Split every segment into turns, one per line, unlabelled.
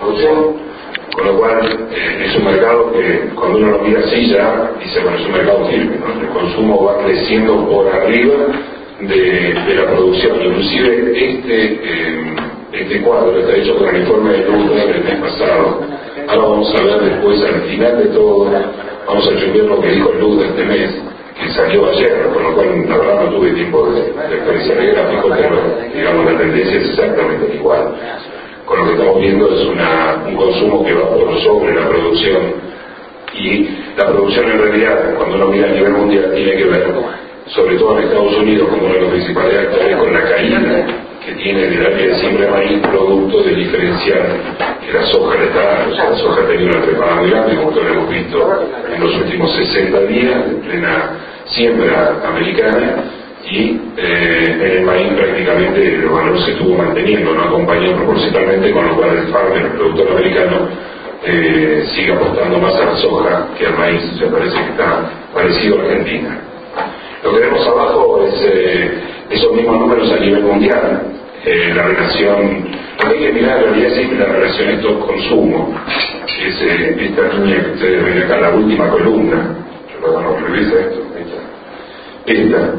producción, con lo cual es un mercado que cuando uno lo mira así ya dice, bueno, es un mercado firme, ¿no? El consumo va creciendo por arriba de la producción. Inclusive este cuadro está hecho con el informe de Luz del mes pasado. Ahora vamos a ver después, al final de todo, vamos a chusmear lo que dijo Luz de este mes, que salió ayer, con lo cual la verdad no tuve tiempo de experiencia de gráfico, pero digamos la tendencia es exactamente igual. Con lo que estamos viendo es un consumo que va por sobre la producción, y la producción en realidad, cuando uno mira a nivel mundial, tiene que ver, sobre todo en Estados Unidos, como uno de los principales actores, con la caída que tiene del área de siembra de maíz, producto del diferencial que la soja le está. O sea, la soja ha tenido una trepada muy grande, como todos hemos visto en los últimos 60 días, en plena siembra americana, y en el maíz prácticamente el valor se estuvo manteniendo, no acompañado proporcionalmente, con lo cual el farmer, el productor americano, sigue apostando más a la soja que al maíz. O sea, parece que está parecido a Argentina. Lo que vemos abajo es esos mismos números a nivel mundial. La relación, lo que hay que mirar en realidad es la relación stock-consumo, que es esta línea que ustedes ven acá, la última columna. Yo no revisa esto, esta.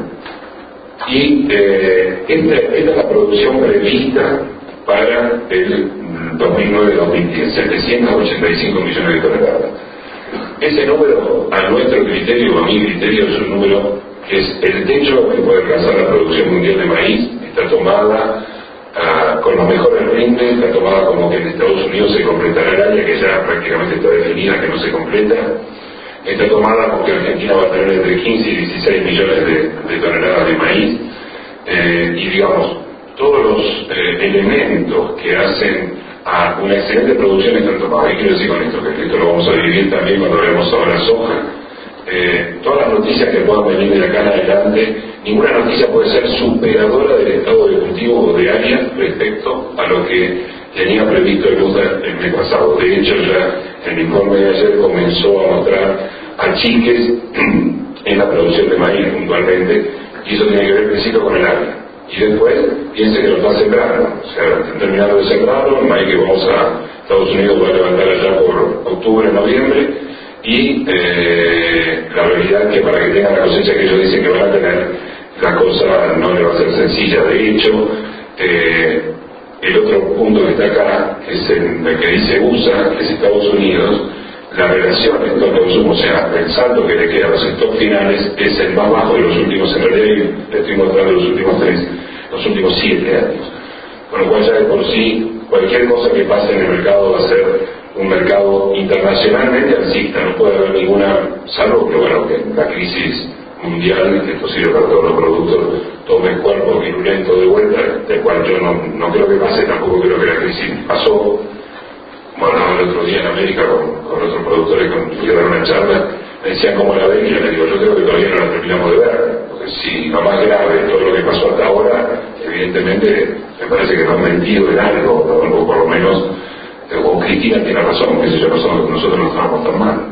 Y esta es la producción prevista para el 2009-2010, 785 millones de toneladas. Ese número, a nuestro criterio, a mi criterio, es un número que es el techo que puede alcanzar la producción mundial de maíz. Está tomada con los mejores rindes, está tomada como que en Estados Unidos se completará el área que ya prácticamente está definida, que no se completa. Está tomada porque Argentina va a tener entre 15 y 16 millones de toneladas de maíz, y digamos, todos los elementos que hacen a una excelente producción están tomados. ¿Qué quiero decir con esto? Que esto lo vamos a dividir también cuando veamos ahora soja. Todas las noticias que puedan venir de acá en adelante, ninguna noticia puede ser superadora del estado de cultivo o de área respecto a lo que tenía previsto el mes pasado. De hecho, ya el informe de ayer comenzó a mostrar achiques en la producción de maíz puntualmente, y eso tiene que ver principio con el área. Y después piense que lo está sembrando, o sea, están terminando de sembrarlo, el maíz que vamos a Estados Unidos va a levantar allá por octubre, noviembre, y la realidad es que para que tengan la cosecha que ellos dicen que van a tener, la cosa no le va a ser sencilla. De hecho, el otro punto que está acá, que es el que dice USA, que es Estados Unidos, la relación de stock-consumo, o sea, el saldo que le queda a los stocks finales, es el más bajo de los últimos, en realidad le estoy mostrando los últimos 7 años. Con lo cual ya de por sí, cualquier cosa que pase en el mercado va a ser un mercado internacionalmente alcista. No puede haber ninguna, salvo que, bueno, que la crisis mundial, que esto sirve para todos los productos, tome el cuerpo virulento de vuelta, del cual yo no creo que pase, tampoco creo que la crisis pasó. Bueno, el otro día en América con otros productores que fui a dar una charla, me decían cómo la ven, y yo les digo, yo creo que todavía no la terminamos de ver, porque si lo más grave de todo lo que pasó hasta ahora, evidentemente me parece que no han mentido en algo, o por lo menos, o Cristina tiene razón, qué sé yo, nosotros no estábamos tan mal.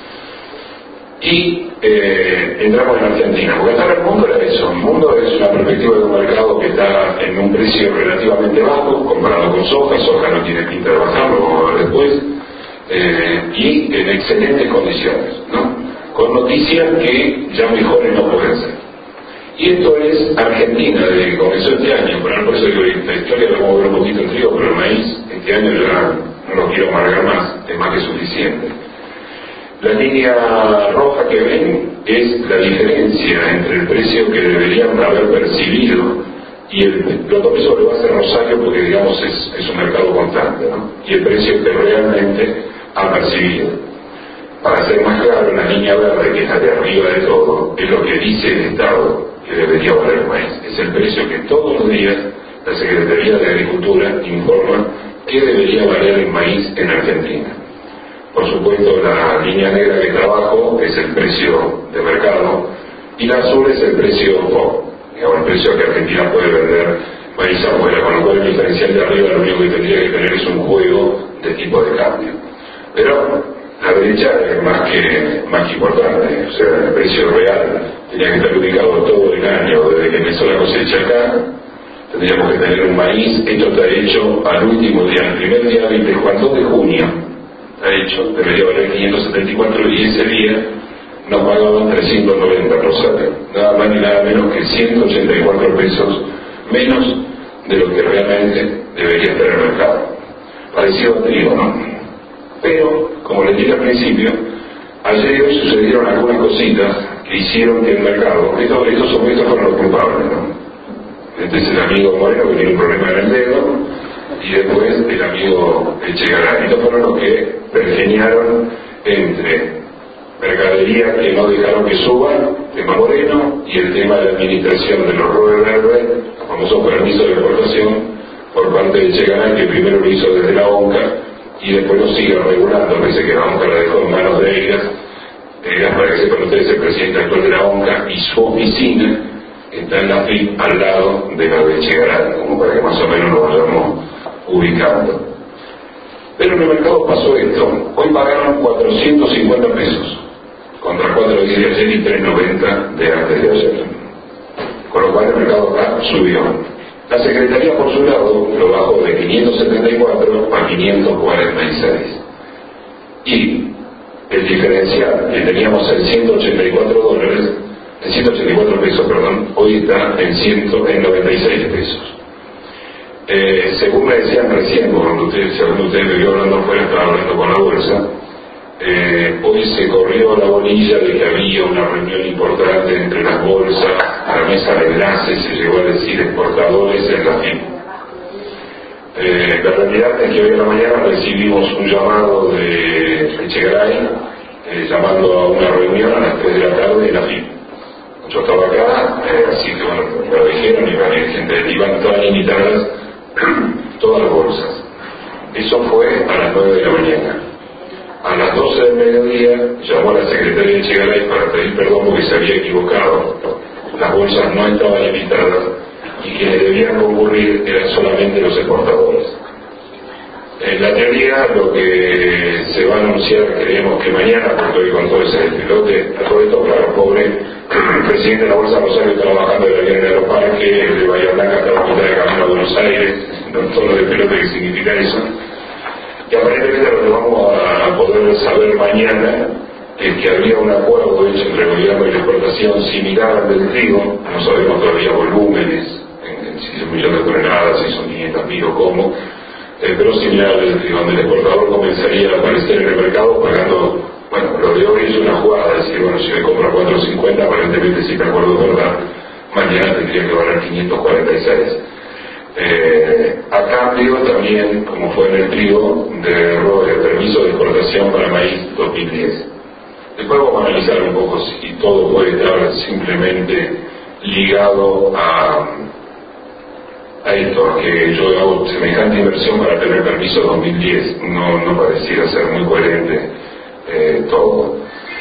Y entramos en Argentina, porque estar en el mundo era eso. El mundo es una perspectiva de un mercado que está en un precio relativamente bajo comparado con soja no tiene pinta de bajarlo, como vamos a ver después, y en excelentes condiciones, ¿no? Con noticias que ya mejores no pueden ser. Y esto es Argentina, desde que comenzó este año. Bueno, por eso digo, la historia la vamos a ver un poquito en trigo, pero el maíz este año ya no lo quiero amargar más, es más que suficiente. La línea roja que ven es la diferencia entre el precio que deberían haber percibido y lo tomé sobre base Rosario porque, digamos, es un mercado constante, ¿no? Y el precio que realmente ha percibido. Para ser más claro, la línea verde, que es la de arriba de todo, es lo que dice el Estado que debería valer el maíz. Es el precio que todos los días la Secretaría de Agricultura informa que debería valer el maíz en Argentina. Por supuesto, la línea negra que está abajo es el precio de mercado, y la azul es el precio FOB, digamos, el precio que Argentina puede vender maíz afuera, con lo cual el diferencial de arriba lo único que tendría que tener es un juego de tipo de cambio. Pero la derecha es más que importante, o sea, el precio real tenía que estar ubicado todo el año, desde que empezó la cosecha acá, tendríamos que tener un maíz. Esto está hecho al último día, el primer día hábil de Juan, 2 de junio, está hecho, debería valer 574 y ese día nos pagaban 390 Rosario, nada más ni nada menos que 184 pesos menos de lo que realmente debería estar en el mercado. Parecido a trigo, ¿no? Pero, como les dije al principio, ayer sucedieron algunas cositas que hicieron que el mercado, estos fueron los culpables, ¿no? Este es el amigo Moreno que tiene un problema en el dedo, y después el amigo Echegaray. Estos fueron los que pergeniaron entre mercadería que no dejaron que suban, tema Moreno, y el tema de la administración de los roles verdes, los famosos permisos de exportación, por parte de Echegaray, que primero lo hizo desde la ONCA, y después lo sigue regulando. Dice que la ONCA la dejó en manos de ellas. Para que sepan ustedes, el presidente actual de la ONCA y su oficina está en la FIP al lado de la de Echegaray, como para que más o menos nos vayamos ubicando. Pero en el mercado pasó esto. Hoy pagaron 450 pesos contra 4.10 de ayer y 3.90 de antes de ayer, con lo cual el mercado acá subió. La Secretaría, por su lado, lo bajó de 574 a 546, y el diferencial que teníamos en 184 pesos, hoy está en 96 pesos. Según me decían recién, cuando ustedes me vio hablando afuera, estaba hablando con la bolsa, hoy se corrió la bolilla de que había una reunión importante entre las bolsas, la mesa de enlace, se llegó a decir exportadores en la FIP. La realidad es que hoy en la mañana recibimos un llamado de Echegaray, llamando a una reunión a las 3 de la tarde en la FIP. Yo estaba acá, así que bueno, me lo dijeron, iban todas invitadas todas las bolsas. Eso fue a las 9 de la mañana. A las 12 del mediodía llamó a la secretaria de Echegaray para pedir perdón porque se había equivocado. Las bolsas no estaban invitadas y quienes debían concurrir eran solamente los exportadores. En la teoría, lo que se va a anunciar, creemos que mañana, porque hoy con todo ese pilote, a todo esto, claro, pobre, el presidente de la Bolsa de Rosario está trabajando de la vía en Aeroparque, el de Bahía Blanca está a la mitad de camino a Buenos Aires, todo lo de pilote que significa eso. Y aparentemente lo que vamos a poder saber mañana es que había un acuerdo hecho entre el gobierno y la exportación similar al del trigo, no sabemos todavía volúmenes, si son millones de toneladas, si son 500.000 o cómo, pero similar al del trigo, donde el exportador comenzaría a aparecer en el mercado pagando, bueno, lo de hoy es una jugada, es decir, bueno, si me compra 4.50, aparentemente si el acuerdo es verdad, mañana tendría que valer 546. A cambio también, como fue en el trigo, de permiso de exportación para maíz 2010. Después vamos a analizar un poco si todo puede estar simplemente ligado a esto, que yo hago semejante inversión para tener permiso 2010, no pareciera ser muy coherente todo.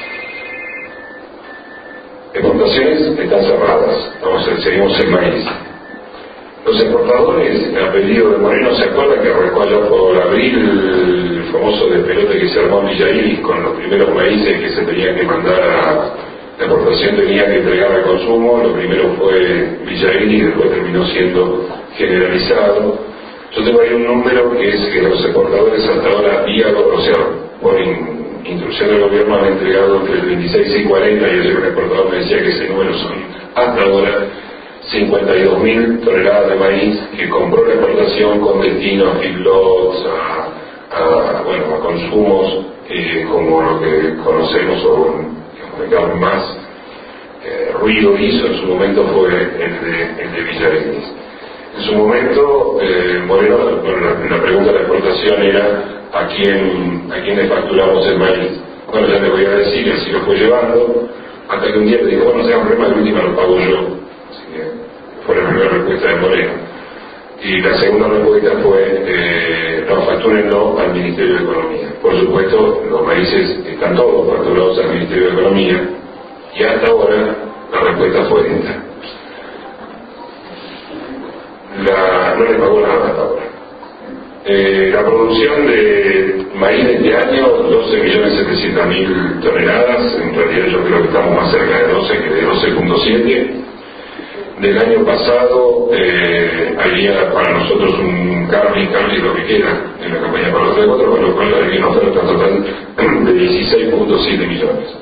Exportaciones están cerradas, seguimos en maíz. Los exportadores, a pedido de Moreno, ¿se acuerdan que arrancó allá por abril el famoso despelote que se armó en Villaín con los primeros maíces que se tenían que mandar a la exportación, tenía que entregar al consumo? Lo primero fue Villaín y después terminó siendo generalizado. Yo tengo ahí un número que es que los exportadores hasta ahora, por instrucción del gobierno, han entregado entre el 26 y 40, y ayer un exportador me decía que ese número son hasta ahora 52.000 toneladas de maíz que compró la exportación con destino a feedlots, a consumos como lo que conocemos, o digamos más ruido hizo en su momento fue el de Villarenis. En su momento, Moreno, la pregunta de la exportación era ¿a quién le facturamos el maíz? Bueno, ya le voy a decir, así lo fue llevando, hasta que un día le dijo, bueno, no sea un problema, de última lo pago yo. Así que fue la primera respuesta de Moreno. Y la segunda respuesta fue, no, factúrenlo al Ministerio de Economía. Por supuesto, los maíces están todos facturados al Ministerio de Economía, y hasta ahora la respuesta fue esta. No le pagó nada hasta ahora. La producción de maíz de este año, 12.700.000 toneladas, en realidad yo creo que estamos más cerca de 12 que de 12.7. del año pasado había para nosotros un cambio lo que queda en la campaña para los 4, con lo cual había una oferta total de 16.7 millones.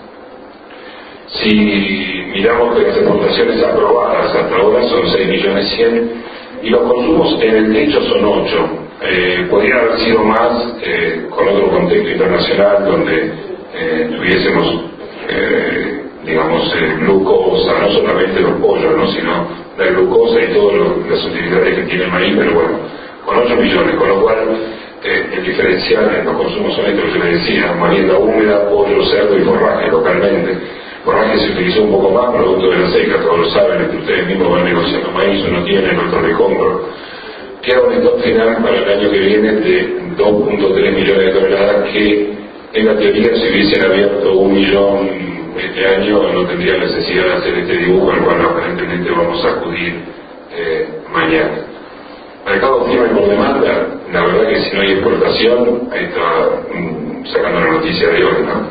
Si miramos que las exportaciones aprobadas hasta ahora son 6.100.000 y los consumos en el techo son 8. Podría haber sido más con otro contexto internacional donde tuviésemos digamos glucosa, no solamente los pollos, ¿no? Sino la glucosa y todas las utilidades que tiene el maíz, pero bueno, con 8 millones, con lo cual el diferencial en los consumos son estos que yo les decía: molienda húmeda, pollo, cerdo y forraje localmente. Forraje se utilizó un poco más, producto de la seca, todos lo saben, ustedes mismos van negociando maíz, uno tiene, el otro le compro. Queda un stock final para el año que viene de 2.3 millones de toneladas que en la teoría si hubiesen abierto 1 millón este año no tendría necesidad de hacer este dibujo, al cual aparentemente vamos a acudir mañana. Mercado firme por demanda, la verdad que si no hay exportación, ahí está sacando la noticia de hoy, ¿no?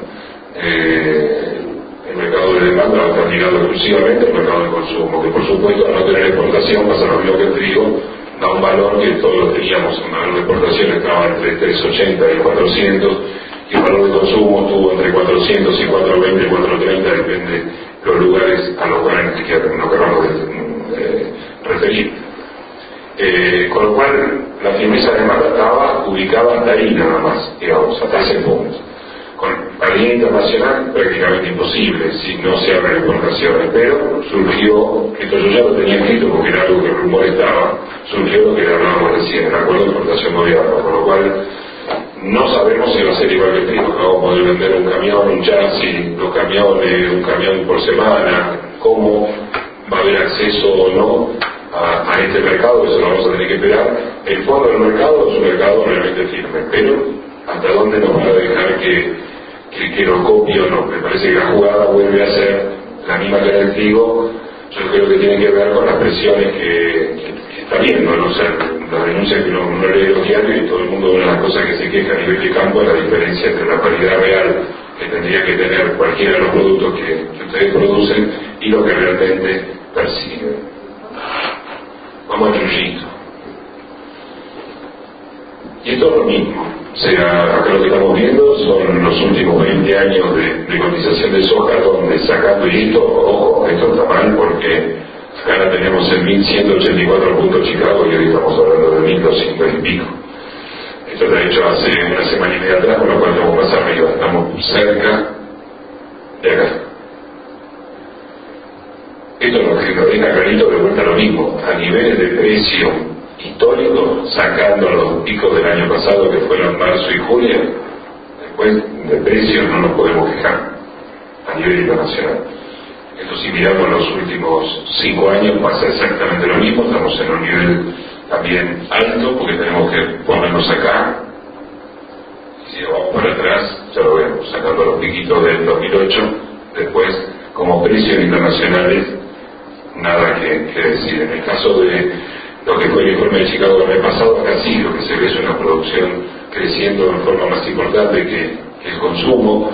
El mercado de demanda va a estar ligado exclusivamente al mercado de consumo, que por supuesto al no tener exportación pasa lo mismo que el trigo, da un valor que todos lo teníamos, un valor de exportación estaba entre 380 y 400, y el valor de consumo estuvo entre 400 y 420, 430, depende de los lugares a los cuales nos queramos referir. Con lo cual la firmeza de demanda estaba ubicada hasta ahí nada más, digamos, hasta ese punto. Con la línea internacional prácticamente imposible si no se abren exportaciones, pero surgió, esto yo ya lo tenía escrito porque era algo que el rumor estaba, surgió lo que le hablábamos recién, el acuerdo de exportación gobierno, con lo cual no sabemos si va a ser igual que el trigo, no vamos a poder vender un camión, un chasis, 2 camiones, un camión por semana, cómo va a haber acceso o no a este mercado, eso lo vamos a tener que esperar. El fondo del mercado es un mercado realmente firme, pero hasta dónde nos van a dejar que lo copie o no. Me parece que la jugada vuelve a ser la misma que en el trigo. Yo creo que tiene que ver con las presiones que está viendo, ¿no? O sea, la denuncia que uno lee los diarios y todo el mundo, una de las cosas que se queja a nivel de campo es la diferencia entre la calidad real que tendría que tener cualquiera de los productos que ustedes producen y lo que realmente perciben. Vamos a Trujillo. Y esto es lo mismo. O sea, acá lo que estamos viendo son los últimos 20 años de cotización de soja, donde sacando, y esto, ojo, esto está mal porque acá la tenemos en 1184 puntos Chicago y hoy estamos hablando de 1200 y pico. Esto está hecho hace una semana y media atrás, con lo cual estamos más arriba, estamos cerca de acá. Esto es lo que nos deja clarito de vuelta lo mismo, a niveles de precio histórico, sacando los picos del año pasado que fueron marzo y julio, después de precios no nos podemos quejar a nivel internacional. Esto si miramos los últimos 5 años pasa exactamente lo mismo, estamos en un nivel también alto porque tenemos que ponernos acá, y si vamos para atrás ya lo vemos, sacando los piquitos del 2008, después como precios internacionales nada que decir. En el caso de lo que fue el informe de Chicago del mes pasado, acá sí lo que se ve es una producción creciendo en forma más importante que el consumo,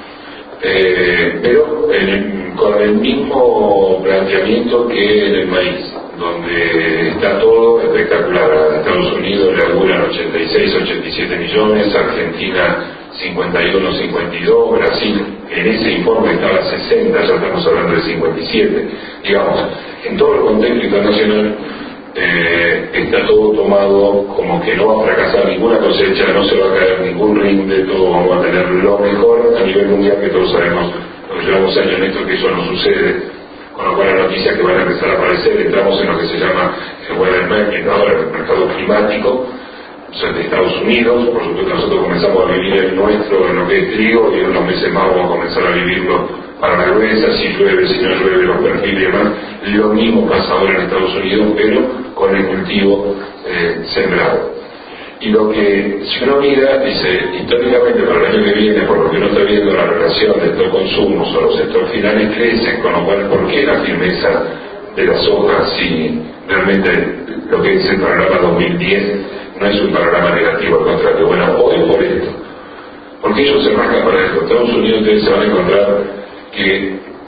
pero con el mismo planteamiento que en el maíz, donde está todo espectacular. Estados Unidos le auguran 86, 87 millones, Argentina 51, 52, Brasil en ese informe estaba 60, ya estamos hablando de 57. Digamos, en todo el contexto internacional está todo tomado como que no va a fracasar ninguna cosecha, no se va a caer ningún rinde, todo vamos a tener lo mejor a nivel mundial, que todos sabemos, porque llevamos años en esto, que eso no sucede, con lo cual las noticias que van a empezar a aparecer, entramos en lo que se llama el weather market, ahora el mercado climático, o sea, de Estados Unidos. Por supuesto nosotros comenzamos a vivir el nuestro en lo que es trigo, y en unos meses más vamos a comenzar a vivirlo para la gruesa, si llueve, si no llueve, los perfiles y demás. Lo mismo pasa ahora en Estados Unidos, pero con el cultivo sembrado. Y lo que, si uno mira, dice, históricamente para el año que viene, por lo que uno está viendo, la relación de estos consumos o los sectores finales crecen, con lo cual, ¿por qué la firmeza de la soja si realmente lo que dice el panorama 2010 no es un panorama negativo? Al contrario, bueno, hoy por esto. Porque ellos se marcan para esto. Estados Unidos ustedes se van a encontrar que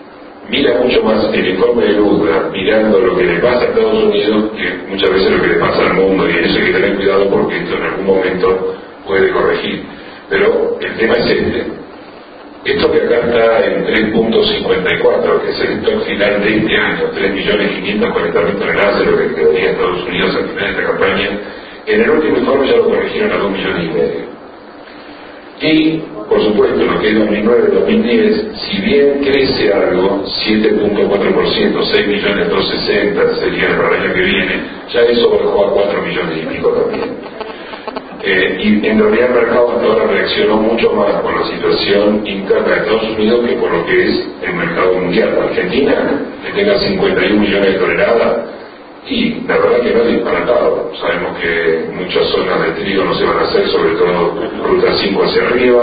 mira mucho más el informe de Lula, mirando lo que le pasa a Estados Unidos, que muchas veces lo que le pasa al mundo, y eso hay que tener cuidado porque esto en algún momento puede corregir. Pero el tema es este. Esto que acá está en 3.54, que es el stock final de este año, 3.540.000 toneladas de lo que quedaría en Estados Unidos al final de esta campaña, en el último informe ya lo corrigieron a 2,5 millones. Y, por supuesto, lo que es 2009-2010, si bien crece algo, 7.4%, 6.260.000 serían para el año que viene, ya eso bajó a 4 millones y pico también. Y en realidad el mercado hasta ahora reaccionó mucho más por la situación interna de Estados Unidos que por lo que es el mercado mundial. Argentina, que tenga 51 millones de toneladas, y la verdad que no es disparatado. Sabemos que muchas zonas de trigo no se van a hacer, sobre todo ruta 5 hacia arriba,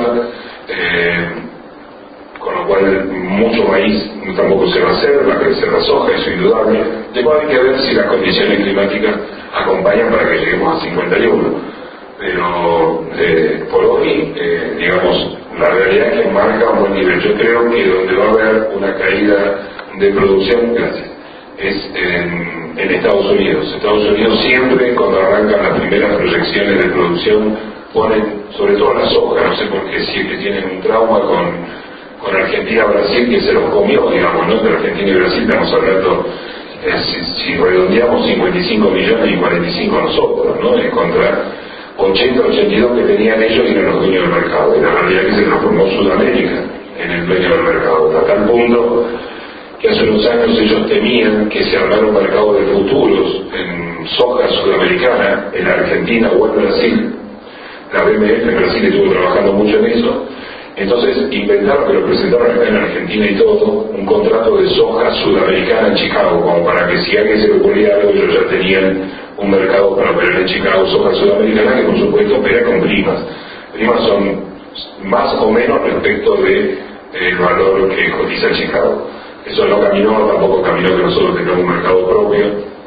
con lo cual mucho maíz tampoco se va a hacer, va a crecer la soja, eso es indudable. Después hay que ver si las condiciones climáticas acompañan para que lleguemos a 51. Pero por hoy, digamos, la realidad es que marca un buen nivel. Yo creo que donde va a haber una caída de producción, es en Estados Unidos. Estados Unidos siempre, cuando arrancan las primeras proyecciones de producción, ponen, sobre todo la soja, no sé por qué, si es que tienen un trauma con Argentina-Brasil que se los comió, digamos, ¿no? Entre Argentina y Brasil estamos hablando, si redondeamos 55 millones y 45 nosotros, ¿no? En contra 80-82 que tenían ellos y eran los dueños del mercado. Y la realidad es que se transformó Sudamérica en el dueño del mercado, hasta tal punto que hace unos años ellos temían que se armara un mercado de futuros en soja sudamericana en Argentina o en Brasil. La BMF en Brasil estuvo trabajando mucho en eso. Entonces inventaron, que lo presentaron acá en Argentina y todo, un contrato de soja sudamericana en Chicago, como para que si a alguien se le ocurría algo, ellos ya tenían un mercado para operar en Chicago, soja sudamericana, que por supuesto opera con primas. Primas son más o menos respecto de el valor que cotiza Chicago. Eso no caminó, tampoco caminó que nosotros tengamos un mercado propio.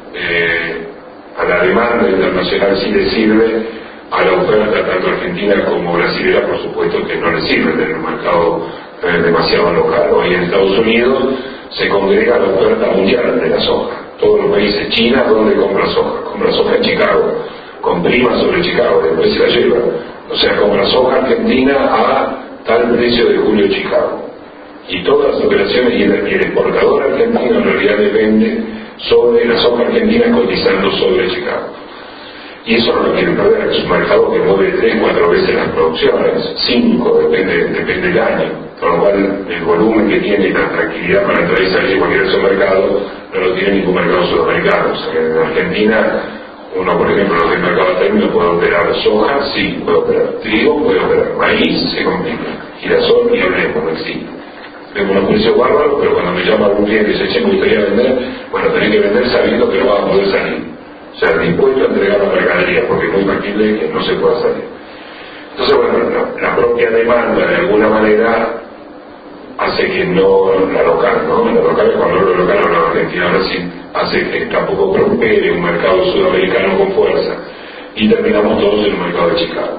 A la demanda internacional sí le sirve, a la oferta tanto argentina como brasilera por supuesto que no le sirve tener un mercado demasiado local. Hoy en Estados Unidos se congrega la oferta mundial de la soja. Todos los países, China, ¿dónde compra soja en Chicago, con prima sobre Chicago, después se la lleva. O sea, compra soja argentina a tal precio de julio Chicago. Y todas las operaciones, y el exportador argentino en realidad depende sobre la soja argentina cotizando sobre Chicago. Y eso no lo quieren perder, es un mercado que mueve 3-4 veces las producciones, 5, depende del año, con lo cual el volumen que tiene y la tranquilidad para entrar y salir de cualquier otro mercado no lo tiene ningún mercado sudamericano. O sea, en Argentina, uno por ejemplo, los del mercado a término puede operar soja, sí, puede operar trigo, puede operar maíz, se complica, girasol y hablemos, no existe. Tengo unos precios bárbaros, pero cuando me llama algún cliente y dice, me gustaría vender, bueno, tenés que vender sabiendo que no vas a poder salir. O sea, dispuesto a entregar la mercadería, porque es muy factible que no se pueda salir. Entonces, bueno, la propia demanda, de alguna manera, hace que no la local, ¿no? La local, cuando hablo local, hablo de Argentina, ahora sí, hace que tampoco prospere un mercado sudamericano con fuerza. Y terminamos todos en el mercado de Chicago.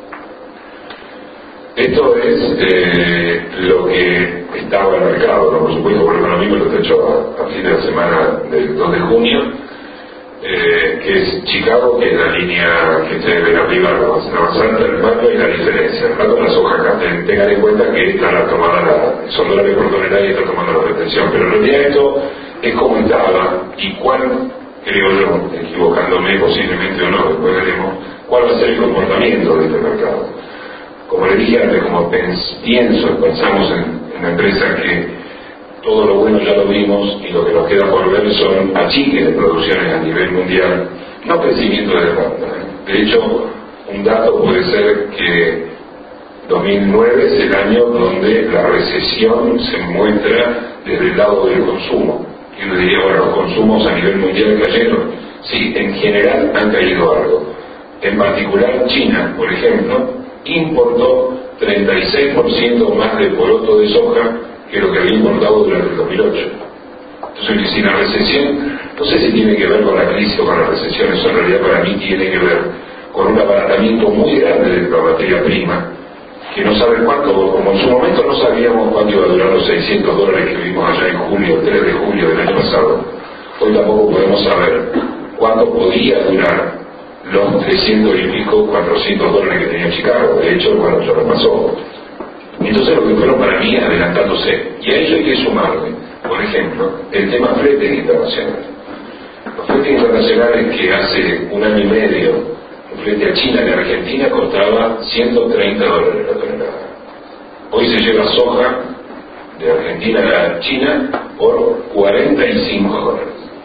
Esto es lo que estaba en el mercado, ¿no? Por supuesto, por lo mismo lo he hecho a fin de la semana del 2 de junio, que es Chicago, que es la línea que se ve arriba, la más alta, el marco y la diferencia. El marco de la soja acá, tengan en cuenta que está tomada son dólares por tonelada y está tomando la retención, pero en realidad esto es como estaba, y cuál, creo yo, equivocándome posiblemente o no, después veremos, cuál va a ser el comportamiento de este mercado. Como le dije antes, como pensamos en la empresa que todo lo bueno ya lo vimos y lo que nos queda por ver son achiques de producciones a nivel mundial, no crecimiento de demanda. De hecho, un dato puede ser que 2009 es el año donde la recesión se muestra desde el lado del consumo. Y uno diría, bueno, los consumos a nivel mundial cayeron. Sí, en general han caído algo. En particular, China, por ejemplo, importó 36% más de poroto de soja que lo que había importado durante el 2008. Entonces, si la recesión, no sé si tiene que ver con la crisis o con la recesión, eso en realidad para mí tiene que ver con un abaratamiento muy grande de la materia prima, que no sabe cuánto, como en su momento no sabíamos cuánto iba a durar los $600 que vimos allá en julio, 3 de julio del año pasado, hoy tampoco podemos saber cuánto podía durar los 300 y pico, $400 que tenía Chicago. De hecho, bueno, eso no pasó. Entonces lo que fueron para mí adelantándose, y a eso hay que sumarle, por ejemplo, el tema fletes internacionales. Los fletes internacionales que hace un año y medio, un flete a China de Argentina costaba $130 la tonelada. Hoy se lleva soja de Argentina a China por $45.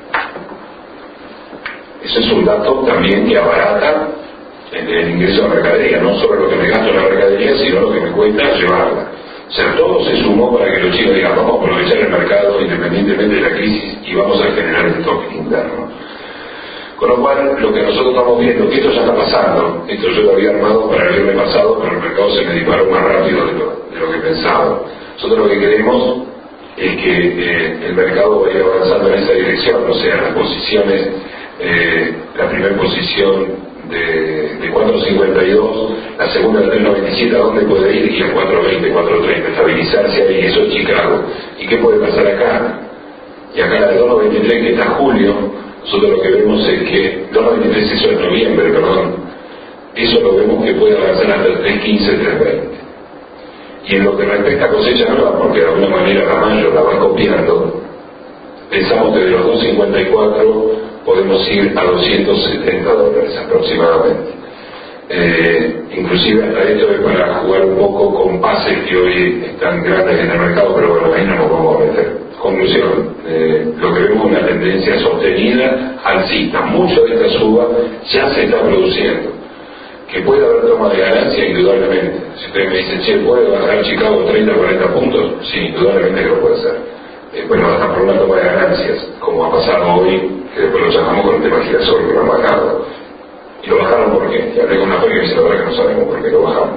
Eso es un dato también que abarata el ingreso de mercadería, no solo lo que me gasto en la mercadería, sino lo que me cuesta llevarla. O sea, todo se sumó para que los chinos digan, vamos a aprovechar el mercado independientemente de la crisis y vamos a generar stock interno. Con lo cual, lo que nosotros estamos viendo, que esto ya está pasando, esto yo lo había armado para el viernes pasado, pero el mercado se me disparó más rápido de lo que pensaba. Nosotros lo que queremos es que el mercado vaya avanzando en esa dirección, o sea, las posiciones, la primera posición de 4.52, la segunda de 3.97, ¿a dónde puede ir? Y a 4.20, 4.30, estabilizarse ahí, eso es Chicago. ¿Y qué puede pasar acá? Y acá la de 2.93, que está en julio, nosotros lo que vemos es que 2.93, eso es noviembre, perdón, eso lo vemos que puede avanzar hasta el 3.15, 3.20. Y en lo que respecta a cosecha nueva, porque de alguna manera la mayo la va copiando, pensamos que de los 2.54 podemos ir a $270 aproximadamente. Inclusive hasta esto es para jugar un poco con pases que hoy están grandes en el mercado, pero bueno, ahí no nos vamos a meter. Conclusión, lo que vemos es una tendencia sostenida alcista. Mucho de esta suba ya se está produciendo. Que puede haber toma de ganancia, indudablemente. Si ustedes me dicen, che, ¿puede bajar Chicago 30 o 40 puntos? Sí, indudablemente que lo puede hacer. Después lo bajan por una toma de ganancias, como ha pasado hoy, que después lo llamamos con el tema girasol, que lo han bajado. ¿Y lo bajaron por qué? Y hablé con una feria y me dice, la verdad que no sabemos por qué lo bajamos.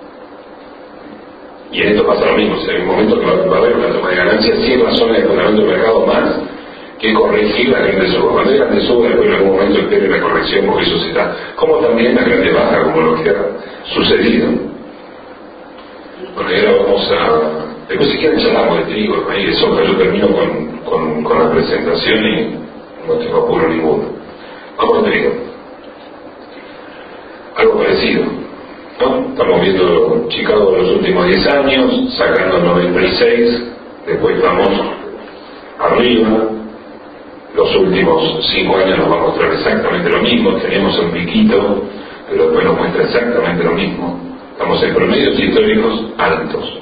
Y en esto pasa lo mismo, si hay un momento que va a haber una toma de ganancias, sí hay razones de fundamento del mercado más que corregir la grande suba. Cuando hay grande suba, después en algún momento espere la corrección, porque eso se está, como también la grande baja, como lo que ha sucedido. Porque ahora vamos a, después si quieren charlamos de trigo, de maíz, de soja, yo termino con la presentación y no tengo apuro ninguno. Vamos al trigo. Algo parecido, ¿no? Estamos viendo Chicago de los últimos 10 años, sacando el 96, después vamos arriba, los últimos 5 años nos va a mostrar exactamente lo mismo, tenemos un piquito, pero después nos muestra exactamente lo mismo. Estamos en promedios históricos altos.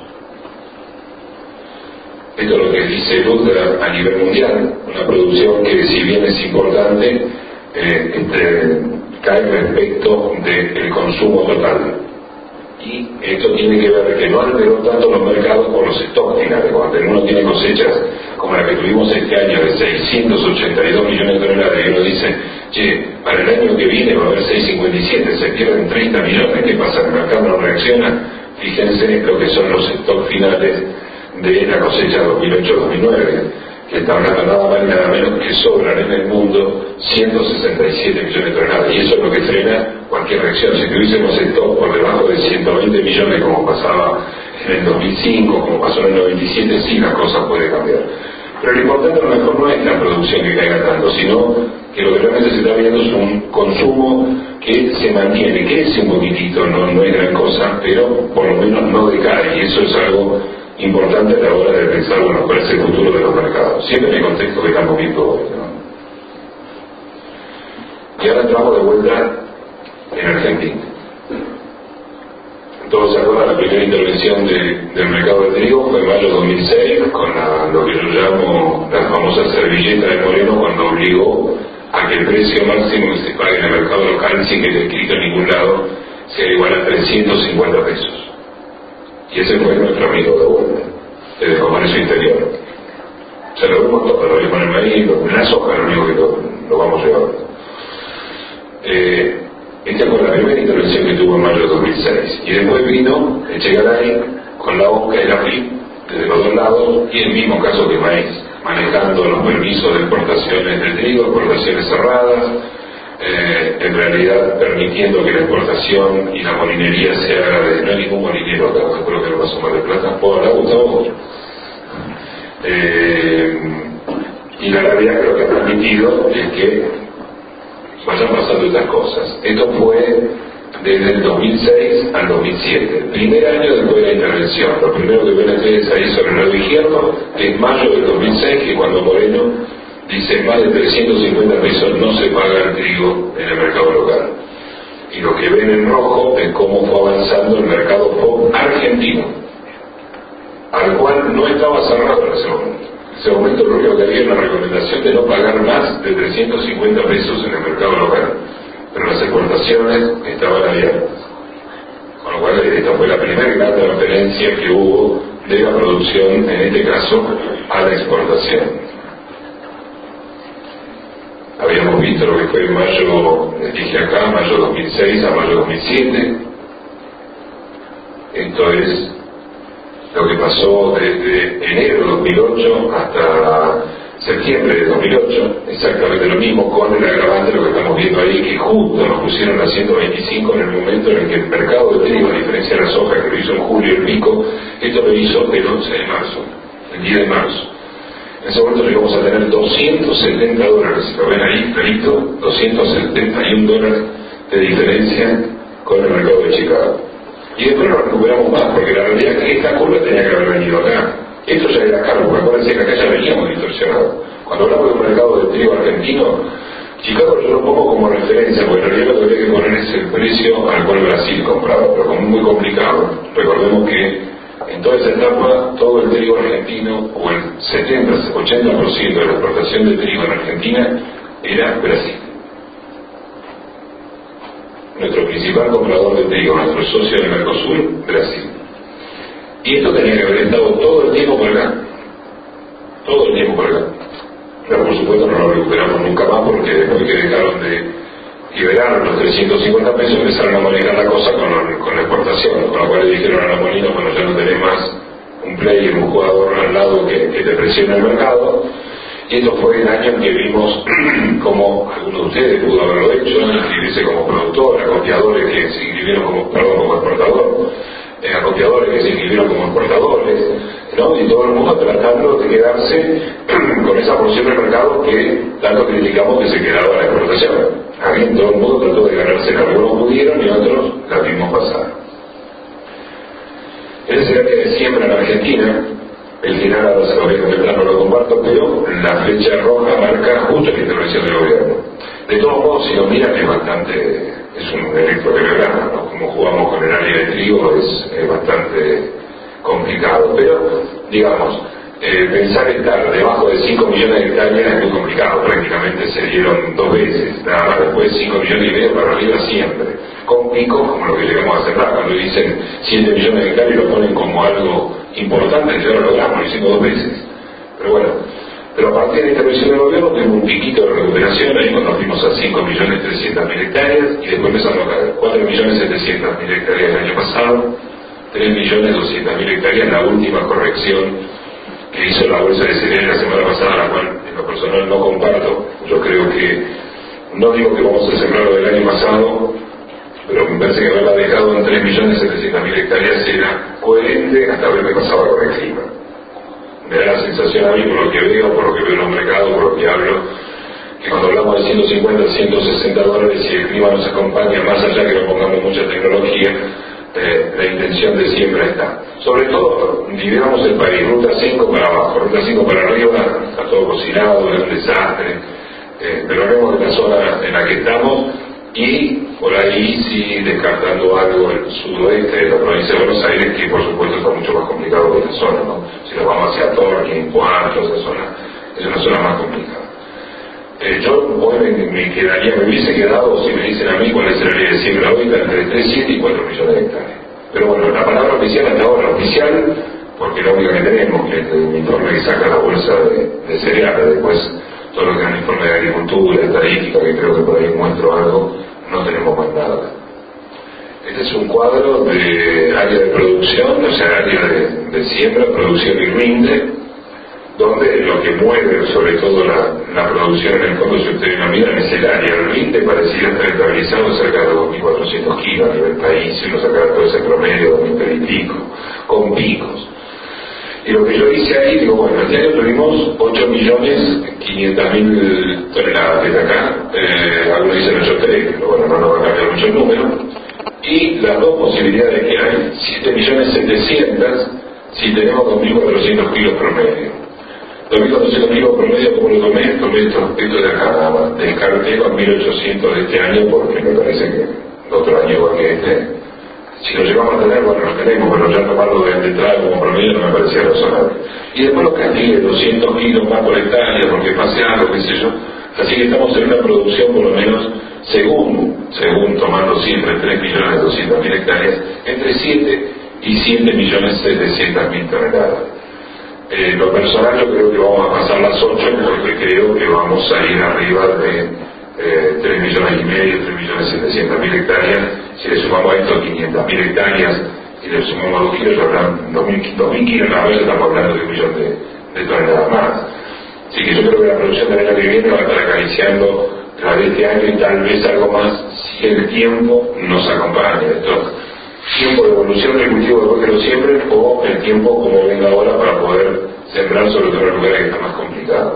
Esto es lo que dice Lutra a nivel mundial, una producción que si bien es importante, cae respecto del consumo total. Y esto tiene que ver que no alteró tanto los mercados por los stocks finales. Cuando uno tiene cosechas como la que tuvimos este año de 682 millones de toneladas y uno dice, che, para el año que viene va a haber 657, se pierden 30 millones, ¿qué pasa? ¿El mercado no reacciona? Fíjense lo que son los stocks finales de la cosecha 2008-2009, que está hablando nada más y nada menos que sobran en el mundo 167 millones de toneladas, y eso es lo que frena cualquier reacción. Si tuviésemos stock por debajo de 120 millones como pasaba en el 2005, como pasó en el 97, sí la cosa puede cambiar. Pero lo importante a lo mejor no es la producción que caiga tanto, sino que lo que realmente se está viendo es un consumo que se mantiene, crece un poquitito, no es gran cosa, pero por lo menos no decae, y eso es algo importante a la hora de pensar, bueno, cuál es el futuro de los mercados, siempre en el contexto que estamos viendo hoy, ¿no? Y ahora entramos de vuelta en Argentina. Todos se acuerdan, la primera intervención del mercado de trigo fue en mayo de 2006, con lo que yo llamo la famosa servilleta de Moreno, cuando obligó a que el precio máximo que se pague en el mercado local, sin que esté escrito en ningún lado, sea igual a 350 pesos. Y ese fue nuestro amigo de vuelta, el comercio interior. Se lo vemos todo, lo vimos en el maíz, en la soja, lo único que lo vamos llevando. Esta fue la primera intervención que tuvo en mayo de 2006. Y después vino el Chegaray con la OCA y la FIP desde los dos lados, y el mismo caso que maíz, manejando los permisos de exportaciones de trigo, exportaciones cerradas, en realidad permitiendo que la exportación y la molinería se haga de... No hay ningún molinero acá, creo que no pasó Mar del Plata. ¿Puedo hablar, Gustavo? Y la realidad creo que ha permitido es que vayan pasando estas cosas. Esto fue desde el 2006 al 2007, el primer año después de la intervención. Lo primero que ven ustedes ahí sobre el nuevo invierno es mayo del 2006, que cuando Moreno dice más de 350 pesos no se paga el trigo en el mercado local. Y lo que ven en rojo es cómo fue avanzando el mercado pop argentino, al cual no estaba cerrado en ese momento. En ese momento lo único que había era una recomendación de no pagar más de 350 pesos en el mercado local, pero las exportaciones estaban abiertas. Con lo cual esta fue la primera gran transferencia que hubo de la producción, en este caso, a la exportación. Habíamos visto lo que fue en mayo, les dije acá, mayo 2006 a mayo 2007. Esto es lo que pasó desde enero de 2008 hasta septiembre de 2008, exactamente lo mismo, con el agravante de lo que estamos viendo ahí, que justo nos pusieron a 125 en el momento en el que el mercado de trigo, a diferencia de la soja, que lo hizo en julio el pico, esto lo hizo el 11 de marzo, el 10 de marzo. En ese momento llegamos a tener $270, si lo ven ahí, clarito, $271 de diferencia con el mercado de Chicago. Y después nos recuperamos más, porque la realidad es que esta curva tenía que haber venido acá. Esto ya era caro, porque acuérdense que acá ya veníamos distorsionados. Cuando hablamos de un mercado de trigo argentino, Chicago yo lo pongo como referencia, porque en realidad lo que habría que poner es el precio al cual Brasil compraba, pero como muy complicado. Recordemos que en toda esa etapa, todo el trigo argentino, o el 70-80% de la exportación de trigo en Argentina, era Brasil. Nuestro principal comprador de trigo, nuestro socio del Mercosur, Brasil. Y esto tenía que haber estado todo el tiempo por acá. Todo el tiempo por acá. Pero por supuesto no lo recuperamos nunca más, porque después que dejaron de liberar los 350 pesos empezaron a manejar la cosa con la exportación, con lo cual le dijeron a la Molina, bueno, ya no tenés más un player, un jugador al lado que te presione el mercado. Y esto fue el año en que vimos como algunos de ustedes pudo haberlo hecho, inscribirse como productor, acopiadores que se inscribieron como exportador, acopiadores que se inscribieron como exportadores, ¿no? Y todo el mundo tratando de quedarse con esa porción del mercado que tanto criticamos que se quedaba en la exportación. Aquí todo el mundo trató de ganarse, algunos pudieron y otros la vimos pasar. Ese es el área de siembra en Argentina. El final ahora se lo voy a comentar, no lo comparto, pero la flecha roja marca justo la intervención del gobierno. De todos modos, si lo miran, es un electrocardiograma, ¿no? Como jugamos con el área de trigo es bastante complicado, pero digamos, pensar estar debajo de 5 millones de hectáreas es muy complicado, prácticamente se dieron 2 veces, nada más después 5 millones y medio para arriba siempre, con picos como lo que llegamos a hacer, cuando dicen 7 millones de hectáreas lo ponen como algo importante, ya lo logramos, lo hicimos 2 veces, pero bueno, pero a partir de la intervención del gobierno tuvimos un piquito de recuperación, ahí cuando fuimos a 5.300.000 hectáreas y después empezamos a caer, 4.700.000 hectáreas el año pasado, 3.200.000 hectáreas la última corrección que hizo la bolsa de cereales la semana pasada, la cual en lo personal no comparto. Yo creo que, no digo que vamos a sembrar lo del año pasado, pero me parece que haberla dejado en 3.700.000 hectáreas era coherente hasta ver qué pasaba con el clima. Me da la sensación a mí, por lo que veo, por lo que veo en los mercados, por lo que hablo, que cuando hablamos de 150, 160 dólares, si el clima nos acompaña, más allá que no pongamos mucha tecnología, la intención de siembra está. Sobre todo, dividamos el país, ruta 5 para abajo, ruta 5 para arriba, está todo cocinado, es un desastre, pero vemos la zona en la que estamos y por ahí sí descartando algo el sudoeste de la provincia de Buenos Aires, que por supuesto está mucho más complicado que esta zona, ¿no? Si nos vamos hacia Torquín, Puerto, esa zona, es una zona más complicada. Yo hoy me hubiese quedado, si me dicen a mí cuál es el área de siembra hoy, entre 3,7 y 4 millones de hectáreas. Pero bueno, la palabra oficial hasta ahora, oficial, porque la única que tenemos, que es el informe que saca la bolsa de cereales, después todo lo que es el informe de agricultura, estadística, que creo que por ahí muestro algo, no tenemos más nada. Este es un cuadro de área de producción, o sea, área de siembra, producción y rinde, donde lo que mueve sobre todo la producción en el fondo, si ustedes lo miran, es el área. El RINDE parecía estar estabilizado cerca de 2.400 kilos a nivel país, si uno sacara todo ese promedio de 2.000 y pico, con picos. Y lo que yo hice ahí, digo, bueno, este año tuvimos 8.500.000 toneladas desde acá, algunos dicen 8.3, pero bueno, no nos va a cambiar mucho el número. Y las dos posibilidades que hay, 7.700.000 si tenemos 2.400 kilos promedio. 2.400 kilos promedio, ¿cómo lo tomé? Tomé esto de acá nada más. Descarté los 1.800 de este año porque me parece que otro año igual que este, si lo llegamos a tener, bueno, lo tenemos, pero ya tomarlo de entrada como promedio no me parecía razonable. Y después los castigué 200 kilos más por hectárea porque pase algo, qué sé yo. Así que estamos en una producción por lo menos, según tomando siempre 3.200.000 hectáreas, entre 7 y 7.700.000 toneladas. Lo personal yo creo que vamos a pasar las 8 porque creo que vamos a ir arriba de 3.500.000 hectáreas. Si le sumamos a esto 500.000 hectáreas y le sumamos 2 kilos, ya habrán 2.000 kilos, a veces estamos hablando de 1 millón de toneladas más. Así que yo creo que la producción del año que viene va a estar acariciando la de este año y tal vez algo más si el tiempo nos acompaña. Entonces, tiempo de evolución del cultivo después que lo siembren o el tiempo como venga ahora para poder sembrar sobre todo en lugares que están más complicados.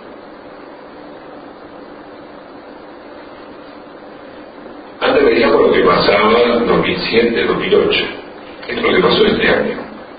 Antes veíamos lo que pasaba en 2007, 2008. Esto es lo que pasó este año.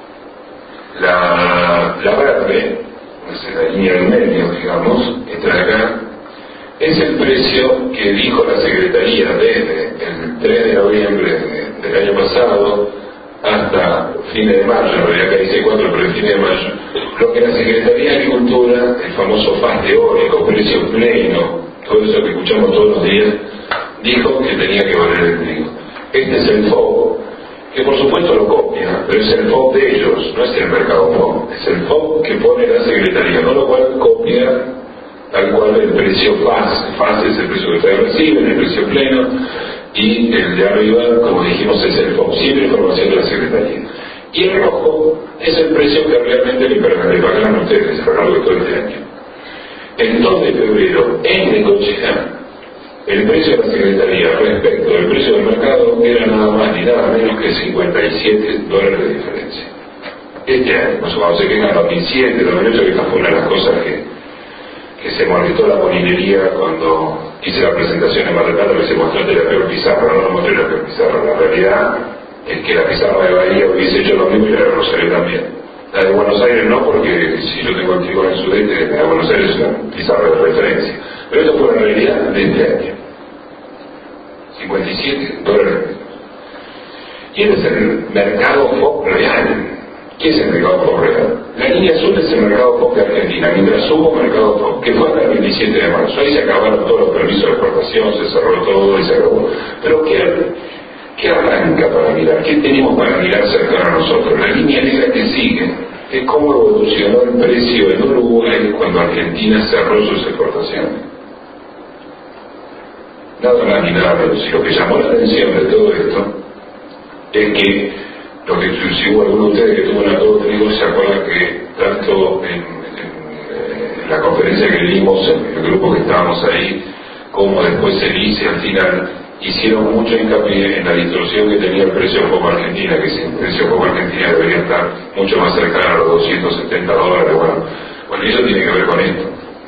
La verde, la línea del medio, digamos, esta de acá, es el precio que dijo la Secretaría desde el 3 de noviembre del año pasado hasta fines de mayo, en realidad acá dice 4, pero en fines de mayo, lo que la Secretaría de Agricultura, el famoso FAS teórico, precio pleno, todo eso que escuchamos todos los días, dijo que tenía que valer el trigo. Este es el FOB, que por supuesto lo copia, pero es el FOB de ellos, no es el mercado FOB, es el FOB que pone la Secretaría, con lo cual copia tal cual el precio FAS es el precio que ustedes reciben, el precio pleno, y el de arriba, como dijimos, es el FOB, siempre información de la Secretaría. Y el rojo es el precio que realmente le pagan a ustedes a lo largo de todo este año. El 2 de febrero, en Necochea, el precio de la Secretaría respecto al precio del mercado era nada más ni nada menos que $57 de diferencia. Este año, pues cuando se quejan 2007, 2008, que esta fue una de las cosas que se molestó la molinería cuando hice la presentación en Mar del Plata, que se mostró la peor pizarra. No mostré la peor pizarra, la realidad es que la pizarra de Bahía hubiese hecho lo mismo y la de Rosario también. La de Buenos Aires no, porque si yo tengo el trigo en el sudeste, la de Buenos Aires es una pizarra de referencia. Pero esto fue la realidad de este año. $57. Y este es el mercado FOB real. ¿Qué es el mercado FOB real? La línea azul es el mercado FOB de Argentina, mientras hubo mercado FOB, que fue hasta el 27 de marzo. Ahí se acabaron todos los permisos de exportación, se cerró todo y se acabó. Pero ¿qué arranca para mirar? ¿Qué tenemos para mirar cercano a nosotros? La línea negra que sigue es cómo evolucionó el precio en Uruguay cuando Argentina cerró sus exportaciones. Nada más ni nada menos. Y lo que llamó la atención de todo esto es que lo que si hubo alguno de ustedes que tuvo un acuerdo trigo, se acuerdan que tanto en la conferencia que dimos, en el grupo que estábamos ahí, como después el ICE al final, hicieron mucho hincapié en la distorsión que tenía el precio FOB Argentina, que si el precio FOB Argentina debería estar mucho más cercano a los $270. Bueno, eso tiene que ver con esto.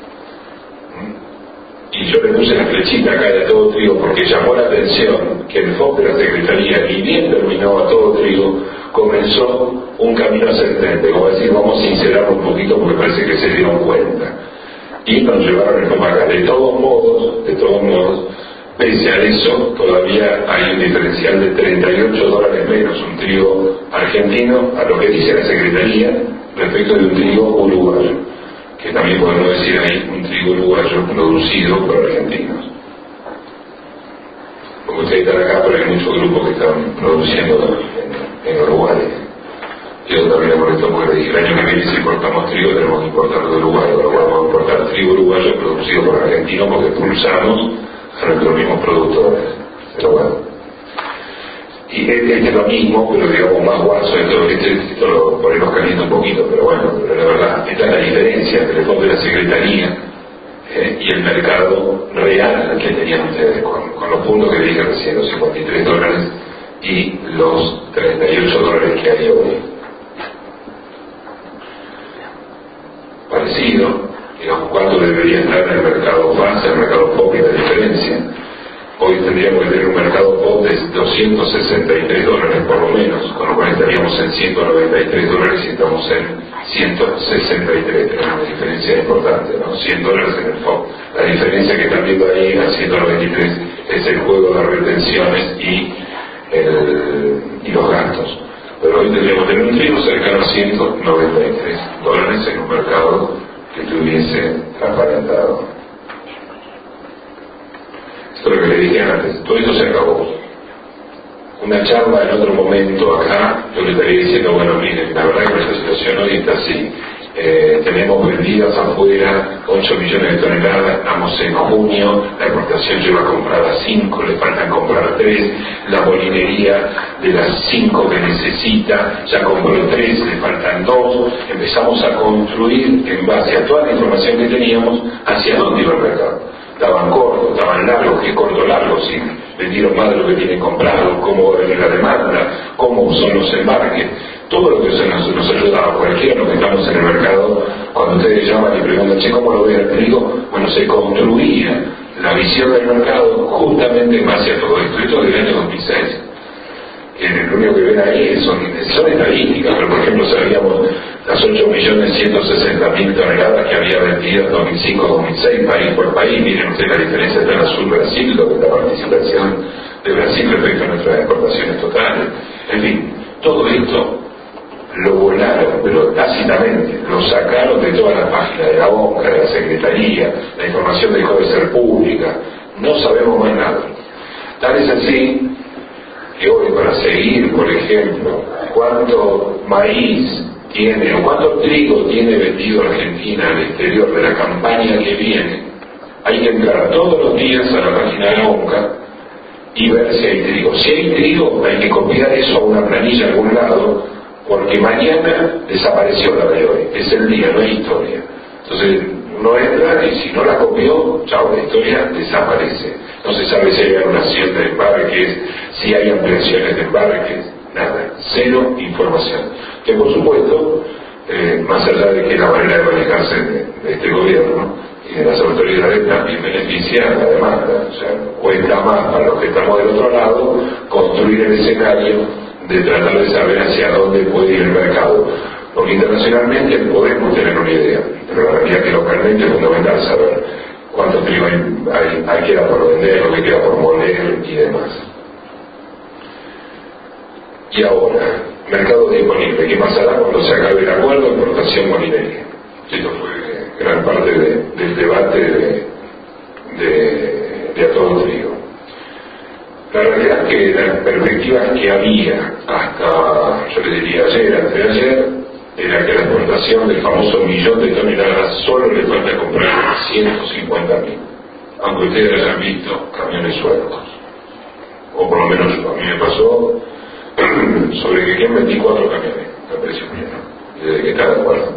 Y yo le puse la flechita acá de todo trigo porque llamó la atención que el FOB de la Secretaría, ni bien terminó a todo trigo, comenzó un camino ascendente, como decir, vamos a sincerarlo un poquito porque parece que se dieron cuenta. Y nos llevaron el FOB acá. De todos modos, pese a eso, todavía hay un diferencial de $38 menos un trigo argentino, a lo que dice la Secretaría, respecto de un trigo uruguayo, que también podemos decir ahí un trigo uruguayo producido por argentinos. Porque ustedes están acá, pero hay muchos grupos que están produciendo en Uruguay. Y eso también me molestó porque le dije, el año que viene si importamos trigo tenemos que importarlo de Uruguay, pero vamos a importar trigo uruguayo producido por argentinos porque pulsamos a nuestros mismos productores. Pero bueno. Y este es lo mismo, pero digamos más guaso, esto lo ponemos caliente un poquito, pero bueno, pero la verdad, esta es la diferencia entre el fondo de la Secretaría y el mercado real que tenían ustedes, con los puntos que dije recién, los $53 y los $38 que hay hoy. Parecido, digamos, ¿cuánto debería estar en el mercado base, el mercado pop y la diferencia? Hoy tendríamos que tener un mercado pop de $263 por lo menos, con lo cual estaríamos en $193 y estamos en 163, tenemos una diferencia importante, ¿no? $100 en el pop. La diferencia que están viendo ahí a 193 es el juego de retenciones y los gastos. Pero hoy tendríamos que tener un trigo cercano a $193 en un mercado que estuviese transparentado. Esto es lo que le dije antes, todo esto se acabó. Una charla en otro momento acá, yo le estaría diciendo, bueno, miren, la verdad que nuestra situación hoy está así. Tenemos vendidas afuera 8 millones de toneladas, estamos en junio, la exportación lleva comprada 5, le faltan comprar 3, la molinería de las 5 que necesita ya compró 3, le faltan 2, empezamos a construir en base a toda la información que teníamos hacia dónde iba el mercado. Estaban cortos, estaban largos, qué corto largo, si vendieron más de lo que tienen comprado, cómo va a venir la demanda, cómo son los embarques, todo lo que nos ayudaba, cualquiera de los que estamos en el mercado, cuando ustedes llaman y preguntan, che, ¿cómo lo ve el trigo? Bueno, se construía la visión del mercado justamente en base a todo esto. Esto es del año 2006. Lo único que ven ahí son estadísticas, pero por ejemplo sabíamos las 8.160.000 toneladas que había vendido en 2005-2006, país por país. Miren ustedes la diferencia está en azul Brasil, lo que es la participación de Brasil respecto a nuestras exportaciones totales. En fin, todo esto lo volaron, pero tácitamente, lo sacaron de todas las páginas de la boca, de la Secretaría, la información dejó de ser pública, no sabemos más nada. Tal es así que hoy, para seguir, por ejemplo, cuánto maíz tiene o cuánto trigo tiene vendido Argentina al exterior de la campaña que viene, hay que entrar todos los días a la página de la ONCA y ver si hay trigo. Si hay trigo, hay que copiar eso a una planilla a algún lado, porque mañana desapareció la de hoy, es el día, no hay historia. Entonces uno entra y si no la copió, chao, la historia desaparece. No se sabe si hay anulación de embarques, si hay ampliaciones de embarques, nada, cero información. Que por supuesto, más allá de que la manera de manejarse de este gobierno y de las autoridades también beneficia a la demanda. O sea, cuesta más para los que estamos del otro lado construir el escenario de tratar de saber hacia dónde puede ir el mercado. Porque internacionalmente podemos tener una idea, pero la realidad es que localmente es fundamental saber cuánto trigo hay queda por vender, lo que queda por moler y demás. Y ahora, mercado disponible, ¿qué pasará cuando se acabe el acuerdo de exportación molinería? Esto fue gran parte del debate de a todo trigo. La realidad es que las perspectivas que había hasta, yo le diría ayer, anteayer, era que la exportación del famoso 1 millón de toneladas solo le falta comprar 150.000, aunque ustedes hayan visto camiones sueltos, o por lo menos a mí me pasó sobre que quedan 24 camiones a precio pleno, desde que está de acuerdo.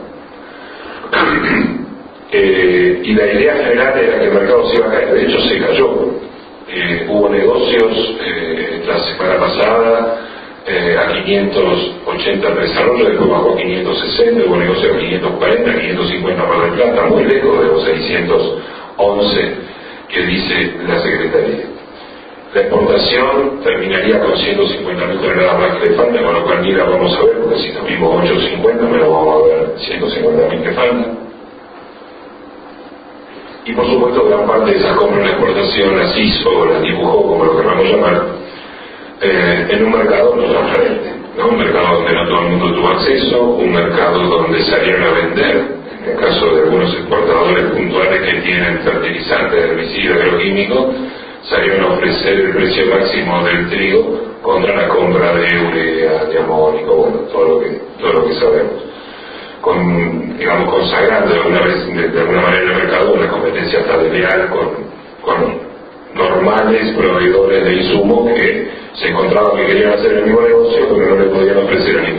Y la idea general era que el mercado se iba a caer, de hecho se cayó. Hubo negocios la semana pasada a 580 desarrollos, después bajó a 560, hubo negocios a 540, 550 Mar del Plata, muy lejos de los 611 que dice la Secretaría. La exportación terminaría con 150.000 toneladas más que le faltan, con lo cual ni la vamos a ver, porque si nos vimos 850, menos vamos a ver 150.000 que faltan. Y por supuesto gran parte de esas compras de la exportación las hizo o las dibujó, como lo queramos llamar, en un mercado no transparente, ¿no? Un mercado donde no todo el mundo tuvo acceso, un mercado donde salieron a vender, en el caso de algunos exportadores puntuales que tienen fertilizantes, herbicidas, agroquímicos, salieron a ofrecer el precio máximo del trigo contra la compra de urea, de amónico, bueno, todo lo que sabemos. Digamos, consagrando de alguna manera en el mercado una competencia hasta desleal con normales proveedores de insumos que se encontraban que querían hacer el mismo negocio, pero no le podían ofrecer a ninguno de sus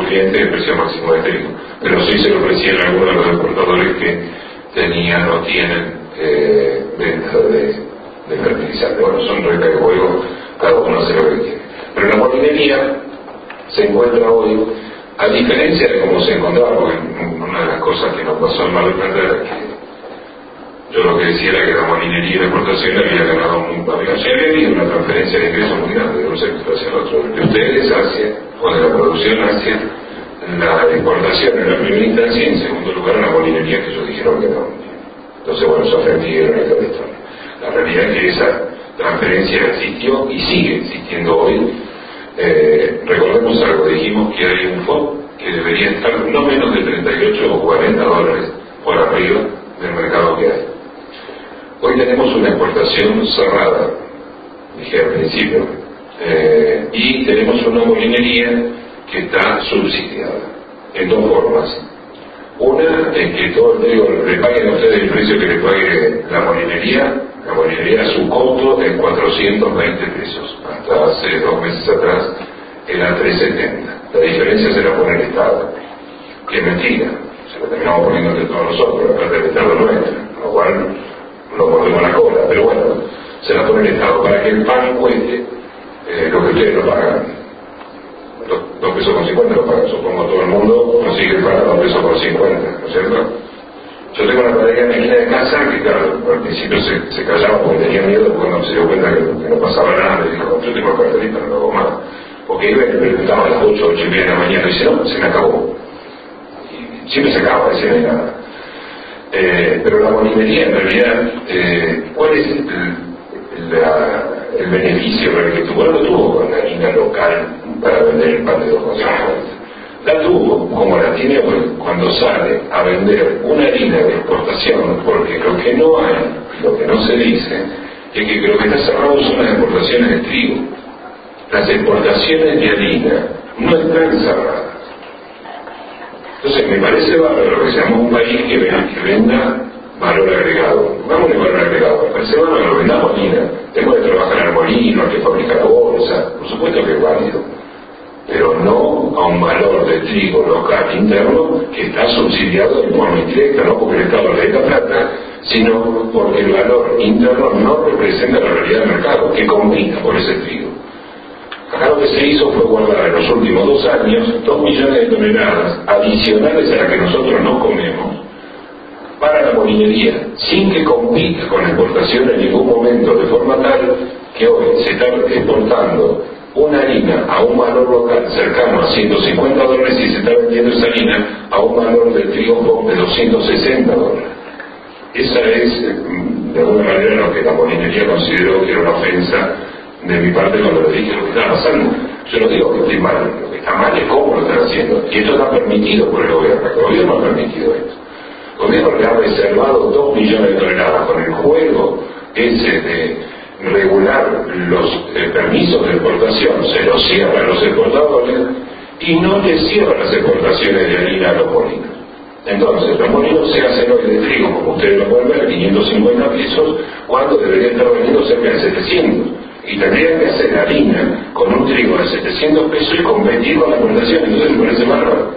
cliente el precio máximo de trigo, pero sí se lo ofrecían a algunos de los exportadores que tenían o tienen venta de fertilizantes. Bueno, son reglas de juego, cada uno hace lo que quiere. Pero la molinería se encuentra hoy, a diferencia de cómo se encontraba, porque una de las cosas que nos pasó en Mar del Plata era que yo lo que decía era que la molinería y la exportación había ganado había una transferencia de ingresos muy grande de un sector hacia el otro, de ustedes hacia, o de la producción hacia la exportación en la primera instancia, y en segundo lugar a la molinería, que ellos dijeron que no. Entonces, bueno, eso fue en la historia. La realidad es que esa transferencia existió y sigue existiendo hoy. Recordemos algo, dijimos que hay un FOB que debería estar no menos de 38 o 40 dólares por arriba del mercado que hay. Hoy tenemos una exportación cerrada, dije al principio, y tenemos una molinería que está subsidiada en dos formas. Una es que todo el trigo le paguen a ustedes el precio que le pague la molinería su costo es 420 pesos. Hasta hace 2 meses atrás era 370. La diferencia se la pone el Estado, que es mentira, se la terminamos poniendo entre todos nosotros, la parte del Estado nuestra, lo cual lo mordemos la cola, pero bueno, se la pone el Estado para que el pan cueste lo que ustedes no pagan. 2 pesos con 50 lo pagan, supongo todo el mundo consigue el pan a 2 pesos con 50, ¿no es cierto? Yo tengo una pareja en la esquina de casa que, claro, al principio se callaba porque tenía miedo, después cuando se dio cuenta que no pasaba nada, le dijo, yo tengo cartelita, no lo hago más. Porque iba y le preguntaba a las 8:30 de la mañana, y dice, no, se me acabó. Y siempre se acaba, decía, no hay nada. Pero la molinería, en realidad, ¿cuál es el beneficio para el que tuvo? No lo tuvo con la harina local para vender el pan de 2,50. La tuvo, como la tiene hoy, cuando sale a vender una harina de exportación, porque lo que no hay, lo que no se dice, es que lo que está cerrado son las exportaciones de trigo. Las exportaciones de harina no están cerradas. Entonces me parece bárbaro que seamos un país que venda valor agregado. Vamos de valor agregado, me parece bárbaro, vendamos harina. Tengo que trabajar al molino, al que fabrica la bolsa, por supuesto que es válido, pero no a un valor de trigo local interno que está subsidiado de forma indirecta, no porque el Estado le dé la plata, sino porque el valor interno no representa la realidad del mercado, que compita por ese trigo. Acá lo que se hizo fue guardar en los últimos 2 años 2 millones de toneladas adicionales a las que nosotros no comemos para la molinería, sin que compita con la exportación en ningún momento, de forma tal que hoy se está exportando una harina a un valor local cercano a 150 dólares y se está vendiendo esa harina a un valor de trigo de 260 dólares. Esa es, de alguna manera, lo que la molinería consideró que era una ofensa de mi parte cuando le dije lo que estaba pasando. Yo no digo que esté mal, lo que está mal es cómo lo están haciendo. Y esto está permitido por el gobierno. El gobierno ha permitido esto. El gobierno le ha reservado 2 millones de toneladas con el juego ese de regular los permisos de exportación, se los cierran los exportadores y no les cierran las exportaciones de harina a los molinos. Entonces, los molinos se hacen hoy de trigo, como ustedes lo pueden ver, 550 pesos, cuando deberían estar vendiendo cerca de 700. Y tendrían que hacer harina con un trigo de 700 pesos y competir con la exportación. Entonces me parece bárbaro.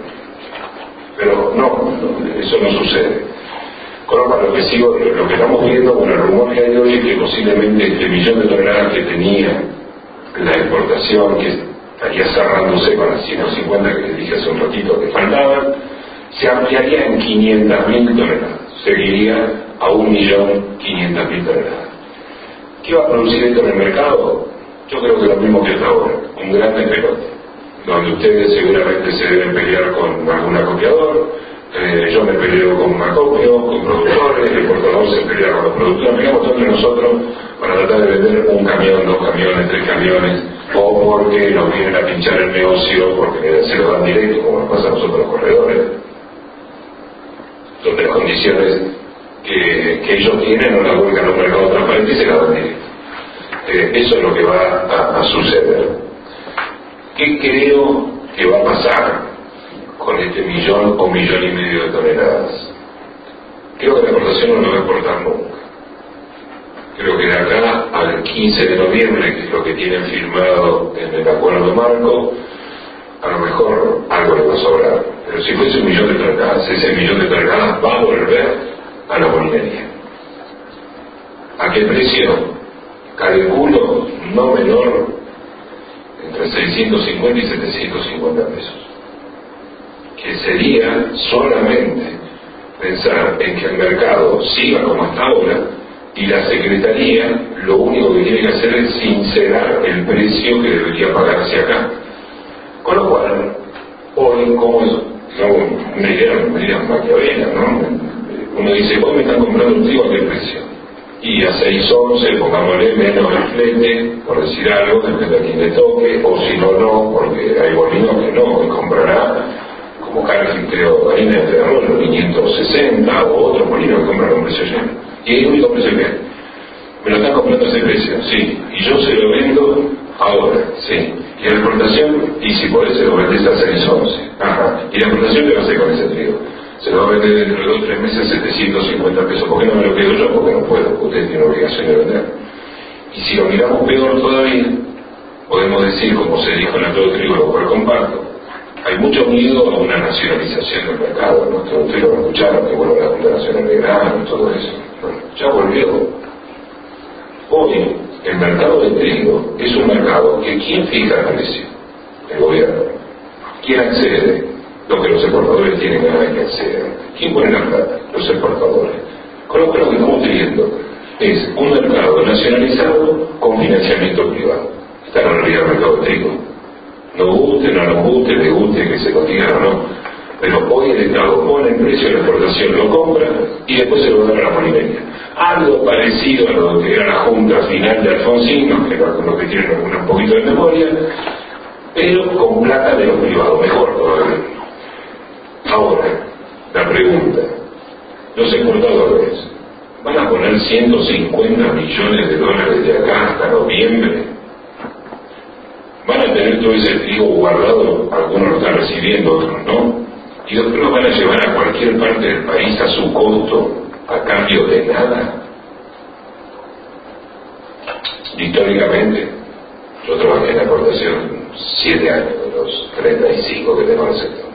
Pero no, eso no sucede. Con lo cual, lo que estamos viendo con el rumor que hay hoy es que posiblemente este 1 millón de toneladas que tenía la exportación, que estaría cerrándose con las 150 que les dije hace un ratito que faltaban, se ampliaría en 500.000 toneladas. Seguiría a 1.500.000 toneladas. ¿Qué va a producir esto en el mercado? Yo creo que lo mismo que hasta ahora, un gran despelote, donde ustedes seguramente se deben pelear con algún acopiador, yo me peleo con un acopio, con productores, el exportador se pelea con los productores, peleamos entre nosotros para tratar de vender un camión, 2 camiones, 3 camiones, o porque nos vienen a pinchar el negocio, porque se lo dan directo, como nos pasa a nosotros los corredores. Son 3 condiciones que ellos tienen, no la vuelcan a un mercado transparente y se la dan directo. Eso es lo que va a suceder. ¿Qué creo que va a pasar con este 1 millón o 1,5 millones de toneladas? Creo que la exportación no lo va a exportar nunca. Creo que de acá al 15 de noviembre, que es lo que tienen firmado en el acuerdo marco, a lo mejor algo le pasó fuese 1 millón de toneladas, ese 1 millón de toneladas va a volver a la molinería. ¿A qué precio? Calculo no menor entre 650 y 750 pesos, que sería solamente pensar en que el mercado siga como hasta ahora y la Secretaría lo único que tiene que hacer es sincerar el precio que debería pagarse acá. Con lo cual, hoy, como es, digamos, una idea maquiavela, ¿no? Uno dice, hoy me están comprando un trigo a qué precio, y a 6.11, pongámosle menos el flete, por decir algo, depende a quién le toque, o si no, no, porque hay bolinos que no, y comprará, como Cargill, creo, harina de arroz, 560, o otros molinos que compran con precio lleno. Y el único precio que hay. Me lo están comprando a ese precio, sí, y yo se lo vendo ahora, sí. Y la exportación, y si podés, se lo vendés a 6.11. Ajá. ¿Y la exportación qué va a hacer con ese trigo? Se lo va a vender dentro de 2 o 3 meses 750 pesos. ¿Por qué no me lo quedo yo? Porque no puedo, usted tiene obligación de vender. Y si lo miramos peor todavía, podemos decir, como se dijo en el todo trigo, lo cual comparto, hay mucho miedo a una nacionalización del mercado, ¿no? Ustedes lo escucharon, que vuelve la Junta Nacional de Grano y todo eso. Bueno, ya volvió. Hoy, el mercado del trigo es un mercado que ¿quién fija el precio? El gobierno. ¿Quién accede? Lo que los exportadores tienen ganas de que accedan. ¿Quién pone la plata? Los exportadores. Con lo que estamos teniendo es un mercado nacionalizado con financiamiento privado. Está en realidad el mercado del trigo. No guste, no nos guste, le guste que se consiga o no. Pero hoy el Estado pone el precio de la exportación, lo compra y después se lo da a la molinería. Algo parecido a lo que era la Junta final de Alfonsín, que los que tienen un poquito de memoria, pero con plata de los privados, mejor todavía. Ahora, la pregunta, los exportadores van a poner 150 millones de dólares de acá hasta noviembre. Van a tener todo ese trigo guardado, algunos lo están recibiendo, otros no, y después lo van a llevar a cualquier parte del país a su costo, a cambio de nada. Históricamente, yo trabajé en la exportación 7 años, de los 35 que tengo en el sector.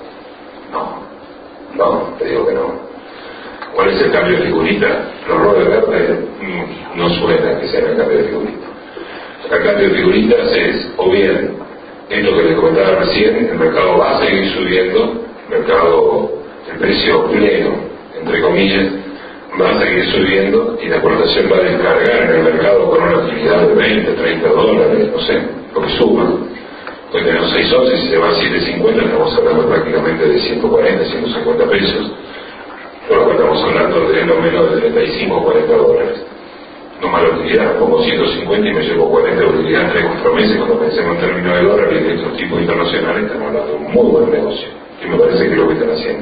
No, te digo que no. ¿Cuál es el cambio de figurita? Los roles verdes no suena que sea el cambio de figurita. El cambio de figuritas es, o bien, esto que les comentaba recién, el mercado va a seguir subiendo, el precio pleno, entre comillas, va a seguir subiendo y la exportación va a descargar en el mercado con una actividad de 20, 30 dólares, no sé, lo que suba. Pues tenemos 6.11, si se va a 7.50, estamos hablando prácticamente de 140, 150 pesos, por lo cual estamos hablando de no menos de 35 o 40 dólares. No mala utilidad, pongo 150 y me llevo 40 de utilidad en 3 o 4 meses. Cuando pensemos en términos de dólares y de estos tipos internacionales, estamos hablando de un muy buen negocio, que me parece que es lo que están haciendo.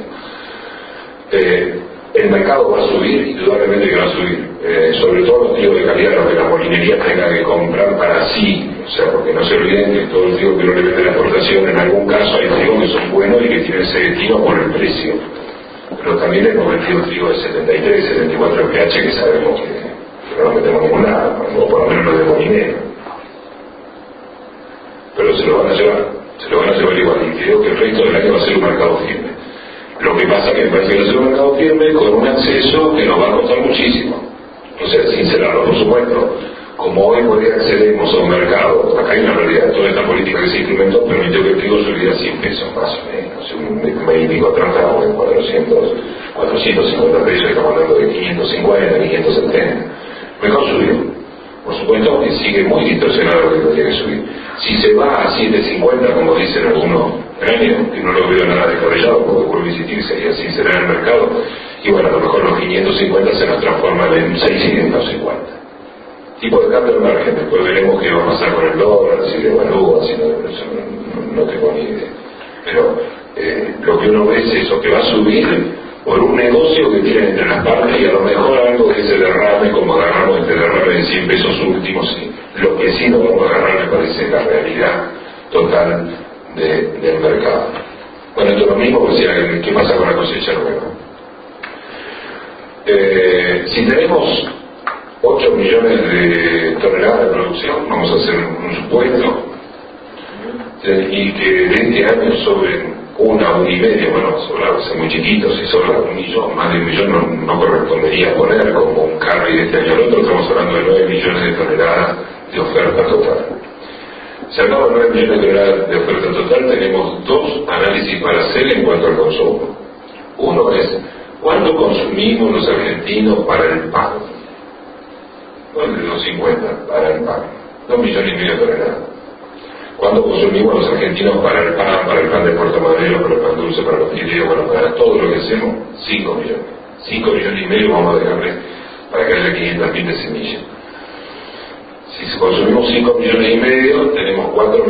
El mercado va a subir, indudablemente que va a subir, sobre todo los trigos de calidad, los que la molinería tenga que comprar para sí, o sea, porque no se olviden que todo el trigo que no le vende la exportación, en algún caso hay trigos que son buenos y que tienen selectivo por el precio, pero también hemos vendido trigo de 73, 74 pH que sabemos que no nos metemos ningún lado, o por lo menos no de molinero, pero se lo van a llevar igual, y creo que el resto del año va a ser un mercado firme. Lo que pasa es que me parece que va a ser un mercado firme con un acceso que nos va a costar muchísimo. O sea, sincerarlo, por supuesto, como hoy accedemos a un mercado, acá hay una realidad, toda esta política que se implementó permitió que el trigo subiera 100 pesos más o menos, un mes y pico atrás estábamos en 450 pesos, estamos hablando de 550, 570. Mejor subió. Por supuesto que sigue muy distorsionado lo que tendría que subir. Si se va a 7.50, como dicen algunos gremios, que no lo veo nada descabellado, porque vuelvo a insistir, sería sincerar el mercado, y bueno, a lo mejor los 550 se nos transforman en 650. Tipo de cambio de margen, después veremos qué va a pasar con el dólar, si le evalúa, si no tengo ni idea. Pero lo que uno ve es eso, que va a subir por un negocio que tienen entre las partes y a lo mejor algo que se derrame, como agarramos este derrame de 100 pesos últimos, sí. Lo que sí nos vamos a agarrar me parece la realidad total del mercado. Bueno, esto es lo mismo que decía, ¿qué pasa con la cosecha nueva? Si tenemos 8 millones de toneladas de producción, vamos a hacer un supuesto, y que de este año sobren 1 y media, bueno, solar es muy chiquito, si sobra 1 millón, más de 1 millón no correspondería poner como un carry de este año al otro. Estamos hablando de 9 millones de toneladas de oferta total. Si hablamos de 9 millones de toneladas de oferta total, tenemos 2 análisis para hacer en cuanto al consumo. Uno es, ¿cuánto consumimos los argentinos para el pan? No es de 250 para el pan, 2 millones y medio de toneladas. ¿Cuánto consumimos los argentinos para el pan de Puerto Madero, para el pan dulce, para los fideos, bueno, para todo lo que hacemos? 5 millones. 5 millones y medio vamos a dejarle para que haya 500.000 de semillas. Si consumimos 5 millones y medio, tenemos 3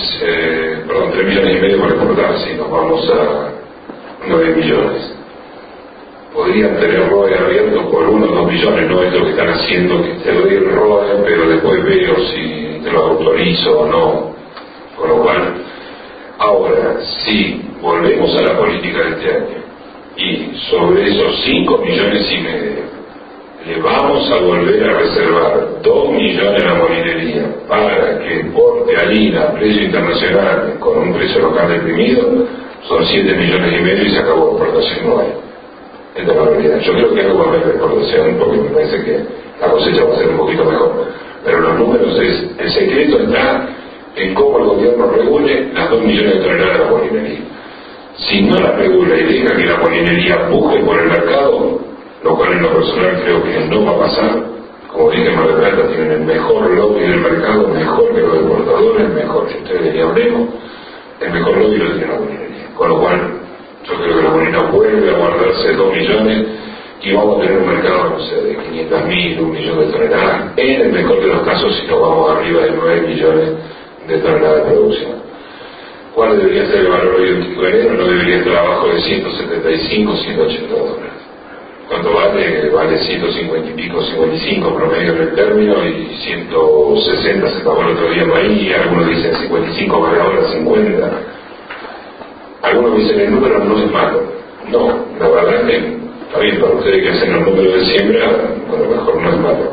millones y medio para exportar, si nos vamos a 9 millones. Podrían tener ROE abiertos por 1 o 2 millones, no es lo que están haciendo, que te doy el ROE, pero después veo si te lo autorizo o no. Con lo cual, ahora, si volvemos a la política de este año y sobre esos 5 millones y medio le vamos a volver a reservar 2 millones a la molinería para que exporte harina a precio internacional con un precio local deprimido, son 7 millones y medio y se acabó la exportación, no hay. Esta es la realidad. Yo creo que algo va a haber de exportación porque me parece que la cosecha va a ser un poquito mejor. Pero los números el secreto está en cómo el gobierno regule las 2 millones de toneladas de la molinería. Si no la regula y deja que la molinería puje por el mercado, lo cual en lo personal creo que no va a pasar, como dije, Mar del Plata tienen el mejor lobby del mercado, mejor que los exportadores, mejor que ustedes ni hablemos, el mejor lobby lo tiene la molinería. Con lo cual, yo creo que la moneda vuelve a guardarse 2 millones y vamos a tener un mercado, no sé, de 500.000, 1 millón de toneladas, en el mejor de los casos si nos vamos arriba de 9 millones de toneladas de producción. ¿Cuál debería ser el valor hoy del enero? No debería estar abajo de 175, 180 dólares. ¿Cuánto vale? Vale 150 y pico, 55 promedio en el término y 160 se pagó el otro día en Bahía, algunos dicen 55 vale ahora 50. Algunos dicen el número no es malo. No, la verdad es que está bien para ustedes que hacen los números de siembra, bueno, mejor no es malo.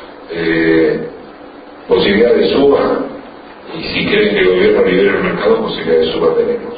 Posibilidad de suba, y si quieren que el gobierno libere el mercado, posibilidad de suba tenemos.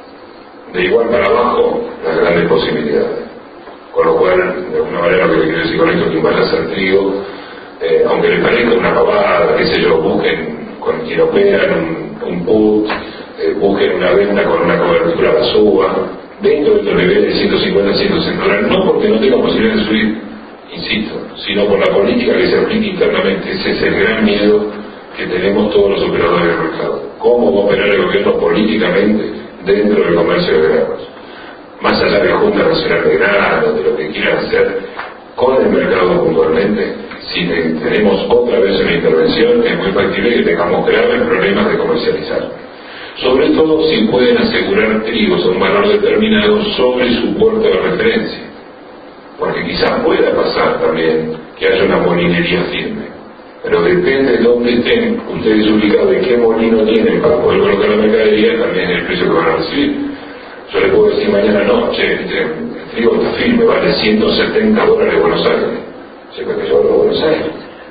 De igual para abajo, las grandes posibilidades. Con lo cual, de alguna manera, lo que le quiero decir con esto, que vaya a ser trigo, aunque les parezca una pavada, qué sé yo, busquen con quien operan un put, busquen una venta con una cobertura a la suba, dentro de los niveles de 150, 160 dólares, no porque no tenga posibilidad de subir, insisto, sino por la política que se aplica internamente. Ese es el gran miedo que tenemos todos los operadores del mercado. ¿Cómo va a operar el gobierno políticamente dentro del comercio de granos? Más allá de Junta Nacional de Granos, de lo que quieran hacer con el mercado puntualmente, si tenemos otra vez una intervención, es muy factible que tengamos graves problemas de comercializar. Sobre todo si pueden asegurar trigos a un valor determinado sobre su puerto de referencia. Porque quizás pueda pasar también que haya una molinería firme. Pero depende de dónde estén ustedes ubicados y qué molino tienen para poder colocar la mercadería, también el precio que van a recibir. Yo les puedo decir mañana, no, el trigo está firme, vale 170 dólares Buenos Aires. Siempre que yo hablo de Buenos Aires.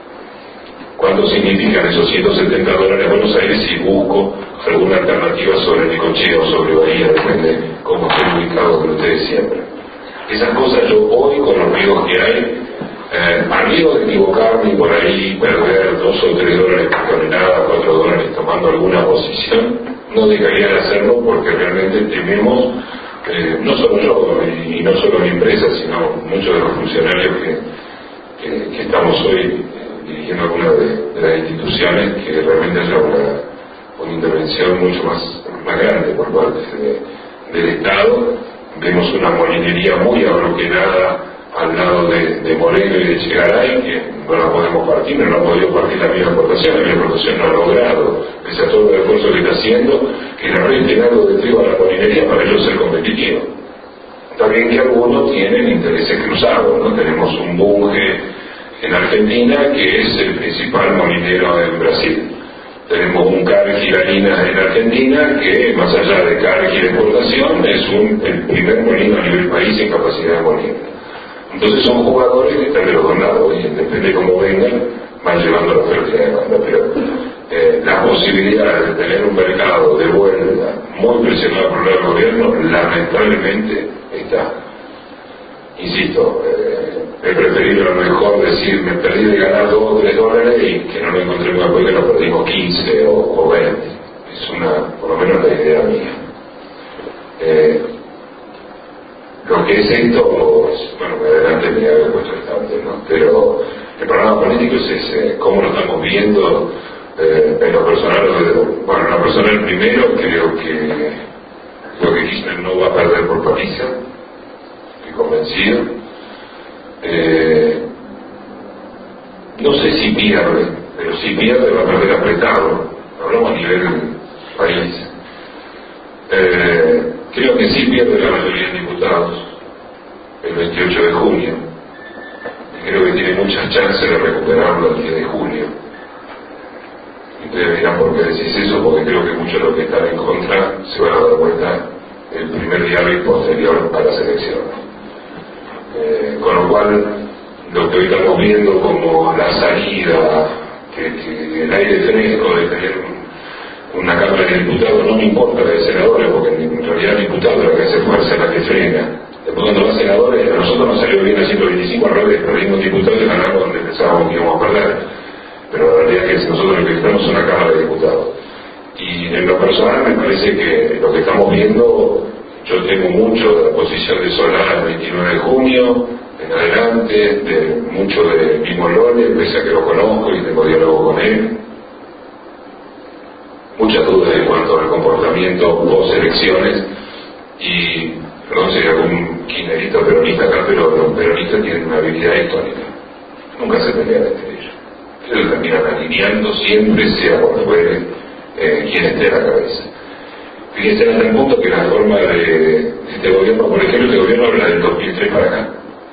¿Cuánto significan esos 170 dólares Buenos Aires si busco alguna alternativa sobre Necochea o sobre Bahía? Depende cómo estén ubicados que ustedes siempre. Esas cosas yo hoy, con los riesgos que hay, a riesgo de equivocarme y por ahí perder 2 o 3 dólares por tonelada, 4 dólares tomando alguna posición, no dejaría de hacerlo porque realmente tememos, no solo yo y no solo mi empresa, sino muchos de los funcionarios que estamos hoy dirigiendo algunas de las instituciones, que realmente haya una intervención mucho más grande por parte del Estado. Vemos una molinería muy abroquelada al lado de Moreno y de Chegaray, que no la podemos partir, no la ha podido partir la misma exportación no ha logrado, pese a todo el esfuerzo que está haciendo, que le resten algo de trigo a la molinería para ellos ser competitivos. También que algunos tienen intereses cruzados, ¿no? Tenemos un Bunge en Argentina que es el principal molinero en Brasil. Tenemos un Cargill Harinas en Argentina que, más allá de Cargill de exportación, es el primer molino a nivel país en capacidad de molino. Entonces son jugadores que están de los dos lados y depende de cómo vengan, van llevando la oferta y la demanda. Pero la posibilidad de tener un mercado de vuelta muy presionado por el gobierno, lamentablemente está. Insisto, he preferido a lo mejor decir, me perdí de ganar 2 o 3 dólares y que no lo encontremos después que nos perdimos 15 o 20. Es por lo menos la idea mía. Lo que es esto, bueno, adelante me había puesto estante, ¿no? Pero el programa político es ese, cómo lo estamos viendo en lo personal. Bueno, en lo personal primero creo que Kirchner no va a perder por paliza, estoy convencido. No sé si pierde, pero si pierde va a perder apretado, hablamos a nivel país. Creo que sí pierde la mayoría de diputados el 28 de junio. Y creo que tiene muchas chances de recuperarlo el 10 de julio. Y ustedes dirán por qué decís eso, porque creo que muchos de los que están en contra se van a dar cuenta el primer día y posterior a las elecciones. Con lo cual, lo que hoy estamos viendo como la salida, que el aire fresco de tener una Cámara de Diputados, no me importa la de senadores, porque en realidad el diputado es la que hace fuerza, la que frena. Después cuando va a senadores, a nosotros nos salió bien a 125, al revés, perdimos diputados y ganamos donde pensábamos que íbamos a perder. Pero la realidad es que nosotros lo que necesitamos es una Cámara de Diputados. Y en lo personal me parece que lo que estamos viendo, yo tengo mucho de la posición de Solá el 29 de junio, en adelante, de mucho de mismo Lole, pese a que lo conozco y tengo diálogo con él. Muchas dudas en cuanto al comportamiento post elecciones y perdón si hay algún kirchnerista o peronista acá, pero los peronistas tienen una habilidad histórica, nunca se pelean entre ellos, ellos terminan alineando siempre, sea cual fuere quien esté a la cabeza. Fíjense hasta el punto que la forma de este gobierno, por ejemplo, este gobierno habla del 2003 para acá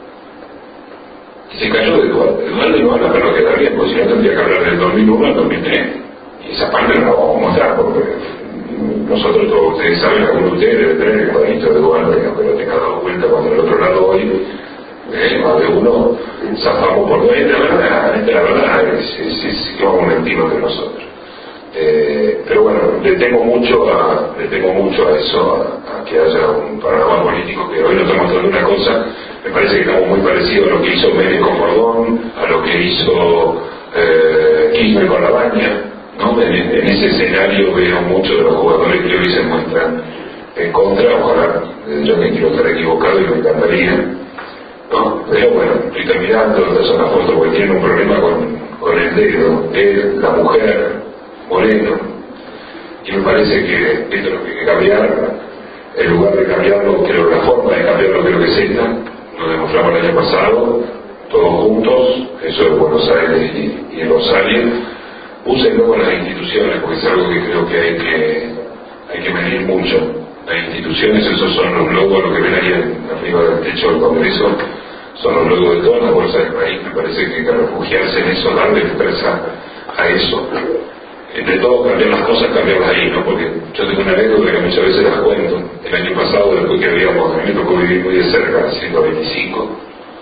y se cayó de Eduardo no habla, pero queda bien, porque si no tendría que hablar del 2001 al 2003. Y esa parte no la vamos a mostrar porque nosotros, todos ustedes saben, algunos de ustedes deben tener el cuadrito de Eduardo, aunque lo tenga dado cuenta cuando del otro lado hoy, más de uno zafamos por esta la verdad, es que vamos a mentir entre nosotros. Pero bueno, le temo mucho a eso, a que haya un panorama político que hoy nos está mostrando una cosa. Me parece que estamos muy parecidos a lo que hizo Menem con Cordón, a lo que hizo Kirchner con La Baña, ¿no? En ese escenario veo muchos de los jugadores que hoy se muestran en contra. Ojalá, yo que quiero estar equivocado y me encantaría, ¿no? Pero bueno, estoy terminando, estas son las fotos porque tienen un problema con el dedo, él, la mujer, Moreno, y me parece que esto es lo que hay que cambiar. En lugar de cambiarlo, creo que la forma de cambiarlo creo que es esta. Lo demostramos el año pasado, todos juntos, eso es Buenos Aires y Rosario. Úsenlo con las instituciones, porque es algo que creo que hay que medir mucho. Las instituciones, esos son los logos, lo que ven ahí arriba del techo del Congreso, son los logos de todas las fuerzas del país. Me parece que hay que refugiarse en eso, darle fuerza a eso. Entre todo, cambiar las cosas, cambiarlas ahí, ¿no? Porque yo tengo una anécdota que muchas veces las cuento. El año pasado, después que a mí me tocó vivir muy de cerca, 125,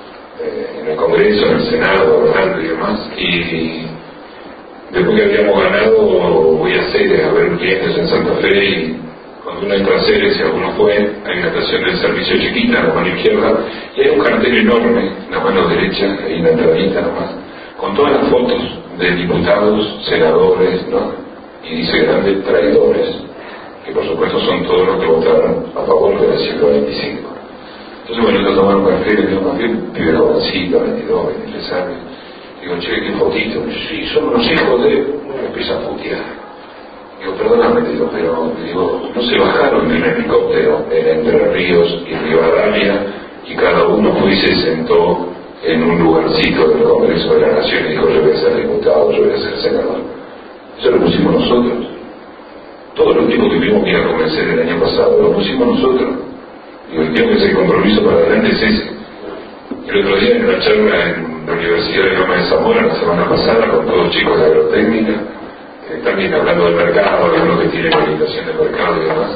en el Congreso, en el Senado, hablando y demás, y después que habíamos ganado, voy a Ceres a ver clientes en Santa Fe, y cuando uno entra a Ceres, si alguno fue, hay una estación de servicio chiquita, la mano izquierda, y hay un cartel enorme, la mano derecha, hay una entradita nomás, con todas las fotos de diputados, senadores, ¿no? Y dice grandes traidores, que por supuesto son todos los que votaron a favor de la 125. Entonces, bueno, yo tomar un café, le digo, más bien, pibe jovencito, 22, 23 años. Digo, che, qué fotito. Sí, somos los hijos de... Bueno, empieza a putear. Digo, perdóname, digo, pero digo, no se bajaron en helicóptero en Entre Ríos y Rivadavia, y cada uno fue y se sentó en un lugarcito del Congreso de la Nación y dijo, yo voy a ser diputado, yo voy a ser senador. Eso lo pusimos nosotros. Todos los tipos que tuvimos que ir a convencer el año pasado, lo pusimos nosotros. Digo, y creo que ese compromiso para adelante es ese. El otro día en una charla en la Universidad de Loma de Zamora, la semana pasada, con todos chicos de agrotécnica, también hablando del mercado, algunos que tienen orientación del mercado y demás,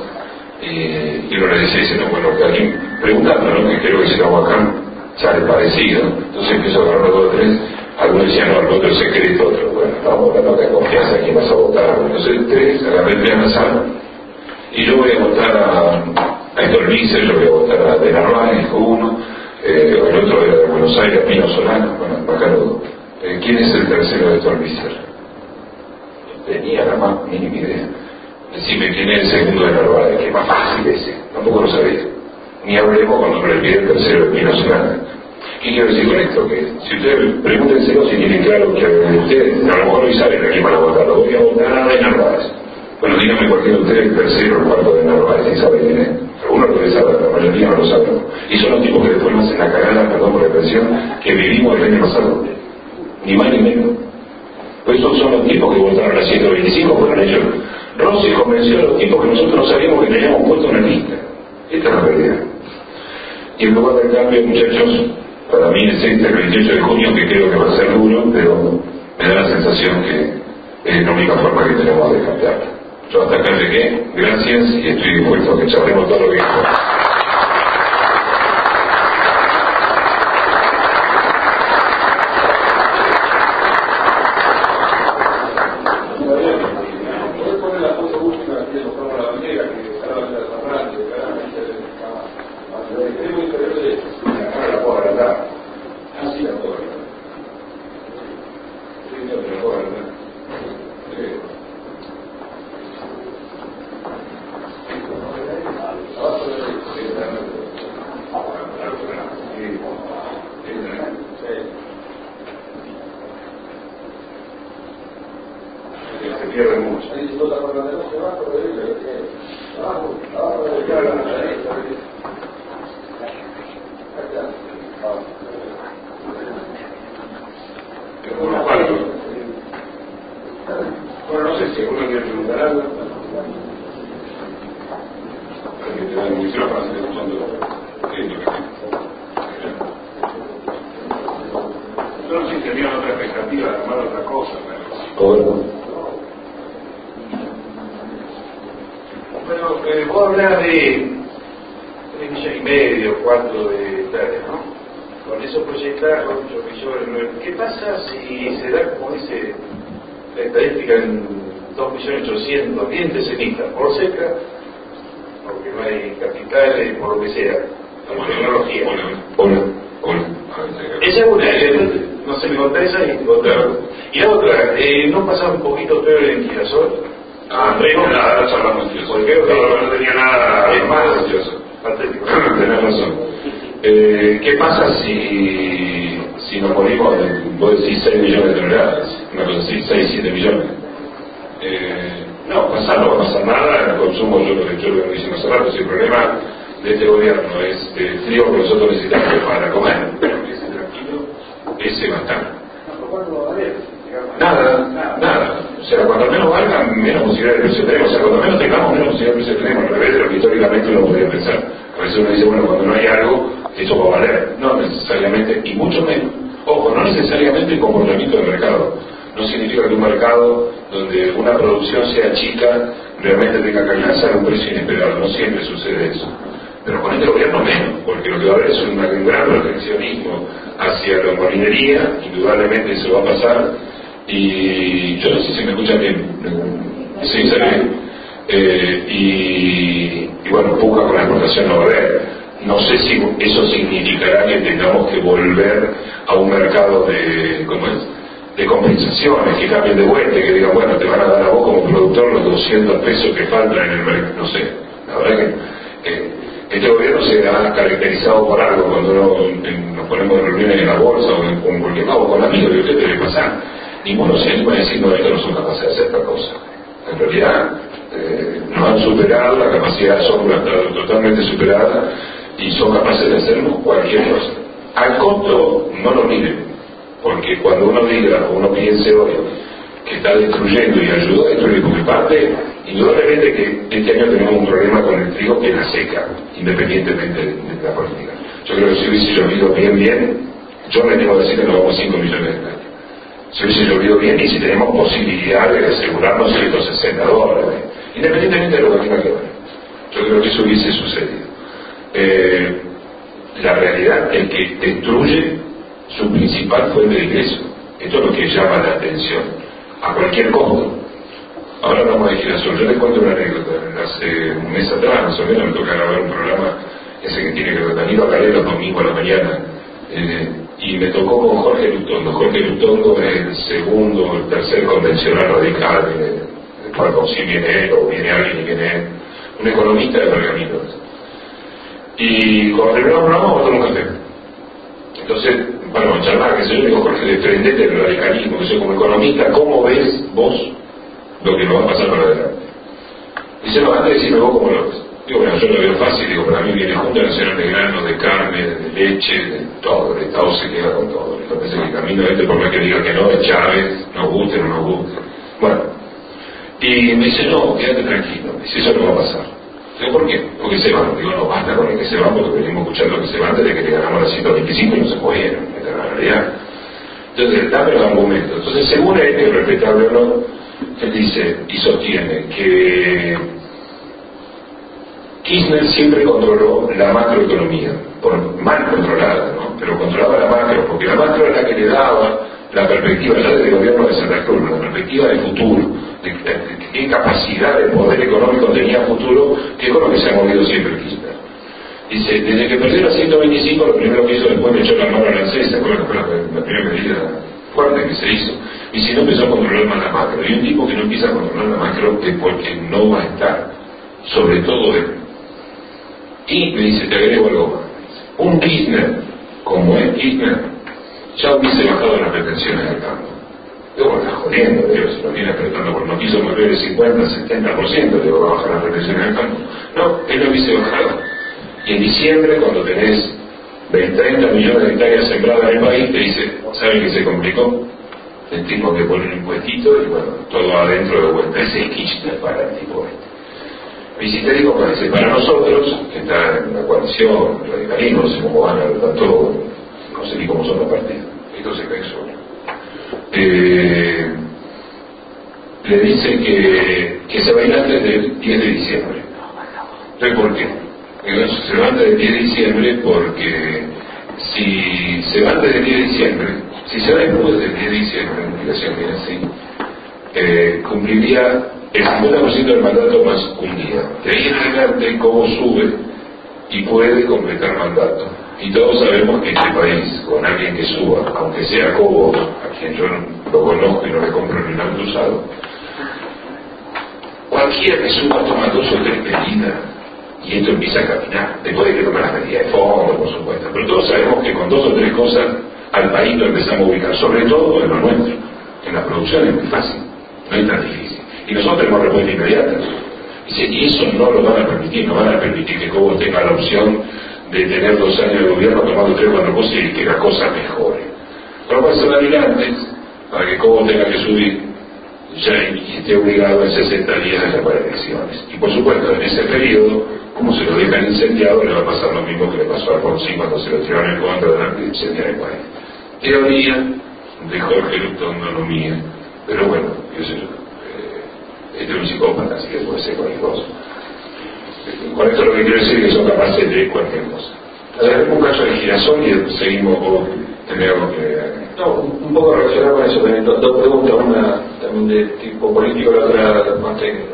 y uno le decía, diciendo, bueno, que alguien preguntando, ¿no? Que creo que si la Huacán sale parecido, entonces empiezo a agarrar dos o tres, Algunos decían, no, el voto es secreto, otros, bueno, estamos votando acá en confianza, ¿quién vas a votar? Entonces, tres, agarré tres a la sala, y yo voy a votar a Héctor Vícer, yo voy a votar a De Narváez, dijo uno, el otro era de Buenos Aires, Pino Solano, bueno, Macarudo. ¿Quién es el tercero de Héctor Vícer? Tenía la más mínima idea. Decime quién es el segundo de Narváez, que es más fácil ese, tampoco lo sabía. Ni hablemos cuando me le pide el tercero de Pino Solano. ¿Qué quiero decir con esto? Que si ustedes pregúntenselo si tienen claro que ustedes a lo mejor hoy saben a quién van a votar, lo voy a votar a De Narváez. Bueno, díganme cualquiera de ustedes el tercero o el cuarto de Narváez, si sabe quién es. Algunos lo debe saber, la mayoría no lo saben. Y son los tipos que después nos hacen la cagada, perdón por la expresión, que vivimos el año pasado. Ni más ni menos. Pues esos son los tipos que votaron a 125, fueron ellos. Rossi convenció a los tipos que nosotros no sabíamos que teníamos puesto en la lista. Esta es la realidad. Y el lugar del cambio, muchachos, para mí es el 28 de junio, que creo que va a ser duro, pero me da la sensación que es la única forma que tenemos de cambiar. Yo hasta acá llegué, gracias, y estoy dispuesto a que charlemos todo lo que queramos. Bueno, no sé si alguno quiere preguntar algo. Para que te den el micrófono, se escuchando. Yo no sé si tenían otra expectativa de armar otra cosa, pero... Bueno, vos hablas de 3,5 millones, 4 de hectáreas, ¿no? Con eso proyectas 8 millones, 9. ¿Qué pasa si se da, como dice la estadística, en 2.800.000, bien pesimistas, por seca, porque no hay capitales, por lo que sea, por tecnología? Esa es una, no se me contesta esa y otra. Y la otra, ¿no pasa un poquito peor en Girasol? No charlamos en Girasol, porque creo que no tenía nada más patético. Tenés razón. ¿Qué pasa si nos ponemos, vos decís 6 millones de toneladas, una cosa así, 6, 7 millones? No va a pasar nada, el consumo, yo lo que dije hace rato, si el problema de este gobierno es el frío que nosotros necesitamos para comer, pero que esté tranquilo, ese va a estar. ¿Cuánto va a valer? Nada. O sea, cuando menos valga, menos posibilidad de precio tenemos. O sea, cuando menos tengamos, menos posibilidad de precio tenemos. Al revés de lo que históricamente uno podría pensar. A veces uno dice, bueno, cuando no hay algo, eso va a valer. No necesariamente, y mucho menos. Ojo, no necesariamente el comportamiento del mercado. No significa que un mercado donde una producción sea chica realmente tenga que alcanzar un precio inesperado. No siempre sucede eso. Pero con este gobierno menos, porque lo que va a haber es un gran proteccionismo hacia la molinería, indudablemente eso va a pasar, y yo no sé si me escuchan bien, sí, sale bien, y bueno, poca con la exportación no va a haber. No sé si eso significará que tengamos que volver a un mercado de compensaciones, que cambien de vuelta, que digan, bueno, te van a dar a vos como productor los 200 pesos que faltan en el mercado, no sé, la verdad que este gobierno se ha caracterizado por algo cuando nos ponemos en reuniones en la bolsa o en cualquier lado con amigos, y usted debe pasar. Ninguno se anima a decir, no, estos no son capaces de hacer esta cosa. En realidad, nos han superado, la capacidad de asombro está totalmente superada y son capaces de hacernos cualquier cosa. Al costo, no lo miren, porque cuando uno diga o uno piense hoy que está destruyendo y ayuda a destruir, porque parte, indudablemente que este año tenemos un problema con el trigo que es la seca, independientemente de la política. Yo creo que si hubiese llovido bien, yo me tengo que decir que nos vamos 5 millones de hectáreas. Si hubiese llovido bien y si tenemos posibilidad de asegurarnos $160, independientemente de lo que tenga que ver. Yo creo que eso hubiese sucedido. La realidad es que destruye su principal fuente de ingreso, Esto es lo que llama la atención, a cualquier costo. Ahora hablamos de girasol. Yo les cuento una anécdota. Hace un mes atrás, más o menos, me toca grabar un programa, ese que tiene que ver Danilo Arralé los domingos a la mañana, y me tocó con Jorge Lutondo. Jorge Lutondo es el segundo o el tercer convencional radical, cuando sí viene él, o viene alguien y viene él, un economista de Pergamino. Y cuando terminamos el programa, vamos a tomar un café. Entonces, bueno, charlar, que sé yo, digo, Jorge, desprendete del radicalismo, que soy como economista, ¿cómo ves vos lo que nos va a pasar para adelante? Dice, no, antes de decirme vos cómo lo ves. Digo, bueno, yo lo veo fácil, digo, para mí viene Junta Nacional de Granos, de carne, de leche, de todo, el Estado se queda con todo. Me parece que el camino por más que diga que no, es Chávez, nos guste o no nos guste. Bueno, y me dice, no, quédate tranquilo, dice, eso no va a pasar. Digo, ¿por qué? Porque se van. Digo, no, basta con el que se van, porque venimos escuchando que se van desde que le ganamos la 125 y no se pudieron, esta es la realidad. Entonces, dame los argumentos. Entonces, según él, que es respetable o no, él dice y sostiene que Kirchner siempre controló la macroeconomía, mal controlada, ¿no? Pero controlaba la macro, porque la macro era la que le daba la perspectiva, ya desde el gobierno de Santa Cruz, la perspectiva del futuro, de qué capacidad de poder económico tenía futuro, que es con lo que se ha movido siempre Kirchner. Dice, desde que perdió la 125, lo primero que hizo después le echó la mano a la ANSES, ¿se acuerdan? Fue la primera medida fuerte que se hizo. Y si no empezó a controlar más la macro. Y un tipo que no empieza a controlar la macro es porque no va a estar, sobre todo él. Y me dice, te agrego algo más. Un Kirchner, como es Kirchner, ya hubiese bajado las pretensiones del campo. Digo, está jodiendo, digo, se lo viene apretando por no quiso mover el 50-70%, digo, va a bajar las pretensiones del campo. No, él lo hubiese bajado. Y en diciembre, cuando tenés 30 millones de hectáreas sembradas en el país, te dice, ¿saben que se complicó? Tengo que poner un impuestito y bueno, todo adentro de vuelta. Ese es Kirchner para el tipo este. Visitérico parece, para nosotros, que está en la coalición, radicalismo, no sé cómo van, tanto, no sé ni cómo son los partidos, esto se cae solo. Le dice que se va a ir antes del 10 de diciembre. Entonces, ¿por qué? Se va antes del 10 de diciembre porque si se va antes del 10 de diciembre, si se va después del 10 de diciembre, la explicación viene así, cumpliría el 50% del mandato más un día. De ahí en adelante, cómo sube y puede completar mandato. Y todos sabemos que este país, con alguien que suba, aunque sea Cobo, a quien yo lo conozco y no le compro ni un auto usado, cualquiera que suba toma 2 o 3 medidas y esto empieza a caminar. Después hay que tomar las medidas de fondo, por supuesto. Pero todos sabemos que con 2 o 3 cosas al país lo empezamos a ubicar, sobre todo en lo nuestro. En la producción es muy fácil, no es tan difícil. Y nosotros tenemos respuesta inmediata. Y eso no lo van a permitir, no van a permitir que Cobo tenga la opción de tener 2 años de gobierno tomando 3 o 4 cosas y que la cosa mejore. Por lo cual se va a ir antes para que Cobo tenga que subir ya y esté obligado en 60 días a llamar elecciones. Y por supuesto, en ese periodo, como se lo dejan incendiado, le va a pasar lo mismo que le pasó a Alfonsín cuando se lo tiraron en contra delante de incendiar el país. Teoría de Jorge Lutondo, no mía, pero bueno, qué sé yo. Este es un psicópata, así que puede ser cualquier cosa. Con esto lo que quiero decir es que son capaces de cualquier cosa. Haremos un caso de girasol y seguimos o tenemos que...
No, un poco relacionado con eso también. 2 preguntas, una también de tipo político, la otra más técnica.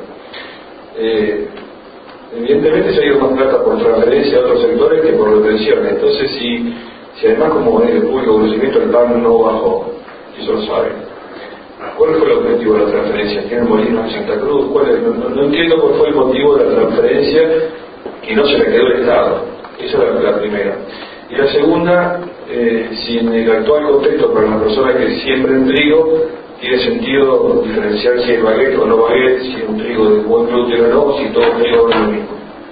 Evidentemente se ha ido más plata por transferencia a otros sectores que por retención. Entonces, si además, como es de público conocimiento, el PAN no bajó, y eso lo saben, ¿cuál fue el objetivo de la transferencia? ¿Tienen molinos en Santa Cruz? No entiendo cuál fue el motivo de la transferencia que no se le quedó el Estado. Esa es la primera. Y la segunda, si en el actual contexto para las personas que siembren trigo, tiene sentido diferenciar si es baguette o no baguette, si es un trigo de buen gluten o no, si todo el trigo es lo mismo.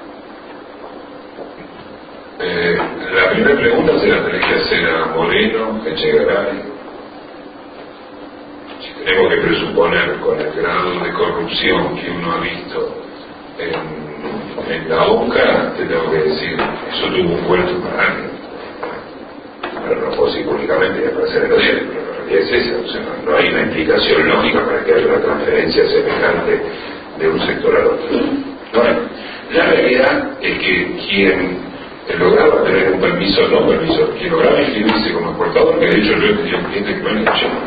La primera pregunta se la tenés que hacer a Moreno, a Echegaray. Si tenemos que presuponer con el grado de corrupción que uno ha visto en la OCA, te tengo que decir, eso tuvo un vuelto para alguien. Pero no puedo decir públicamente y aparecer en los diarios, pero la realidad es esa. O sea, no hay una explicación lógica para que haya una transferencia semejante de un sector al otro. No hay. La realidad es que quien lograba tener un permiso, quien lograba inscribirse como exportador, que de hecho yo he tenido clientes que lo han hecho,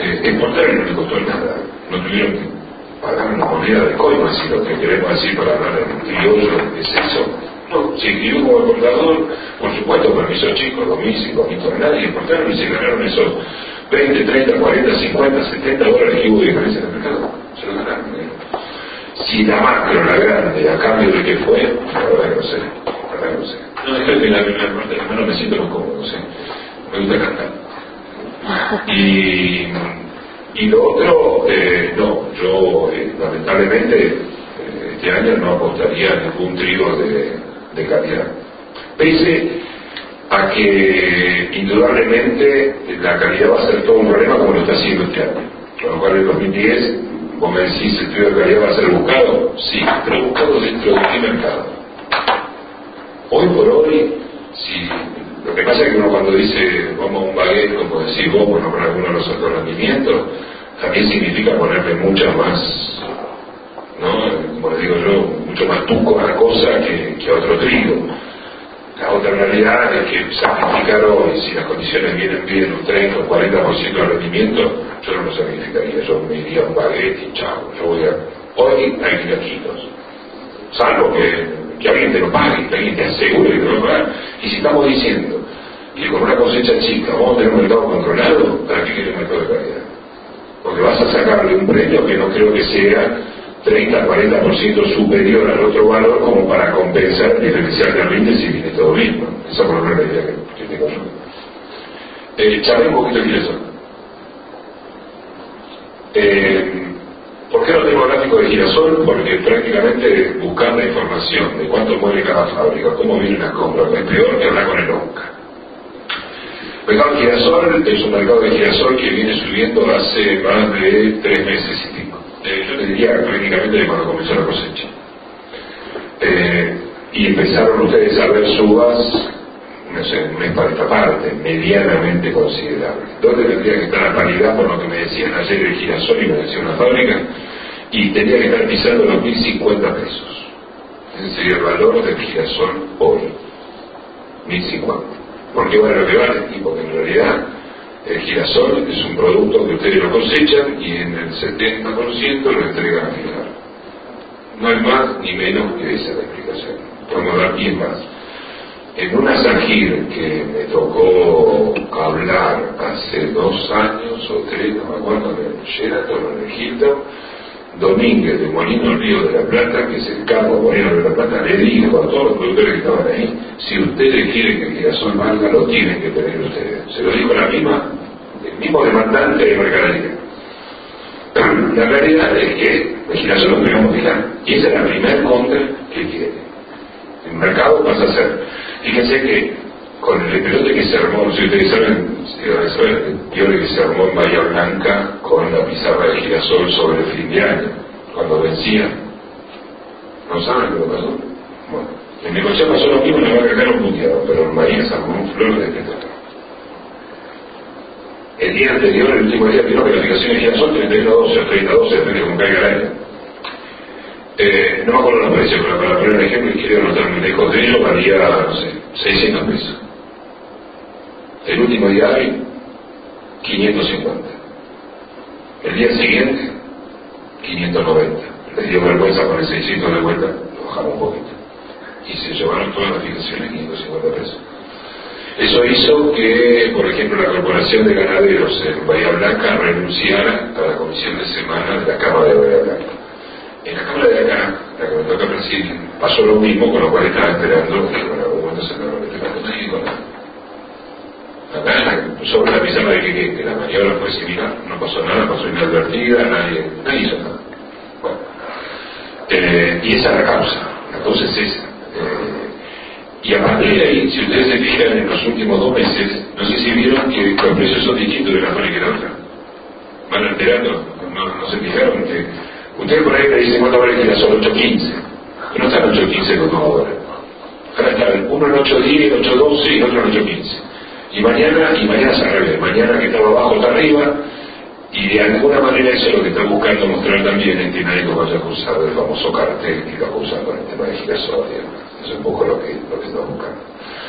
exportar no le costó nada, no tuvieron que pagar una moneda de coima, si lo que queremos decir para hablar en criollo es eso. No, se inscribió como exportador, por supuesto, permiso chicos, 2.000, 5.000 toneladas, y exportaron y se ganaron esos 20, 30, 40, 50, 70 dólares que hubo de diferencia en el mercado. Se lo ganaron. Si la macro, la grande, a cambio de qué fue, la verdad que no sé. No, es que la primera parte de la mano me siento más cómodo, no sé. Me gusta cantar. Y lo otro, no, yo lamentablemente este año no apostaría a ningún trigo de calidad. Pese a que indudablemente la calidad va a ser todo un problema como lo está haciendo este año. Con lo cual en 2010, vos me decís, el trigo de calidad va a ser buscado, sí, pero buscado dentro de qué mercado. Hoy por hoy, si lo que pasa es que uno cuando dice vamos a un baguette, como decís vos, por nombrar alguno de los otros rendimientos, también significa ponerle mucha más, ¿no? Como le digo yo, mucho más tuco a la cosa que a otro trigo. La otra realidad es que sacrificar hoy, si las condiciones vienen bien, un 30 o 40% de rendimiento, yo no lo sacrificaría, yo me iría a un baguette y chao, yo voy a... Hoy hay que ir a kilos, salvo que alguien te lo pague, que alguien te asegure que te lo pague. Y si estamos diciendo que con una cosecha chica vamos a tener un mercado controlado, ¿para qué quieres un mercado de calidad? Porque vas a sacarle un premio que no creo que sea 30-40% superior al otro valor como para compensar el diferencial que rinde si viene todo bien, ¿no? Esa por lo menos la idea que tengo yo. Charlé un poquito de girasol. ¿Por qué no tengo gráfico de girasol? Porque prácticamente buscar la información de cuánto mueve cada fábrica, cómo viene la compra, es peor que hablar con el ONCA. El mercado de girasol es un mercado de girasol que viene subiendo hace más de 3 meses y pico. Yo te diría prácticamente de cuando comenzó la cosecha. Y empezaron ustedes a ver subas, no sé, un mes para esta parte, medianamente considerable. ¿Dónde tendría que estar la paridad por lo que me decían ayer el girasol y me decía una fábrica? Y tendría que estar pisando los 1.050 pesos. Ese sería el valor del girasol hoy. 1.050. ¿Por qué vale lo que vale? Y porque en realidad el girasol es un producto que ustedes lo cosechan y en el 70% lo entregan a final. No hay más ni menos que esa la explicación. Podemos dar 10 más. En una Sajir que me tocó hablar hace 2 años o 3, no me acuerdo, en el Sheraton o en el Hilton, Domínguez de Molino Río de la Plata, que es el capo de Molino de la Plata, le dijo a todos los productores que estaban ahí, si ustedes quieren que el girasol valga, lo tienen que tener ustedes. Se lo dijo el mismo demandante de mercadería. La realidad es que el girasol lo tenemos que dar, y esa es la primera contra que tiene. El mercado pasa a ser, fíjense que con el pelote que se armó, no sé si ustedes saben, el pelote que se armó en Bahía Blanca con la pizarra de girasol sobre el fin de año, cuando vencía. ¿No saben lo que pasó? Bueno, en Necochea pasó lo mismo, en la vaca acá lo putearon, pero en Bahía se armó un flor de pelote. El día anterior, el último día, vino que la aplicación de girasol 31-12 o 30-12, depende de cómo caiga el año. No me acuerdo los precios, pero para poner un ejemplo, y quiero notar muy lejos de ello, valía, no sé, 600 pesos. El último día hábil, 550. El día siguiente, 590. Les dio vergüenza poner 600 de vuelta, lo bajamos un poquito. Y se llevaron todas las aplicaciones 550 pesos. Eso hizo que, por ejemplo, la Corporación de Ganaderos en Bahía Blanca renunciara a la comisión de semana de la Cámara de Bahía Blanca. En la Cámara de acá, la que me toca presidir, pasó lo mismo, con lo cual estaba esperando que en algún momento se me metiera con México. Acá, sobre la pizarra de que la maniobra fue similar, no pasó nada, pasó inadvertida, nadie hizo nada. Bueno, y esa es la causa es esa. Y a partir de ahí, si ustedes se fijan en los últimos 2 meses, no sé si vieron que los precios son distintos de una fábrica que la otra. Van alterando, no se fijaron que ustedes por ahí me dicen cuánto vale el girasol, 8.15, pero no están 8.15 como ahora. Ahora están uno en 8.10, 8.12 y el otro en 8.15. Y mañana se revés, mañana que estaba abajo está arriba, y de alguna manera eso es lo que está buscando mostrar también en que nadie lo vaya a acusar del famoso cartel que lo acusan con el tema de girasol. Eso es un poco lo que está buscando.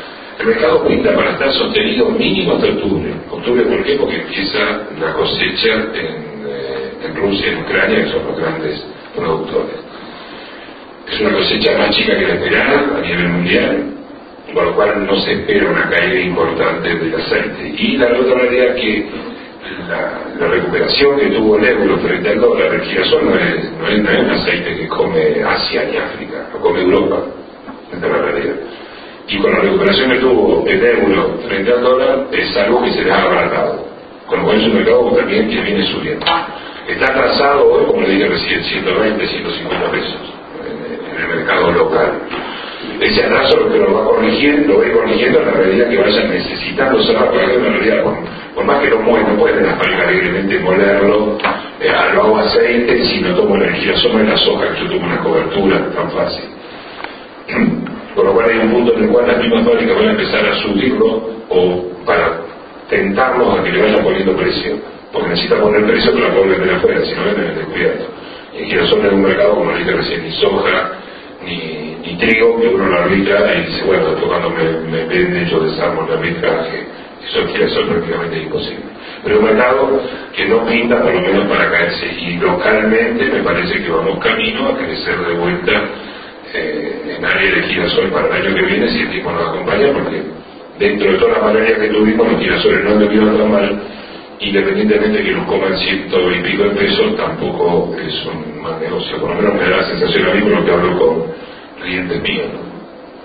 El mercado pinta para estar sostenido mínimo hasta octubre. ¿Octubre por qué? Porque empieza la cosecha en Rusia y en Ucrania, que son los grandes productores. Es una cosecha más chica que la esperada a nivel mundial, con lo cual no se espera una caída importante del aceite. Y la otra realidad es que la recuperación que tuvo el euro frente al dólar, el girasol no es un aceite que come Asia ni África, lo come Europa, esta es la realidad. Y con la recuperación que tuvo el euro frente al dólar, es algo que se les ha abaratado, con lo cual es un mercado también que viene subiendo. Está atrasado hoy, como le dije recién, 120, 150 pesos en el mercado local. Ese atraso lo va corrigiendo, lo va corrigiendo en la realidad que vayan necesitando cerrar, porque es una realidad, por más que lo mueven, no pueden las fábricas alegremente molerlo, lo hago aceite, si no tomo el girasol en la soja, que yo tomo una cobertura tan fácil. Por lo cual hay un punto en el cual las mismas fábricas van a empezar a subirlo, o para tentarlos a que le vayan poniendo precio, porque necesitan poner precio para poder vender afuera, si no venden el descubierto. Y el girasol no es un mercado, como dije recién, ni soja, ni trigo, que uno lo arbitra y dice, bueno, después cuando me venden yo desarmo el arbitraje, eso el girasol prácticamente es imposible. Pero un mercado que no pinta por lo menos para caerse, y localmente me parece que vamos camino a crecer de vuelta en área de girasol para el año que viene, si el tiempo nos acompaña, porque dentro de toda la malaria que tuvimos, los girasoles no han debido tan mal, independientemente de que nos coman 100 y pico de pesos, tampoco es un mal negocio. Por lo menos me da la sensación a mí con lo que hablo con clientes míos, ¿no?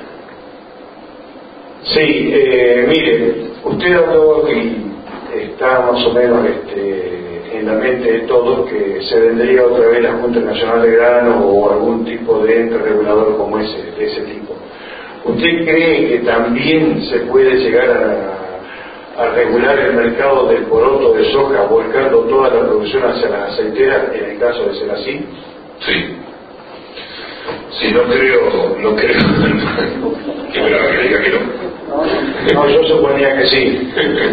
Sí, mire, usted habló y está más o menos en la mente de todos que se vendría otra vez la Junta Nacional de Grano o algún tipo de ente regulador como ese, de ese tipo. ¿Usted cree que también se puede llegar a regular el mercado del poroto de soja, volcando toda la producción hacia las aceiteras, en el caso de ser así?
Sí, no creo que me la diga que no.
No, yo suponía que sí.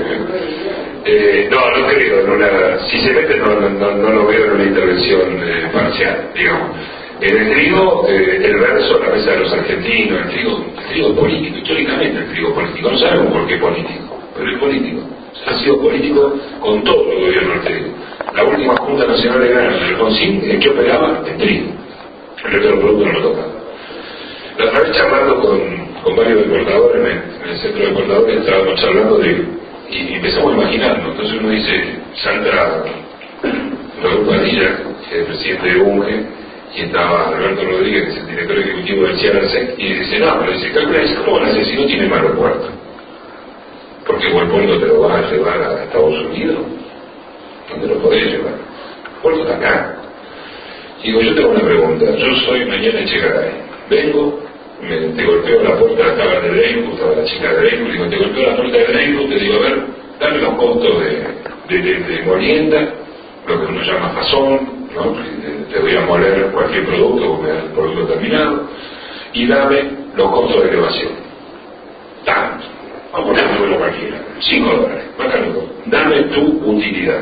No creo, si se mete no lo veo en una intervención parcial, digamos. En el trigo, el verso, la mesa de los argentinos, el trigo político, históricamente el trigo político, no sabemos por qué político, pero es político, ha sido político con todo el gobierno del trigo. La última Junta Nacional de Grano del Alfonsín, ¿en qué operaba? En trigo, el resto de los productos no lo tocaba. La otra vez charlando con varios deportadores en el centro de deportadores, estábamos charlando y empezamos a imaginarnos. Entonces uno dice, salta Raúl Padilla, que es el presidente de UNGE, y estaba Alberto Rodríguez, que es el director ejecutivo del CIARSEC, y dice, calcula, ¿cómo van a hacer si no tienen aeropuerto? Porque el puerto te lo vas a llevar a Estados Unidos, donde lo podés llevar. El puerto está acá. Y digo, yo tengo una pregunta, yo soy mañana Echegaray, vengo, te golpeo la puerta, estaba de Dreyfus, estaba la chica de Dreyfus, digo, te golpeo la puerta de Dreyfus, te digo, a ver, dame los costos de molienda, lo que uno llama fasón, ¿no? Te voy a moler cualquier producto, o me das el producto terminado, y dame los costos de elevación. Tanto, vamos a ponerlo cualquiera, $5, bájalo, dame tu utilidad.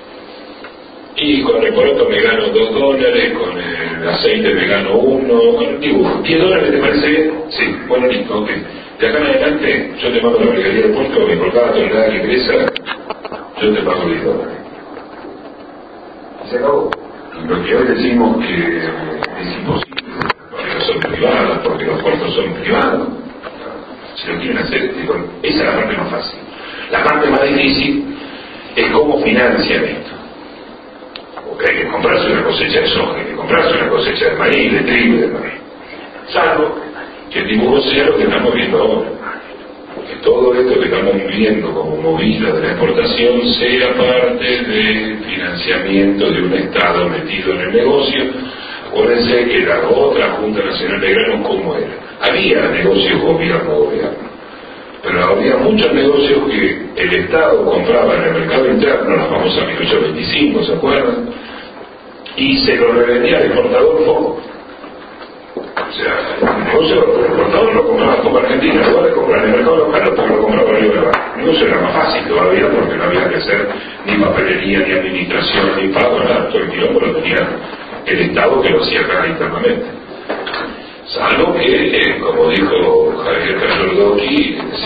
Y con el poroto me gano $2, con el aceite me gano 1, digo, $10, ¿te parece bien? Sí, bueno, listo, ok. De acá en adelante, yo te mando la brigadía del puerto, y por cada tonelada que ingresa, yo te pago $10. Y se acabó. Lo que hoy decimos que es imposible, porque son privadas, porque los puertos son privados, si lo quieren hacer, digo, esa es la parte más fácil. La parte más difícil es cómo financian esto. Porque hay que comprarse una cosecha de soja, hay que comprarse una cosecha de maíz, de trigo y de maíz. Salvo que el dibujo sea lo que estamos viendo ahora. Que todo esto que estamos viviendo como movida de la exportación sea parte del financiamiento de un Estado metido en el negocio. Acuérdense que la otra Junta Nacional de Granos, ¿cómo era? Había negocios gobierno, pero había muchos negocios que el Estado compraba en el mercado interno, la famosa 1825, ¿se acuerdan? Y se lo revendía al exportador poco. O sea, el negocio del exportador lo compraba como Argentina, en lugar de comprar en el mercado local, lo compraba en el negocio era más fácil todavía, porque no había que hacer ni papelería, ni administración, ni pago, nada. Todo el quilombo lo tenía el Estado, que lo hacía acá internamente. Salvo que, como dijo Javier Cayordowski,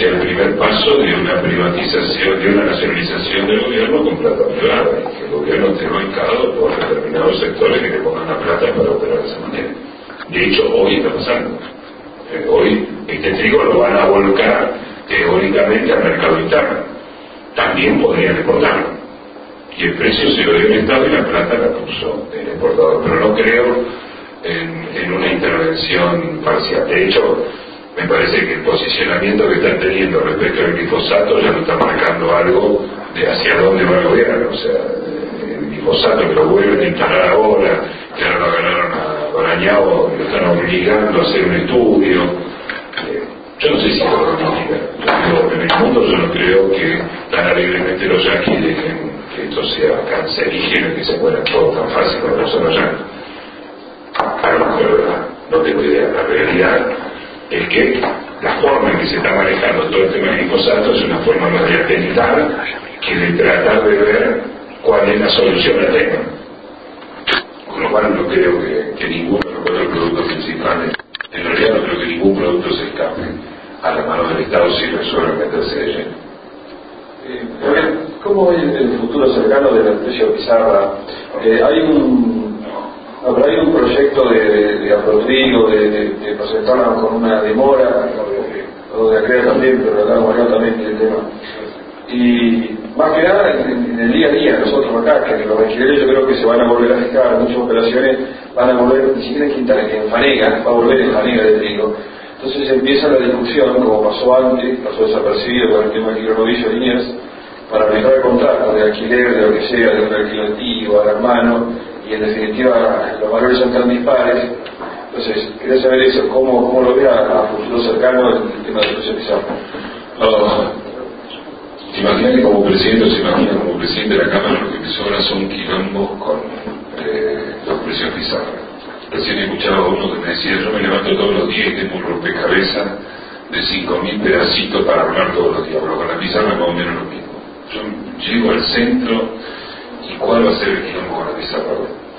sea el primer paso de una privatización, de una nacionalización del gobierno con plata privada, y que el gobierno esté bancado por determinados sectores que le pongan la plata para operar de esa manera. De hecho, hoy está pasando. Hoy este trigo lo van a volcar teóricamente al mercado interno. También podrían exportarlo. Y el precio se lo dio el Estado y la plata la puso el exportador. Pero no creo en una intervención parcial. De hecho, me parece que el posicionamiento que están teniendo respecto al glifosato ya no está marcando algo de hacia dónde va el gobierno. O sea, el glifosato que lo vuelven a instalar ahora, que ahora lo agarraron a Barañao, lo están obligando a hacer un estudio. Yo no sé si lo obligan. En el mundo yo no creo que tan alegremente los yanquis dejen que esto sea cancerígeno y que se mueran todos tan fácil como lo son los yanquis. A lo mejor, ¿verdad? No tengo idea. La realidad es que la forma en que se está manejando todo el tema del glifosato es una forma más de atentar que de tratar de ver cuál es la solución al tema. Con lo cual no creo que ninguno de los cuatro productos principales, en realidad no creo que ningún producto se escape a la mano del Estado si resuelve meterse de lleno.
¿Cómo ve el futuro cercano del precio pizarra? Hay un proyecto de aprotrigo, de presentarla con una demora, o de acreedor también, pero acá Mariano también tiene el tema. Y más que nada en el día a día, nosotros acá, que los alquileres yo creo que se van a volver a fijar, muchas operaciones van a volver, ni siquiera en Quintana, que en Fanega, va a volver en Fanega de trigo. Entonces empieza la discusión, como pasó antes, pasó desapercibido con el tema del novillo Liniers, para mejorar el contrato de alquiler, de lo que sea, de un alquiler antiguo, al hermano, y en definitiva los valores son tan dispares. Entonces, quería saber eso, cómo lo ve a futuro cercano el tema del precio pizarra.
¿Se imagina que como presidente, o se imagina como presidente de la Cámara, lo que me sobra son quilombos con los precios pizarra? Recién escuchaba a uno que me decía, yo me levanto todos los días y tengo un rompecabezas de 5.000 pedacitos para armar todos los días, pero con la pizarra más o menos lo mismo. Yo llego al centro y ¿cuál va a ser el quilombo con la pizarra?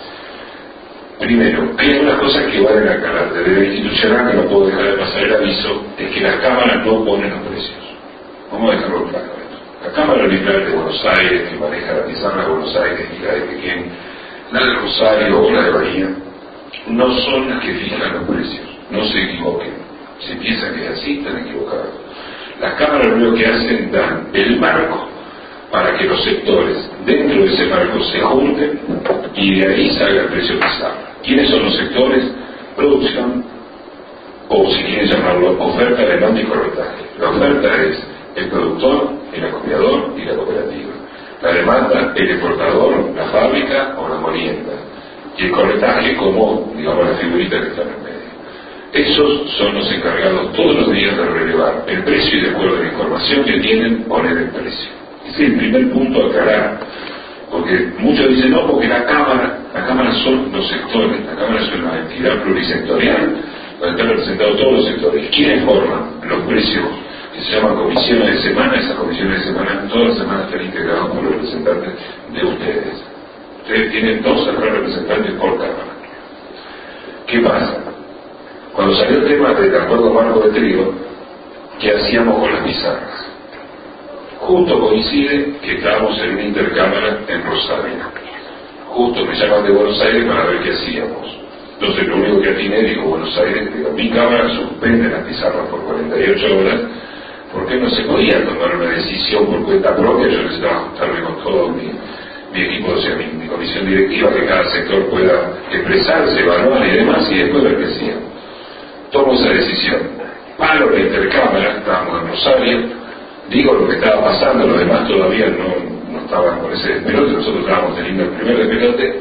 Primero, hay algunas cosas que valen a carácter de la institucional que no puedo dejar de pasar el aviso, es que las cámaras no ponen los precios. Vamos a dejarlo claro. La Cámara Arbitral de Buenos Aires, que maneja la pizarra de Buenos Aires y la de Pequén, la de Rosario o la de Bahía, no son las que fijan los precios. No se equivoquen. Si piensan que es así, están equivocados. Las cámaras lo único que hacen, dan el marco para que los sectores dentro de ese marco se junten y de ahí salga el precio pizarra. ¿Quiénes son los sectores? Producción, o si quieren llamarlo, oferta, demanda y corretaje. La oferta es el productor, el acopiador y la cooperativa. La demanda, el exportador, la fábrica o la molienda. Y el corretaje como, digamos, la figurita que está en el medio. Esos son los encargados todos los días de relevar el precio y de acuerdo a la información que tienen, poner el precio. Ese es el primer punto a aclarar. Porque muchos dicen, no, porque la Cámara son los sectores, la Cámara es una entidad plurisectorial, donde están representados todos los sectores. ¿Quiénes forman los precios? Que se llaman comisiones de semana. Esas comisiones de semana todas las semanas están integradas por los representantes de ustedes. Ustedes tienen 2 a 3 representantes por Cámara. ¿Qué pasa? Cuando salió el tema del acuerdo marco de trigo, ¿qué hacíamos con las pizarras? Justo coincide que estábamos en una intercámara en Rosario. Justo me llaman de Buenos Aires para ver qué hacíamos. Entonces lo único que atiné, digo, Buenos Aires, digo, mi Cámara suspende las pizarras por 48 horas, porque no se podía tomar una decisión por cuenta propia. Yo necesitaba juntarme con todo mi equipo, o sea, mi comisión directiva, que cada sector pueda expresarse, evaluar y demás, y después ver qué hacíamos. Tomo esa decisión. Paro la intercámara, estábamos en Rosario, digo lo que estaba pasando, los demás todavía no estaban con ese despelote, nosotros estábamos teniendo el primer despelote,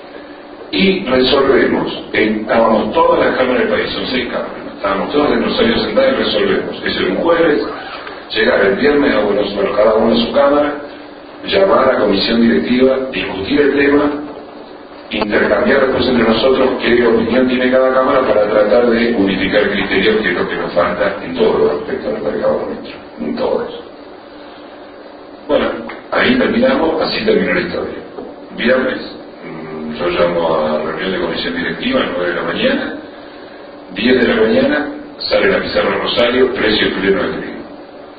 y resolvemos. Estábamos todas las cámaras del país, son 6 cámaras, estábamos todas en Rosario sentadas y resolvemos. Eso era un jueves, llegar el viernes a Buenos Aires, cada uno a su cámara, llamar a la comisión directiva, discutir el tema, intercambiar después entre nosotros qué opinión tiene cada cámara para tratar de unificar criterios, que es lo que nos falta en todos los aspectos del mercado nuestro, en todos. Bueno, ahí terminamos, así terminó la historia. Viernes, yo llamo a reunión de comisión directiva a 9 de la mañana, 10 de la mañana, sale la pizarra Rosario, precio pleno de trigo.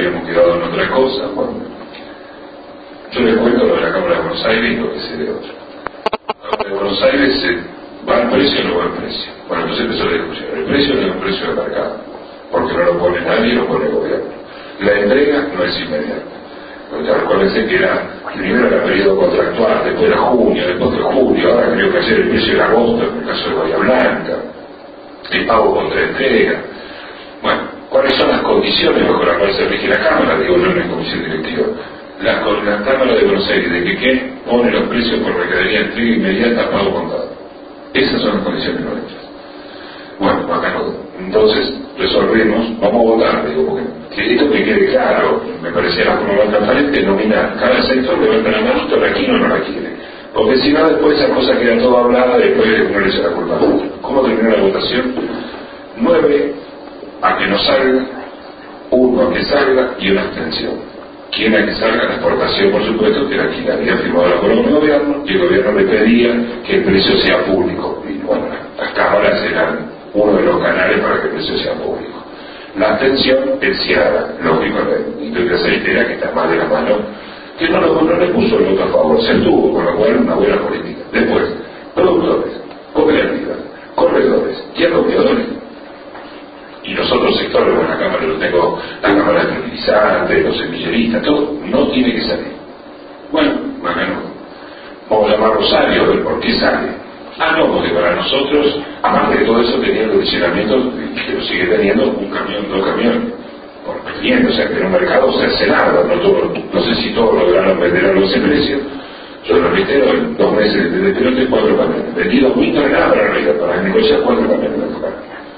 habíamos quedado en otra cosa. Bueno, yo les cuento lo de la Cámara de Buenos Aires y lo que sé de otro. La Cámara de Buenos Aires va al precio o no va al precio. Bueno, entonces empezó la discusión. El precio no es un precio de mercado, porque no lo pone nadie, lo pone el gobierno. La entrega no es inmediata. Recuérdense que primero era periodo contractual, después era junio, después de julio, ahora creo que ayer el precio era agosto, en el caso de Bahía Blanca, el pago contra entrega. Bueno, ¿cuáles son las condiciones bajo las cuales se rige la Cámara? Digo yo en la comisión directiva. La Cámara de Buenos Aires, de que pone los precios por mercadería entrega inmediata, pago contado. Esas son las condiciones nuestras. Bueno, acá no. Entonces resolvemos, vamos a votar, digo, porque esto que quede claro, me parecía la forma más transparente, nominar, cada sector levanta la mano, esto la quiere o no la quiere. Porque si no, después esa cosa queda toda hablada y después uno le echa la culpa a otro. ¿Cómo terminó la votación? 9 a que no salga, 1 a que salga y una abstención. ¿Quién a que salga? La exportación, por supuesto, que era quien había firmado el acuerdo con el gobierno, y el gobierno le pedía que el precio sea público. Y bueno, las cámaras eran uno de los canales para que el precio sea público. La abstención es Ciara, lógico, la industria aceitera, que está más de la mano, que no le puso el voto a favor, se tuvo, con lo cual una buena política. Después, productores, cooperativas, corredores y acopiadores. Y los otros sectores, bueno, la Cámara lo tengo, la Cámara de fertilizantes, los semilleristas, todo, no tiene que salir. Bueno, acá no. Vamos a llamar Rosario a ver por qué sale. No, porque para nosotros, aparte de todo eso, tenía el condicionamiento, que lo sigue teniendo, un camión, 2 camiones, por cliente, o sea que en un mercado se hace nada, no sé si todos lograron vender algo a ese precio. Yo lo reitero, en 2 meses de pelote 4 camiones, vendí 2.000 toneladas para arriba, para negociar 4 camiones de tocar.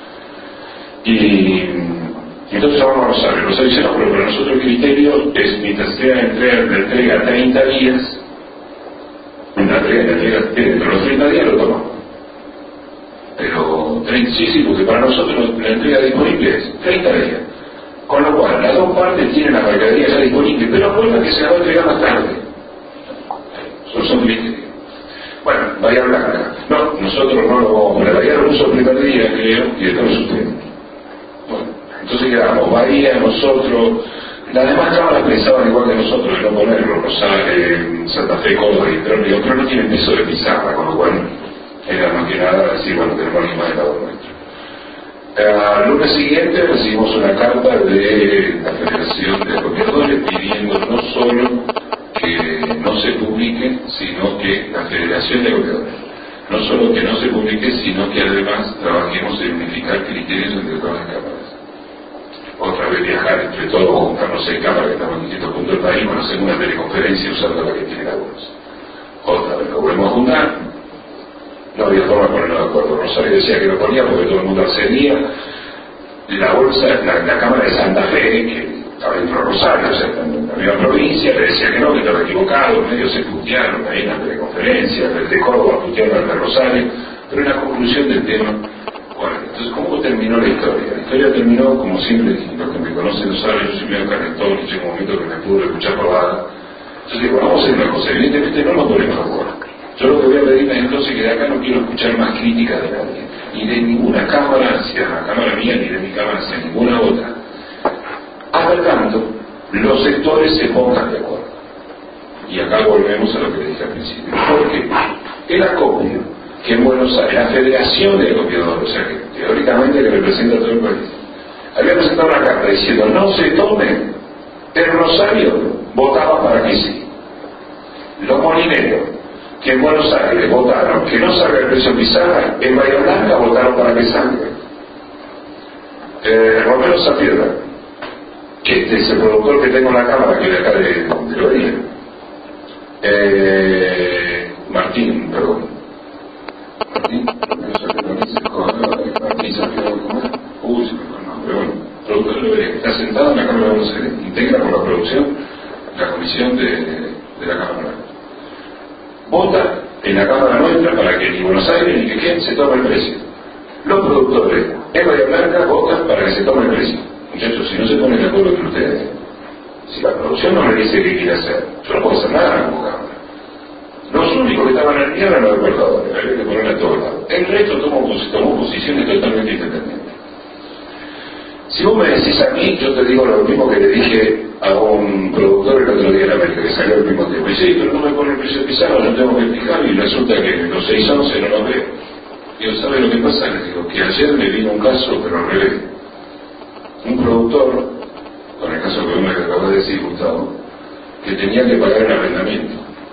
Y entonces vamos a Rosario. Rosario dice, no, pero para nosotros el criterio es mientras sea de entrega 30 días, una entrega dentro de los 30 días lo tomamos. Pero, sí, porque para nosotros la entrega disponible es 30 días. Con lo cual, las dos partes tienen la mercadería ya disponible, pero acuerdan que se la va a entregar más tarde. Son criterios. Bueno, Bahía Blanca. No, nosotros no lo vamos a poner. Bahía lo puso el primer día, creo, y después lo suspendimos. Bueno, entonces quedamos Bahía, nosotros. Las demás cámaras pensaban igual que nosotros, de no ponerlo, Rosario, Santa Fe, Córdoba y Perú, pero no tienen peso de pizarra, con lo cual era más que nada decir, bueno, tenemos alguien más del lado nuestro. Al lunes siguiente recibimos una carta de la Federación de Acopiadores pidiendo no solo que no se publique, sino que la Federación de Acopiadores, no solo que no se publique, sino que además trabajemos en unificar criterios entre todas las cámaras. Otra vez viajar entre todos, juntarnos en cámara, que estamos en distintos puntos del país, bueno, hacer una teleconferencia usando la que tienen algunos. Otra vez nos volvemos a juntar, no había forma de ponernos de acuerdo. Rosario decía que no ponía porque todo el mundo accedía. La bolsa, la Cámara de Santa Fe, que estaba dentro de Rosario, o sea, en la misma provincia, le decía que no, que estaba equivocado, los medios se putearon ahí en la teleconferencia, desde Córdoba putearon al de Rosario, pero en la conclusión del tema. Bueno, entonces, ¿cómo terminó la historia? La historia terminó, como siempre, los que me conocen lo saben, yo soy medio carretón y llegó un momento que me pudo escuchar robada. Entonces digo, vamos a hacer una cosa, evidentemente no nos ponemos de acuerdo. Yo lo que voy a pedir es entonces que de acá no quiero escuchar más críticas de nadie, ni de ninguna cámara, si a la cámara mía, ni de mi cámara, si a ninguna otra. Hasta tanto, los sectores se pongan de acuerdo. Y acá volvemos a lo que le dije al principio. ¿Por qué? El acopio, que en Buenos Aires, la Federación de Acopiadores, o sea que teóricamente que representa a todo el país, había presentado una carta diciendo no se tomen. El Rosario votaba para que sí. Los molineros, que en Buenos Aires votaron que no salga el precio pizarra, en Bahía Blanca votaron para que salga. Romero Zapiedra, que es el productor que tengo en la cámara, que es de acá de Loría. Martín Zapiedra, ¿cómo es? Uy, pero bueno, productor de Loría, que está sentado en la Cámara de Buenos Aires, integra por la producción la comisión de la Cámara. Vota en la Cámara nuestra para que ni Buenos Aires ni que se tome el precio. Los productores en Bahía Blanca votan para que se tome el precio. Muchachos, si no se ponen de acuerdo entre ustedes, si la producción no me dice qué quiere hacer, yo no puedo hacer nada como Cámara. Los únicos que estaban al día eran los exportadores, había que ponerle a todos lados. El resto tomó posiciones totalmente independientes. Si vos me decís a mí, yo te digo lo mismo que le dije a un productor el otro día en América, que salió al mismo tiempo. Y dice, sí, pero no me pone el precio de Pizarro, yo tengo que fijar, y resulta que los 6.11 no los veo. Digo, ¿sabe lo que pasa? Les digo, que ayer me vino un caso, pero al revés. Un productor, con el caso que vos me acabas de decir, Gustavo, que tenía que pagar el arrendamiento.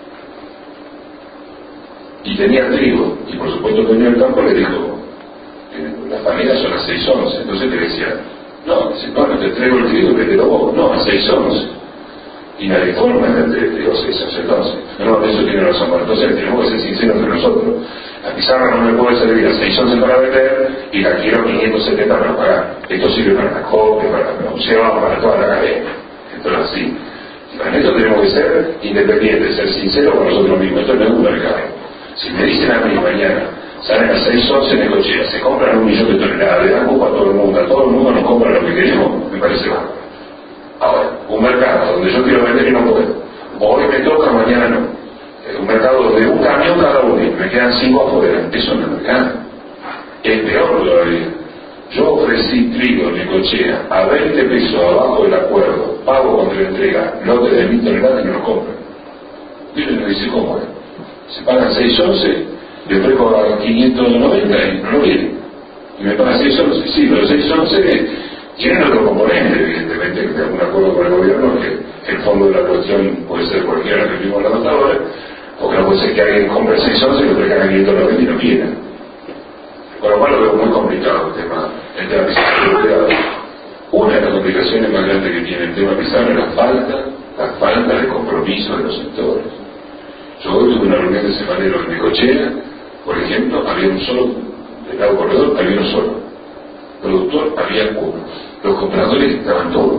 Y tenía trigo, y por supuesto el dueño del campo le dijo, las paneras son a 6.11, entonces le decía, no, dice, bueno, te traigo el trigo y vendelo vos, no, a 6.11. Y nadie forma de trigo a 6.11, entonces, no, eso tiene razón, bueno, entonces tenemos que ser sinceros entre nosotros. La pizarra no me puede servir a 6.11 para vender y la quiero 570 para pagar. Esto sirve para la copia, para la producción, para toda la cadena. Entonces así. Y para esto tenemos que ser independientes, ser sinceros con nosotros mismos. Esto no es un mercado. Si me dicen a mí mañana, salen a 6.11 en Necochea, se compran 1 millón de toneladas, le dan cupo a todo el mundo nos compra lo que queremos, me parece mal. Ahora, un mercado donde yo quiero vender y no puedo. Hoy me toca, mañana no. Un mercado donde un camión cada uno, me quedan 5 afuera, eso no es mercado. Es peor todavía. Yo ofrecí trigo en Necochea a 20 pesos abajo del acuerdo, pago contra la entrega, lote de 1.000 toneladas y no lo compran. Y me dice, ¿cómo es? Se pagan 6.11, le ofrezco a 590 y no lo vienen. Y me pagan 6.11, sí, pero 6.11 tienen otro componente, evidentemente, de algún acuerdo con el gobierno, que el fondo de la cuestión puede ser cualquiera que vimos la nota ahora, porque no puede ser que alguien compre 6.11 y lo ofrezcan a 590 y no quiera. Con lo cual lo veo muy complicado el tema pizarra. Una de las complicaciones más grandes que tiene el tema pizarra es la falta de compromiso de los sectores. Yo hoy tuve una reunión de semanero en Necochea, por ejemplo, había un solo, del lado corredor había uno solo, productor había uno, los compradores estaban todos,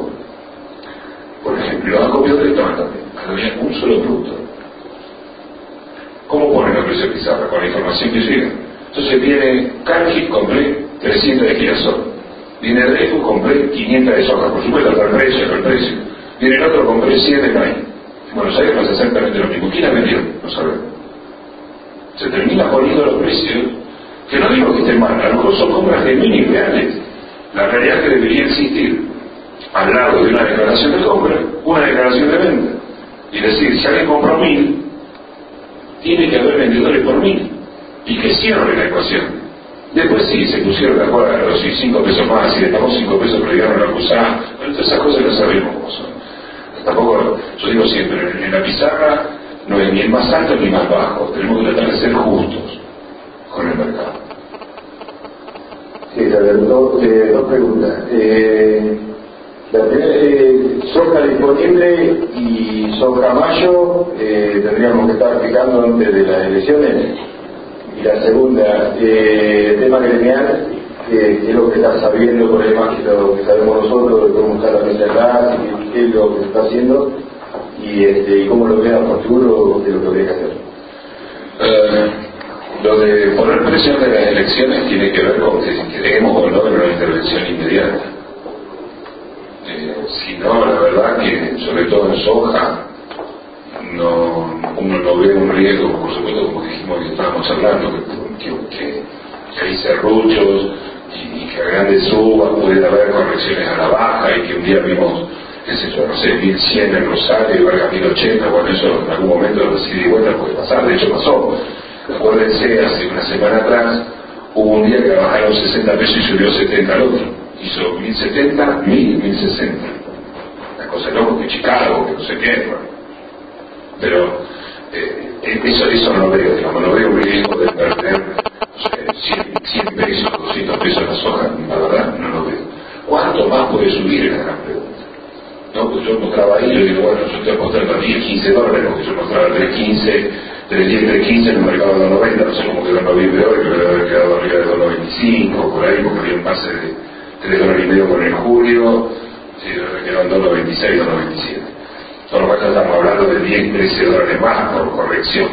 por ejemplo, los acopiadores estaban también, había un solo productor. ¿Cómo ponen la presión pizarra? Con la información que llega. Entonces viene Cargill, compré 300 de girasol, viene Dreyfus, compré 500 de soja, por supuesto está el precio, viene el otro, compré 100 de maíz. En Buenos Aires pasa exactamente lo mismo. ¿Quién la vendió? No sabemos. Se termina poniendo los precios, que no digo que estén mal, a lo mejor son compras de mini reales. La realidad es que debería existir, al lado de una declaración de compra, una declaración de venta. Y decir, si alguien compró 1.000, tiene que haber vendedores por 1.000, y que cierre la ecuación. Después sí, se pusieron de acuerdo, si 5 pesos más, si le pagó 5 pesos, pero llegaron a acusar. Bueno, todas esas cosas las sabemos cómo son. Tampoco, yo digo siempre, en la pizarra no es ni el más alto ni más bajo, tenemos que tratar de ser justos con el mercado.
Sí, dos preguntas. La primera es soja disponible y soja mayo, tendríamos que estar fijando antes de las elecciones. Y la segunda, tema gremial, que es lo que está sabiendo por ahí más que lo que sabemos nosotros, de cómo está la mesa atrás, y qué es lo que se está haciendo, y cómo lo ve a futuro, qué es lo que habría que hacer.
Lo de poner presión de las elecciones tiene que ver con que queremos o no una intervención inmediata. Si no, la verdad que, sobre todo en soja, uno no ve un riesgo, por supuesto, como dijimos que estábamos hablando, que hay serruchos y que a grandes subas pueden haber correcciones a la baja y que un día vimos, qué sé yo, no sé, 1.100 en Rosario y valga 1.080, bueno, eso en algún momento de ida y vuelta puede pasar, de hecho pasó. Acuérdense, hace una semana atrás hubo un día que bajaron 60 pesos y subió 70 al otro, hizo 1.070, 1.060, la cosa es loco, que Chicago, que no sé qué, bueno. Pero eso no lo veo, digamos, no veo un riesgo de perder, no sé, 100 pesos, 200 pesos en la soja, la verdad no lo veo. ¿Cuánto más puede subir? Es la gran pregunta. ¿No? Pues yo mostraba ahí, yo digo, bueno, yo estoy apostando a 10, 15 dólares, porque yo mostraba 3.15, 3.10, 3.15 en el mercado de 2.90, no sé cómo quedó en noviembre hoy, pero debe haber quedado arriba de 2.95, por ahí, porque había un pase de $3.50 con el julio, sí, debe haber quedado en 2.96, 2.97. Por lo cual estamos hablando de 10, 13 dólares más por corrección.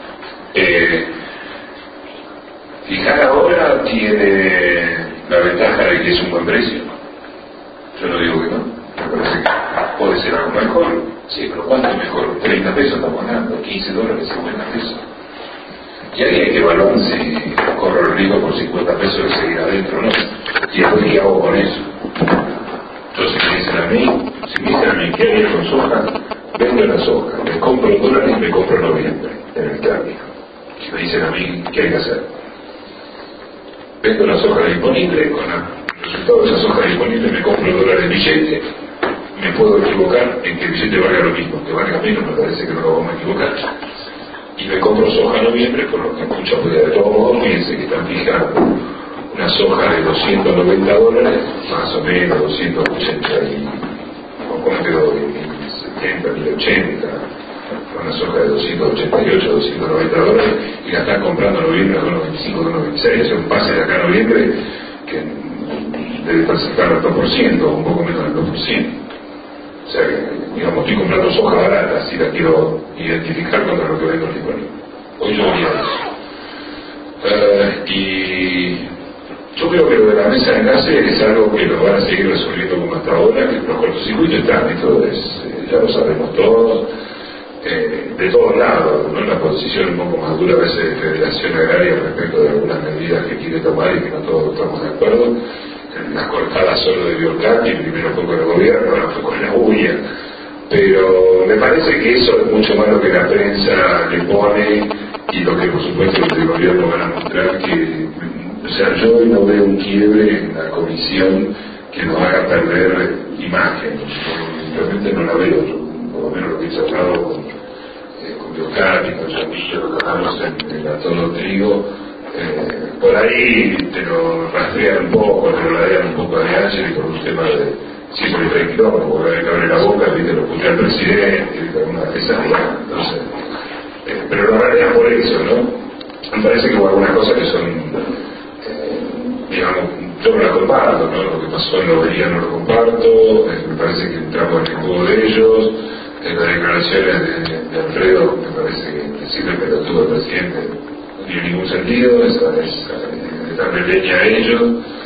Fijar ahora tiene la ventaja de que es un buen precio. Yo no digo que no, me parece que puede ser algo mejor. Sí, pero ¿cuánto es mejor? 30 pesos estamos ganando, 15 dólares, 50 pesos. Y ahí hay que evaluar si corro el riesgo por 50 pesos de seguir adentro, ¿no? Y después, ¿qué hago con eso? a mí, ¿qué haría con soja? Vendo la soja, me compro dólares y me compro noviembre, en el cambio. Si me dicen a mí, ¿qué hay que hacer? Vendo la soja disponible, con el resultado de esa soja disponible me compro dólares billete. Me puedo equivocar en que el billete valga lo mismo, que valga menos, me parece que no lo vamos a equivocar. Y me compro soja noviembre, por lo que mucha puede de todos modos, fíjense que están fijando una soja de $290, más o menos 280 y, o ¿cómo te doy? 1070, 1080, una soja de 288, 290 dólares, y la están comprando en noviembre a 295, 296, es un pase de acá a noviembre que debe estar cercano al 2%, o un poco menos del 2%. O sea que, digamos, estoy comprando soja barata si la quiero identificar contra lo que vendo disponible. Hoy yo haría eso. Y yo creo que lo de la mesa de enlace es algo que lo van a seguir resolviendo como hasta ahora, que los cortocircuitos están, esto ya lo sabemos todos, de todos lados, ¿no? La posición un poco más dura a veces de Federación Agraria respecto de algunas medidas que quiere tomar y que no todos estamos de acuerdo. Las cortadas solo de Biocati, primero fue con el gobierno, ahora fue con la UIA, pero me parece que eso es mucho más lo que la prensa le pone y lo que por supuesto los del gobierno van a mostrar que, o sea, yo hoy no veo un quiebre en la comisión que nos haga perder imagen, realmente no la veo, yo, por lo menos lo que he charlado con Biocati, con Yamillo, lo que hablamos en la Todo Trigo, por ahí te lo rastrean un poco, te lo ladean un poco de Ángel y por un tema de siempre tranquilo, como que abre la boca, ¿viste? Lo escucha el presidente, alguna de esas, entonces, pero lo rastrean por eso, ¿no? Me parece que hubo algunas cosas que son, digamos, yo no las comparto, ¿no? Lo que pasó en la Lobería no lo comparto, me parece que entramos en el juego de ellos, las declaraciones de Alfredo, me parece que decirle pelotudo al presidente no tiene ningún sentido, es darle leña a ellos.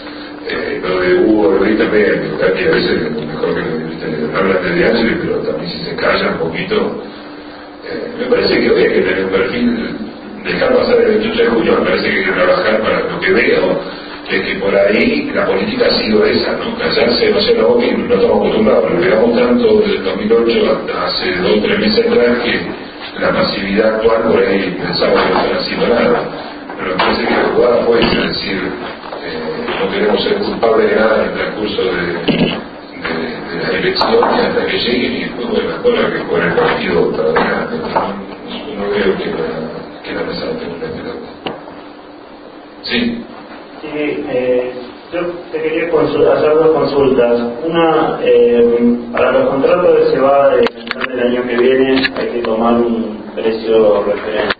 Lo de Hugo Rodríguez también, que a veces mejor que hablan de Ángeles, pero también si se calla un poquito, me parece que hoy hay que tener un perfil, dejar pasar el 28 de julio, me parece que hay que trabajar para lo que veo, es que por ahí la política ha sido esa, ¿no? Callarse, no sé, la boca, y no estamos acostumbrados, pero pegamos tanto desde el 2008 hasta hace 2 o 3 meses atrás que la pasividad actual por ahí pensamos que no están haciendo nada, pero me parece que la jugada fue esa, es decir, no queremos ser culpables de nada en el transcurso de las elecciones hasta que lleguen y después bueno, la cola que juega el partido para adelante. No veo que la mesa tenga una pelota. Sí.
Sí, yo te quería hacer 2 consultas. Una, para los contratos de cebada de del año que viene hay que tomar un precio referencia.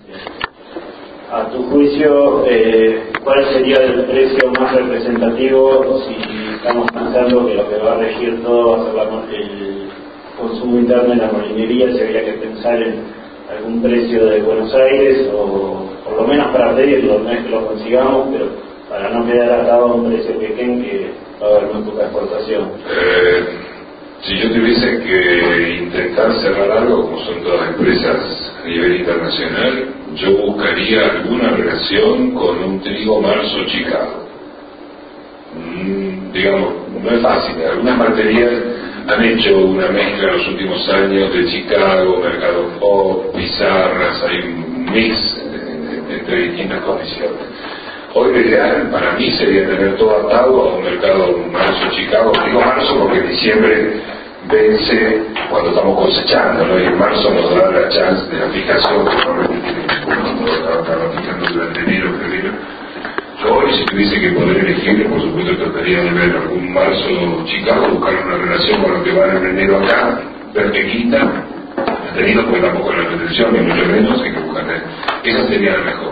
A tu juicio, ¿cuál sería el precio más representativo si estamos pensando que lo que va a regir todo va a ser el consumo interno de la molinería? Si habría que pensar en algún precio de Buenos Aires, o por lo menos para pedirlo, no es que lo consigamos, pero para no quedar atado a un precio pequeño que va a haber muy poca exportación.
Si yo tuviese que intentar cerrar algo, como son todas empresas a nivel internacional, yo buscaría alguna relación con un trigo marzo-Chicago. Digamos, no es fácil, algunas materias han hecho una mezcla en los últimos años de Chicago, mercado pop, pizarras, hay un mix entre distintas condiciones. Hoy lo ideal para mí sería tener todo atado a un mercado marzo-Chicago. Digo marzo porque en diciembre vence cuando estamos cosechando, ¿no? Y en marzo nos da la chance de la fijación que normalmente nos estaba fijando durante enero, febrero. Yo hoy, si tuviese que poder elegir, por supuesto trataría de ver algún marzo-Chicago, buscar una relación con lo que va en enero acá, ver qué quita, teniendo porque tampoco es la pretensión, ni mucho menos, hay que buscar. Esa sería la mejor.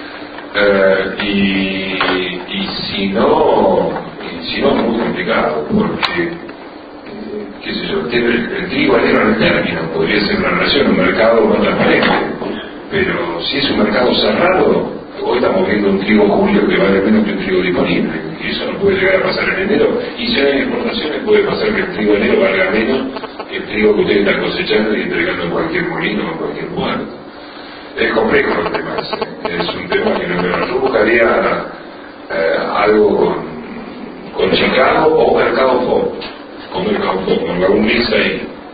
Y si no es muy complicado, porque qué sé yo, el trigo alero en el término podría ser una relación, un mercado no transparente, pero si es un mercado cerrado, hoy estamos viendo un trigo julio que vale menos que un trigo disponible, y eso no puede llegar a pasar en enero, y si hay exportaciones puede pasar que el trigo enero valga menos que el trigo que ustedes están cosechando y entregando en cualquier molino o en cualquier puerto. Es complejo el tema, es un tema que no, yo buscaría algo con Chicago o Mercado Pop, con algún mix ahí.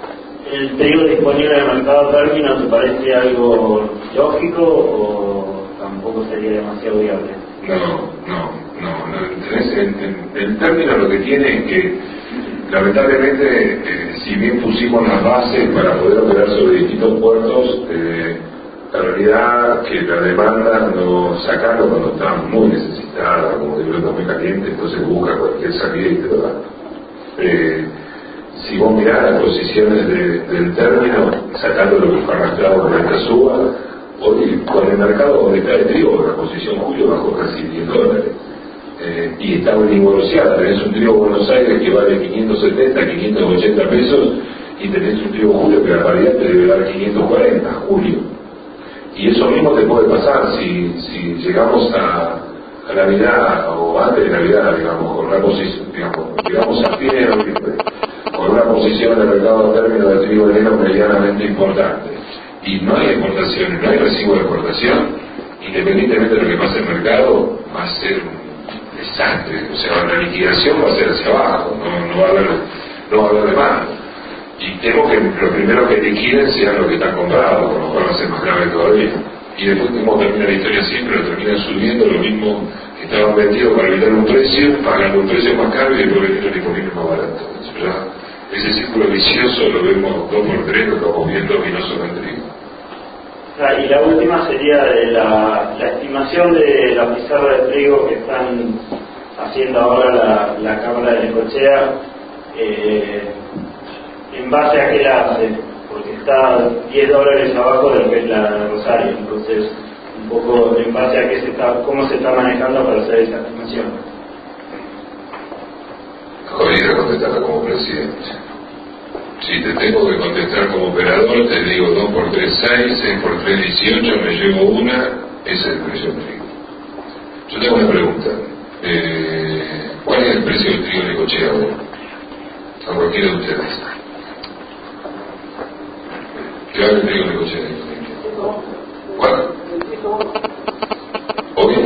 ¿El trigo disponible en el mercado término te parece algo lógico o tampoco sería demasiado viable?
El término lo que tiene es que, lamentablemente, si bien pusimos las bases para poder operar sobre distintos puertos, la realidad que la demanda no sacarlo cuando está muy necesitada, como digo, está muy caliente, entonces busca cualquier salida y te lo da. Si vos mirás las posiciones del término, sacando lo que fue arrastrado por esta suba, hoy con el mercado donde está el trigo, la posición julio bajó casi $10, y está divorciada. Tenés un trigo Buenos Aires que vale 570, 580 pesos, y tenés un trigo julio que la paridad te debe dar 540, julio. Y eso mismo te puede pasar si llegamos a Navidad o antes de Navidad, digamos, con una posición, llegamos a fines de noviembre, con una posición en el mercado a término de trigo de enero medianamente importante, y no hay exportaciones, no hay recibo de exportación, independientemente de lo que pase en el mercado, va a ser un desastre. O sea, la liquidación va a ser hacia abajo, no va a haber demanda. Y temo que los primeros que liquiden sean los que están comprados, con lo cual va a ser más grave todavía. Y después, como termina la historia siempre, lo terminan subiendo, lo mismo que estaban vendidos para evitar un precio, pagando un precio más caro y después vendiendo disponible más barato. Entonces, ya, ese círculo vicioso lo vemos 2 por 3, lo estamos viendo y no solo en trigo.
Y la última sería de la estimación de la pizarra de trigo que están haciendo ahora la Cámara de Necochea. ¿En base a qué la hace? Porque está $10 abajo de lo que es la de Rosario, entonces un poco en base a cómo se está manejando para hacer esa estimación.
Jodido contestarla como presidente. Si te tengo que contestar como operador, te digo 2 por 3, 6, 6 por 3, 18, me llevo una, ese es el precio del trigo. Yo tengo una pregunta. ¿Cuál es el precio del trigo de Necochea hoy? A cualquiera de ustedes. ¿Qué vale el trigo de Necochea? ¿Cuál? ¿Hoy?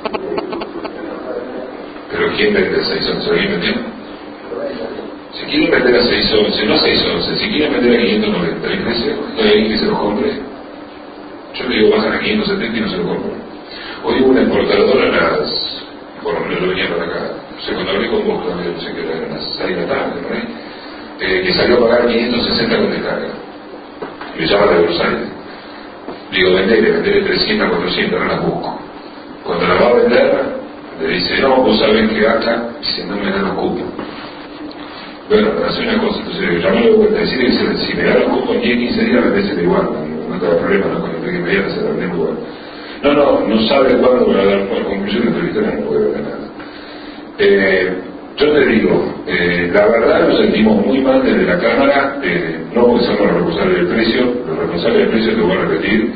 ¿Pero quién vende a 6.11? ¿Alguien vendió? Si quieren vender a 6.11, no a 6.11, si quieren vender a 590, ¿hay precio? ¿No hay alguien que se los compre? Yo le digo, bajan a 570 y no se lo compran. Hoy hubo una exportadora por lo menos lo venía para acá, no sé, cuando hablé con vos, no sé qué era, eran las 6 de la tarde, ¿no? Que salió a pagar 560 con descarga. Me llama de Buenos Aires. Digo, vendele 300, 400, no las busco. Cuando la va a vender, le dice, no, vos sabés que acá, dice, no me dan los cupos. Bueno, hace una cosa, entonces llamalo de vuelta, decirle que si me da los cupos en 10, 15 días, me parece igual, no tengo problema, no, con el entrega inmediata se la vendemos igual. No sabe cuándo me va a dar por conclusión de entrevista, no puede ver nada. Yo te digo, la verdad nos sentimos muy mal desde la Cámara, no porque somos los responsables del precio, los responsables del precio, te voy a repetir,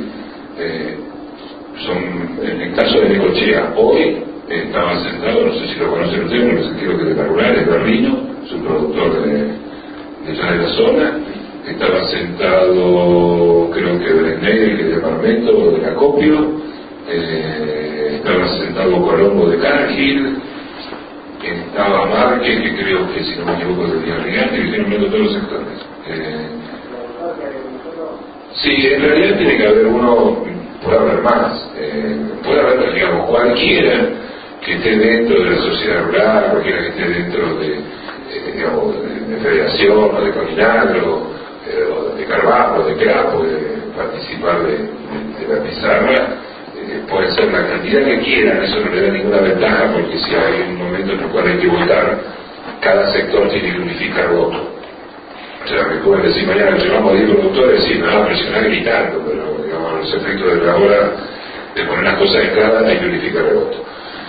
son, en el caso de Necochea, hoy estaba sentado, no sé si lo conocen ustedes, pero les quiero que de Carular, es Berlino, su productor de allá de la zona, estaba sentado, creo que Brenner, que es de Departamento, de Acopio, estaba sentado Colombo de Cargill, estaba Márquez, que creo que si no me equivoco es del Día Gigante, que tiene un de todos los sectores. Sí, en realidad tiene que haber uno, puede haber más, puede haber, digamos, cualquiera que esté dentro de la sociedad rural, cualquiera que esté dentro digamos, de Federación, o de Coninagro, o de Carvalho, de CRA, puede participar de la pizarra. Puede ser la cantidad que quieran, eso no le da ninguna ventaja, porque si hay un momento en el cual hay que votar, cada sector tiene que unificar voto. O sea, me pueden decir mañana que llevamos 10 productores y me van a presionar gritando, pero digamos, los efectos de la hora de poner las cosas en cada hay que unificar el voto.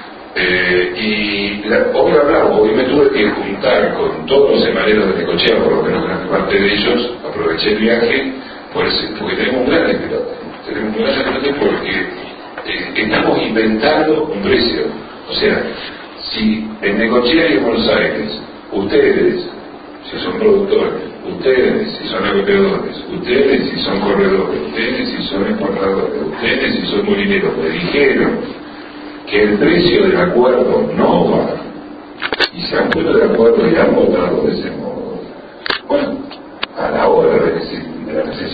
Hoy me tuve que juntar con todos los semaneros de Necochea, por lo menos gran parte de ellos, aproveché el viaje, porque tenemos un gran despelote. Tenemos un gran despelote porque estamos inventando un precio. O sea, si en Necochea y en Buenos Aires, ustedes, si son productores, ustedes si son agropeadores, ustedes si son corredores, ustedes si son exportadores, ustedes si son molineros, me dijeron que el precio del acuerdo no va, y se han puesto de acuerdo y han votado de ese modo, bueno, a la hora de decir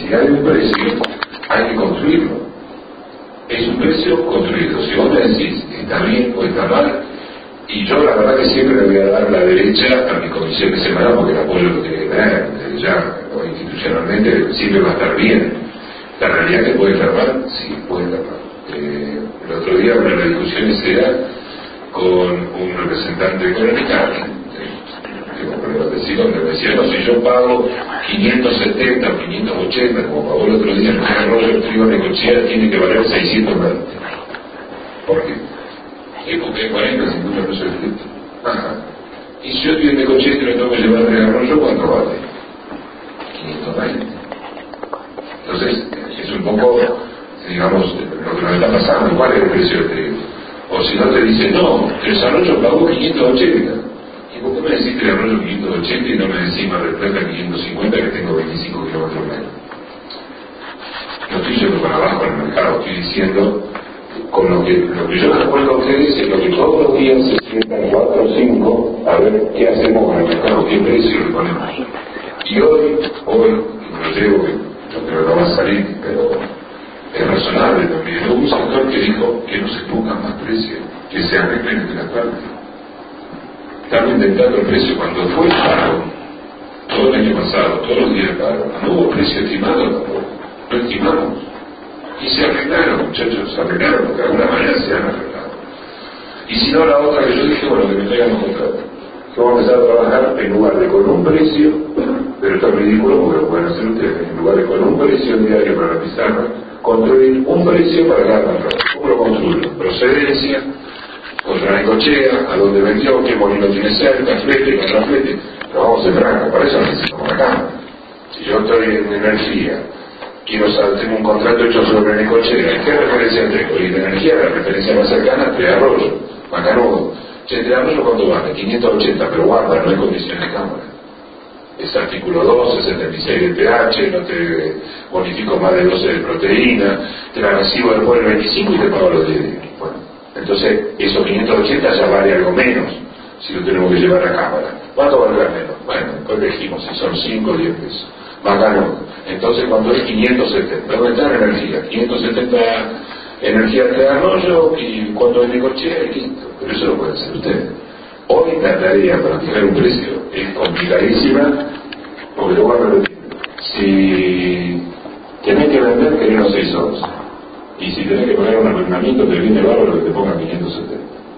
si hay un precio, hay que construirlo. Es un precio construido. Si vos me decís, está bien o está mal, y yo la verdad que siempre le voy a dar la derecha a mi comisión de semana porque el apoyo lo tiene que tener, ya o institucionalmente siempre va a estar bien. La realidad que puede estar mal, sí, puede estar mal. El otro día una de las discusiones era con un representante económico, donde me decía, no, si yo pago 570 o 580, como pagó el otro día en el arroyo del trigo Necochea, tiene que valer 620. ¿Por qué? Porque 40, 50 pesos de litro. Ajá. Y si yo estoy en Necochea y lo tengo que llevar de arroyo, ¿cuánto vale? 520. Entonces, es un poco, digamos, lo que nos está pasando. ¿Cuál es el precio del trigo? O si no te dicen, no, el desarrollo pagó 580. ¿Y por qué me decís que el arroyo 580 y no me decís Mar del Plata 550 que tengo 25 kilómetros menos? No estoy yendo para abajo en el mercado, estoy diciendo, con lo que yo les recuerdo a ustedes es lo que todos los días se sientan 4 o 5 a ver qué hacemos con el mercado, qué precio le ponemos. Y hoy, lo llevo, yo creo que no va a salir, pero es razonable también. Hubo un sector que dijo que no se pongan más precios, que se arreglen entre las partes. Estamos intentando el precio cuando fue paro, todo el año pasado, todos los días paro, no hubo precio estimado tampoco, no estimamos. Y se arreglaron, muchachos, se arreglaron, porque de alguna manera se han arreglado. Y si no, la otra que yo dije, bueno, que me traigan los contratos. Que vamos a empezar a trabajar en lugar de con un precio, pero esto es ridículo porque lo pueden hacer ustedes, en lugar de con un precio diario para la pizarra, construir un precio para cada contrato. ¿Cómo lo construyen? Procedencia, contra Necochea, a donde vendió, qué molino tiene cerca, flete, contra flete. Pero vamos a franco, para eso necesitamos la cámara. Si yo estoy en energía, tengo un contrato hecho sobre Necochea, ¿qué referencia tengo? Y de energía, la referencia más cercana es de Arroyo, Macanudo. De Arroyo, ¿cuánto vale? 580, pero guarda, no hay condiciones de cámara. Es artículo 12, 76 de pH, no te bonifico más de 12 de proteína, te la recibo después del 25 y te pago los 10 días. Bueno, entonces esos 580 ya vale algo menos si lo tenemos que llevar a cámara. ¿Cuánto valdrá menos? Bueno, después elegimos si son 5 o 10 pesos. Macanudo. Entonces cuando es 570, ¿dónde está la energía? 570 energía de Arroyo y cuando es Necochea es listo. Pero eso lo pueden hacer ustedes. Hoy la tarea para fijar un precio es complicadísima, porque lo voy a repetir. Si tenés que vender, querés los 6 horas. Y si tenés que poner un arrendamiento, te viene bárbaro que te pongan 570.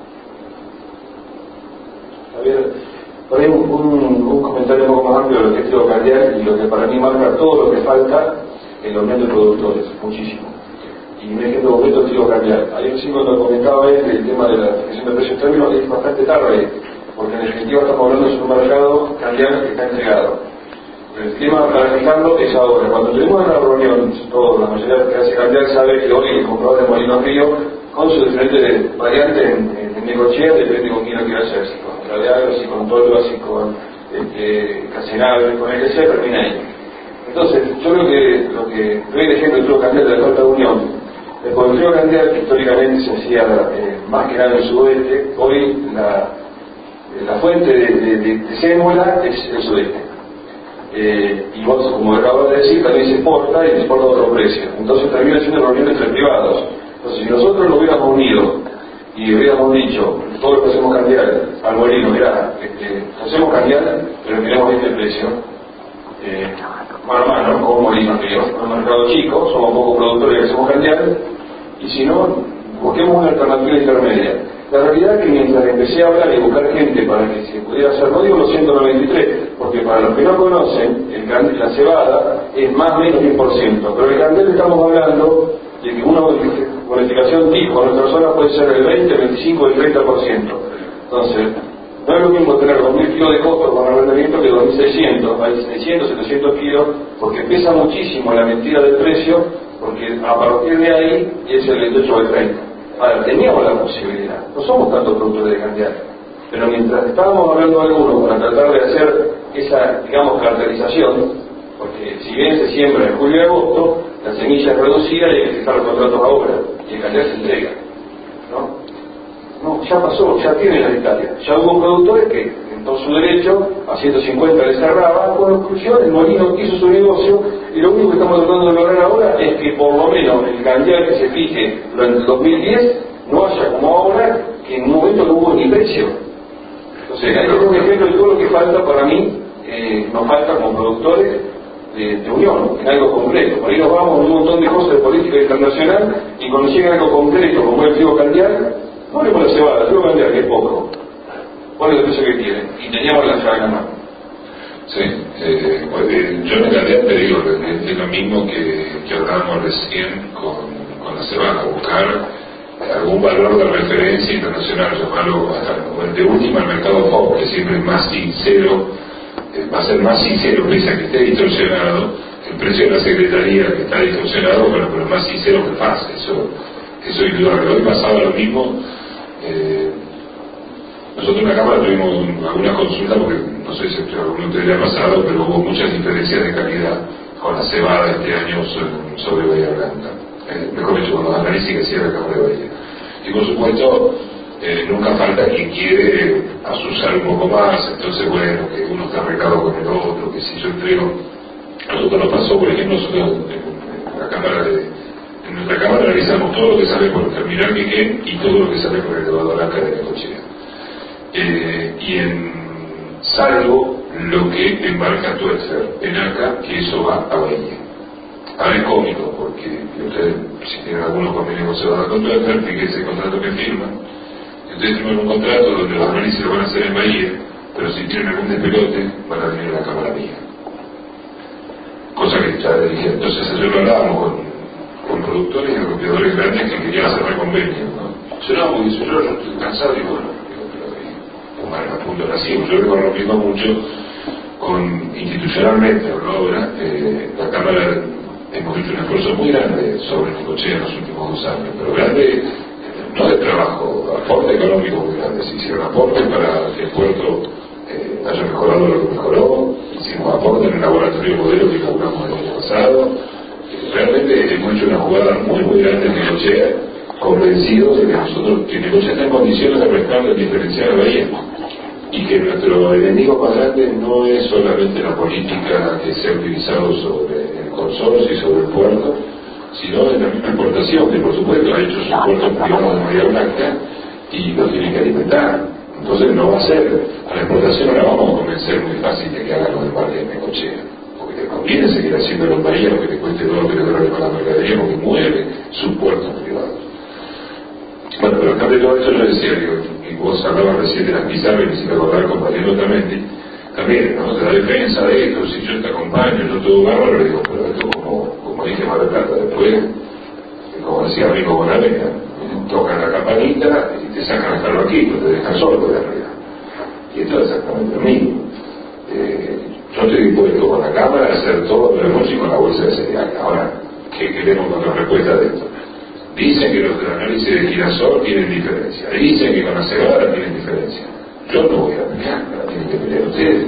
Javier, por ahí un comentario un poco más amplio de lo que es trigo cardial y lo que para mí marca todo lo que falta en el aumento de productores, muchísimo. Y un ejemplo concreto es trigo cardial. Ayer sí cuando comentaba el tema de la fijación de precios términos es bastante tarde, porque en definitiva estamos hablando de un mercado cardial que está entregado. El tema para fijarlo es ahora. Cuando tuvimos una reunión, la mayoría que hace cardial sabe que hoy el comprador de Molino Río, con sus diferentes variantes en Necochea, depende con quién lo quiera hacer, si con radial, si con tolva, si con casenal, con el que sea, termina ahí. Entonces, yo creo que lo que doy el ejemplo del trigo cardial de la falta de unión, el trigo cardial que históricamente se hacía más que nada en el sudoeste, hoy la fuente de sémola es el sudeste. Y vos, como acabas de decir, también se exporta y se exporta a otro precio. Entonces termina siendo reunión entre privados. Entonces, si nosotros lo hubiéramos unido y hubiéramos dicho, todo lo que hacemos cardial al molino, mirá, hacemos cardial, pero queremos este precio, mano a mano, como Molino Río, un mercado chico, somos pocos productores que hacemos cardial, y si no, busquemos una alternativa intermedia. La realidad es que mientras empecé a hablar y buscar gente para que se pudiera hacer, no digo los 193, porque para los que no conocen, la cebada es más o menos 10%, pero el cardial estamos hablando de que una bonificación tipo en nuestra zona puede ser del 20, el 25 o el 30%. Entonces, no es lo mismo tener 2.000 kilos de costo con arrendamiento que 2.600, hay 600, 700 kilos, porque pesa muchísimo la mentira del precio, porque a partir de ahí es el 28 o el 30. Ahora, teníamos la posibilidad, no somos tantos productores de cardial, pero mientras estábamos hablando algunos para tratar de hacer esa, digamos, cartelización, porque si bien se siembra en julio y agosto, la semilla es reducida y hay que fijar los contratos ahora, y el cardial se entrega, ¿no? No, ya pasó, ya tiene las hectáreas. Ya hubo productores que, en todo su derecho, a 150 le cerraban, bueno, inclusión, el molino hizo su negocio, y lo único que estamos tratando de lograr ahora es que por lo menos el candial que se fije durante el 2010 no haya como ahora, que en un momento no hubo ni precio. Entonces, hay un ejemplo de todo lo que falta para mí, nos falta como productores de unión, en algo concreto. Por ahí nos vamos un montón de cosas de política internacional, y cuando llega algo concreto, como el trigo candial, no le pone cebada, el trigo candial, que es poco, pone el precio que quiere, y teníamos la llave en la mano.
Sí, yo en el candial te digo, es lo mismo que hablábamos recién con la cebada, buscar algún valor de referencia internacional, llamarlo hasta de última el mercado FOB, que siempre es más sincero, va a ser más sincero, pese a que esté distorsionado, el precio de la Secretaría que está distorsionado, bueno, pero es más sincero que el FAS, eso indudable. Hoy pasaba lo mismo, nosotros en la Cámara tuvimos alguna consulta, porque no sé si a alguno de ustedes le ha pasado, pero hubo muchas diferencias de calidad con la cebada este año sobre Bahía Blanca. Mejor dicho, con los análisis que hacía la Cámara de Bahía. Y por supuesto, nunca falta quien quiere asusar un poco más, entonces bueno, que uno está recado con el otro, que si yo entrego. A nosotros nos pasó, por ejemplo, nosotros en nuestra Cámara realizamos todo lo que sale por el terminal Miquén y todo lo que sale por el elevador Anca de Necochea. Y en salvo lo que embarca Tuercer en Anca, que eso va a Bahía. Ahora es cómico, porque ustedes, si tienen algunos convenios con cebada con Tuercer, fíjense el contrato que firman. Ustedes firman un contrato donde los análisis lo van a hacer en Bahía, pero si tienen algún despelote, van a venir a la Cámara mía. Cosa que ya le dije. Entonces ayer lo hablábamos con productores y agropeadores grandes que querían cerrar convenios, ¿no? Yo no, porque yo estoy cansado y bueno, pero a punto recibo. Yo vengo rompiendo mucho institucionalmente, ¿no? Ahora, la Cámara hemos hecho un esfuerzo muy grande sobre Necochea en los últimos 2 años, pero grande no de trabajo, aporte económico muy grande. Se hicieron aportes para que el puerto haya mejorado lo que mejoró, hicimos aportes en el laboratorio modelo que inauguramos el año pasado. Realmente hemos hecho una jugada muy muy grande en Necochea, convencidos de que Necochea está en condiciones de restarle el diferencial a Bahía, y que nuestro enemigo más grande no es solamente la política que se ha utilizado sobre el consorcio y sobre el puerto, sino en la misma exportación, que por supuesto ha hecho sus puertos privados de Bahía Blanca y los tiene que alimentar. Entonces no va a ser, a la exportación no la vamos a convencer muy fácil de que hagan los embarques en Necochea, porque le conviene seguir haciendo en Bahía lo que le cueste $2 o $3 para la mercadería, porque mueve sus puertos privados. Bueno, pero acá de todo eso yo decía, y vos hablabas recién de las pizarras, y me acordar compartiendo también, ¿no? De la defensa de esto, si yo te acompaño, yo todo bárbaro, le digo, pero esto como dije Mar del Plata, después, como decía Rico Bonavena, tocan la campanita y te sacan hasta el banquito, te dejan solo de arriba. Y esto es exactamente lo mismo. Yo estoy dispuesto con la Cámara a hacer todo lo demás y con la bolsa de cereal. Ahora, ¿qué queremos con la respuesta de esto? Dicen que los del análisis de girasol tienen diferencia, dicen que con la cebada tienen diferencia. Yo no voy a pelear, tienen que pelear ustedes.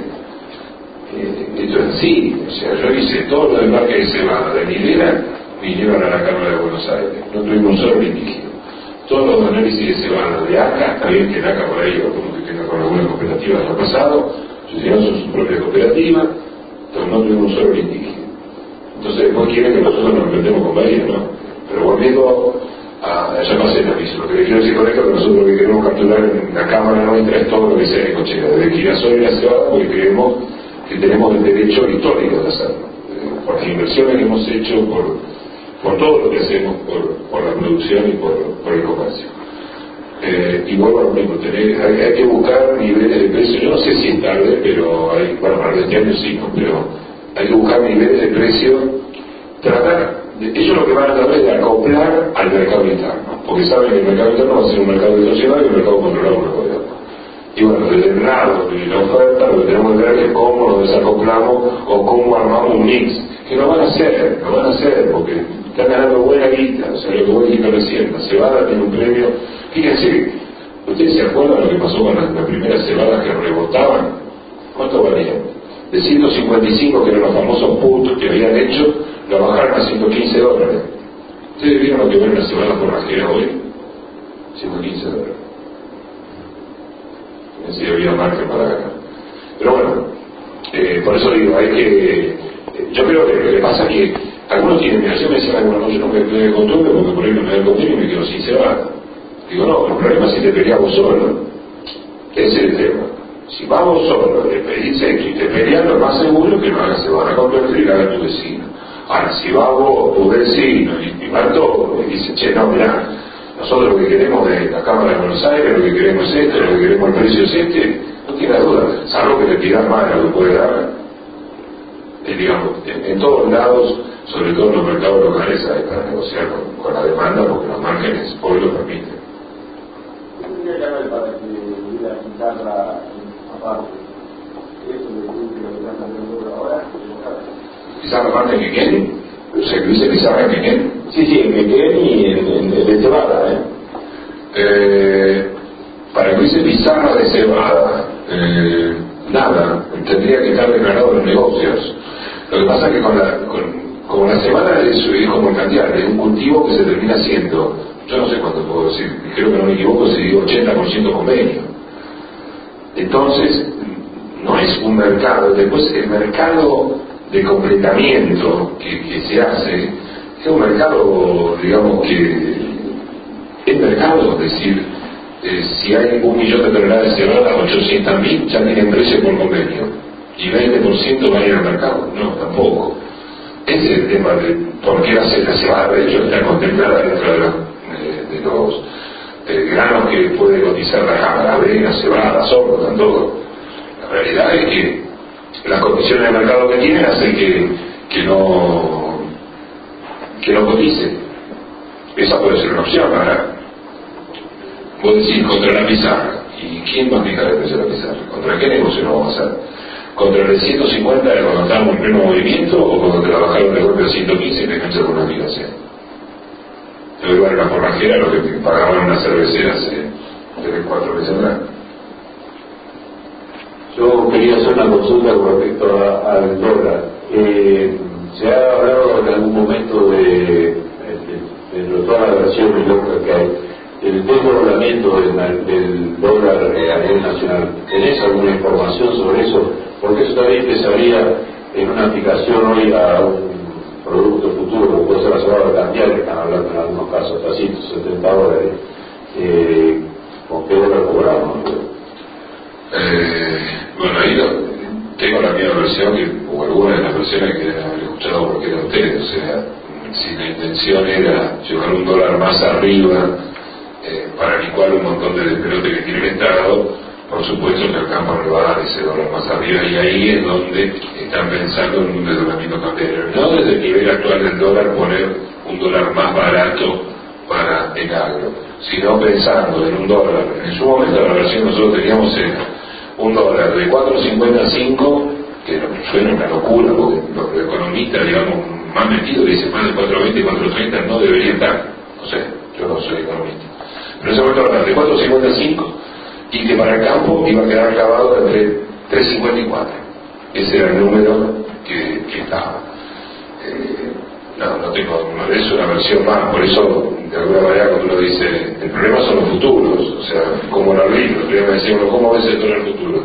Esto es así, o sea, yo hice todo lo del marque de cebada, de Nidera, vinieron a la Cámara de Buenos Aires, no tuvimos un solo litigio. Todos los análisis de cebada de ACA, está bien que el ACA por ahí, o como que tenga con alguna cooperativa del pasado, hicieron su propia cooperativa, pero no tuvimos un solo litigio. Entonces después quieren que nosotros nos metemos con Bahía, ¿no? Pero volviendo ya pasé el aviso, lo que le quiero decir con esto es que nosotros lo que queremos capturar en la Cámara nuestra es todo lo que sea Necochea, desde girasol y la cebada, porque creemos que tenemos el derecho histórico de hacerlo, por las inversiones que hemos hecho, por todo lo que hacemos, por la producción y por el comercio. Y vuelvo a lo mismo, hay que buscar niveles de precio. Yo no sé si es tarde, pero para este año sí, ¿no? Pero hay que buscar niveles de precio, ellos lo que van a tratar es de acoplar al mercado interno, porque saben que el mercado interno va a ser un mercado distorsionado y un mercado controlado por el gobierno. Y bueno, desde el lado de la oferta lo que tenemos que ver es cómo lo desacoplamos o cómo armamos un mix, que lo van a hacer, porque están ganando buena guita. O sea, lo que voy diciendo recién, la cebada tiene un premio. Fíjense, ¿ustedes se acuerdan lo que pasó con las primeras cebadas que rebotaban? ¿Cuánto valían? De 155, que eran los famosos puntos que habían hecho, lo bajaron a $115. ¿Ustedes vieron lo que vale una cebada forrajera hoy? $115. si había margen para ganar. Pero bueno, por eso digo, yo creo que lo que pasa es que algunos tienen, así me decían, bueno, yo no me quedé de costumbre porque por ahí no me da el convenio y me quedo sin cebada. Digo, no, el problema es si te peleamos solo. Ese es el tema. Si vamos solo, le pedís esto y te peleas, lo más seguro es que no hagas cebada completa y la haga tu vecino. Ahora, si va vos, tu vecino, y va todo, y dice, che, no, mirá, nosotros lo que queremos de la Cámara de Buenos Aires, lo que queremos es esto, lo que queremos el precio es este, no tiene duda, salvo que le tiras más de lo que puede dar, digamos, en todos lados, sobre todo en los mercados locales, hay para negociar con la demanda, porque los márgenes hoy lo permiten.
¿Qué canal para que ir a quitarla aparte? ¿Eso de que están haciendo ahora?
¿Pizarra aparte en Quequén? ¿Se dice pizarra en Quequén?
Sí, en Quequén y en cebada,
Para que hice pizarra de cebada, nada, tendría que estar declarado en los negocios. Lo que pasa es que como la cebada es como el candial, es un cultivo que se termina haciendo, yo no sé cuánto puedo decir, creo que no me equivoco si digo 80% convenio. Entonces, no es un mercado. Después el mercado de completamiento que se hace es un mercado, digamos, que es mercado, es decir, si hay 1 millón de toneladas de cebada, 800.000 ya tienen precio por convenio y 20% va a ir al mercado. No, tampoco. Ese es el tema de por qué la cebada, de hecho, está contemplada dentro de los granos que puede cotizar la Cámara, avena, cebada, sorgo, están todo. La realidad es que las condiciones de mercado que tienen hacen que no cotice. Esa puede ser una opción. Ahora, vos decís contra la pizarra, ¿y quién va a fijar el precio de la pizarra? ¿Contra qué negocio lo vamos a hacer? ¿Contra el 150 de cuando estábamos en pleno movimiento o cuando te la bajaron de golpe a 115 y te enganchas con una aplicación? Yo igual una forrajera lo que pagaban una cervecera hace 3-4 meses atrás.
Yo quería hacer una consulta con respecto al dólar. Se ha hablado en algún momento de todas las versiones locas que hay, el desdoblamiento del dólar a nivel nacional. ¿Tenés alguna información sobre eso? Porque eso también empezaría en una aplicación hoy a un producto futuro, como puede ser la cebada cambiar, que están hablando en algunos casos, hasta $170. ¿Con qué dólar cobramos?
Bueno, ahí tengo la misma versión o alguna de las versiones que haber escuchado porque era ustedes. O sea, si la intención era llevar un dólar más arriba para licuar un montón de despelote que tiene el Estado, por supuesto que el campo le va a dar ese dólar más arriba, y ahí es donde están pensando en un desdoblamiento cambiario. No desde el nivel actual del dólar poner un dólar más barato para el agro, sino pensando en un dólar. En su momento la versión nosotros teníamos un dólar de 4.50 a 5, que suena una locura porque los economistas, digamos, más metidos dicen más de 4.20 y 4.30 no debería estar. No sé, yo no soy economista. Pero ese momento hablar de 4.50 a 5 y que para el campo iba a quedar acabado entre 3.50 y 4. Ese era el número que estaba. No tengo, es una versión más, por eso de alguna manera cuando uno dice el problema son los futuros, o sea, como lo abrí, el problema me decía, ¿cómo ves el dólar futuro?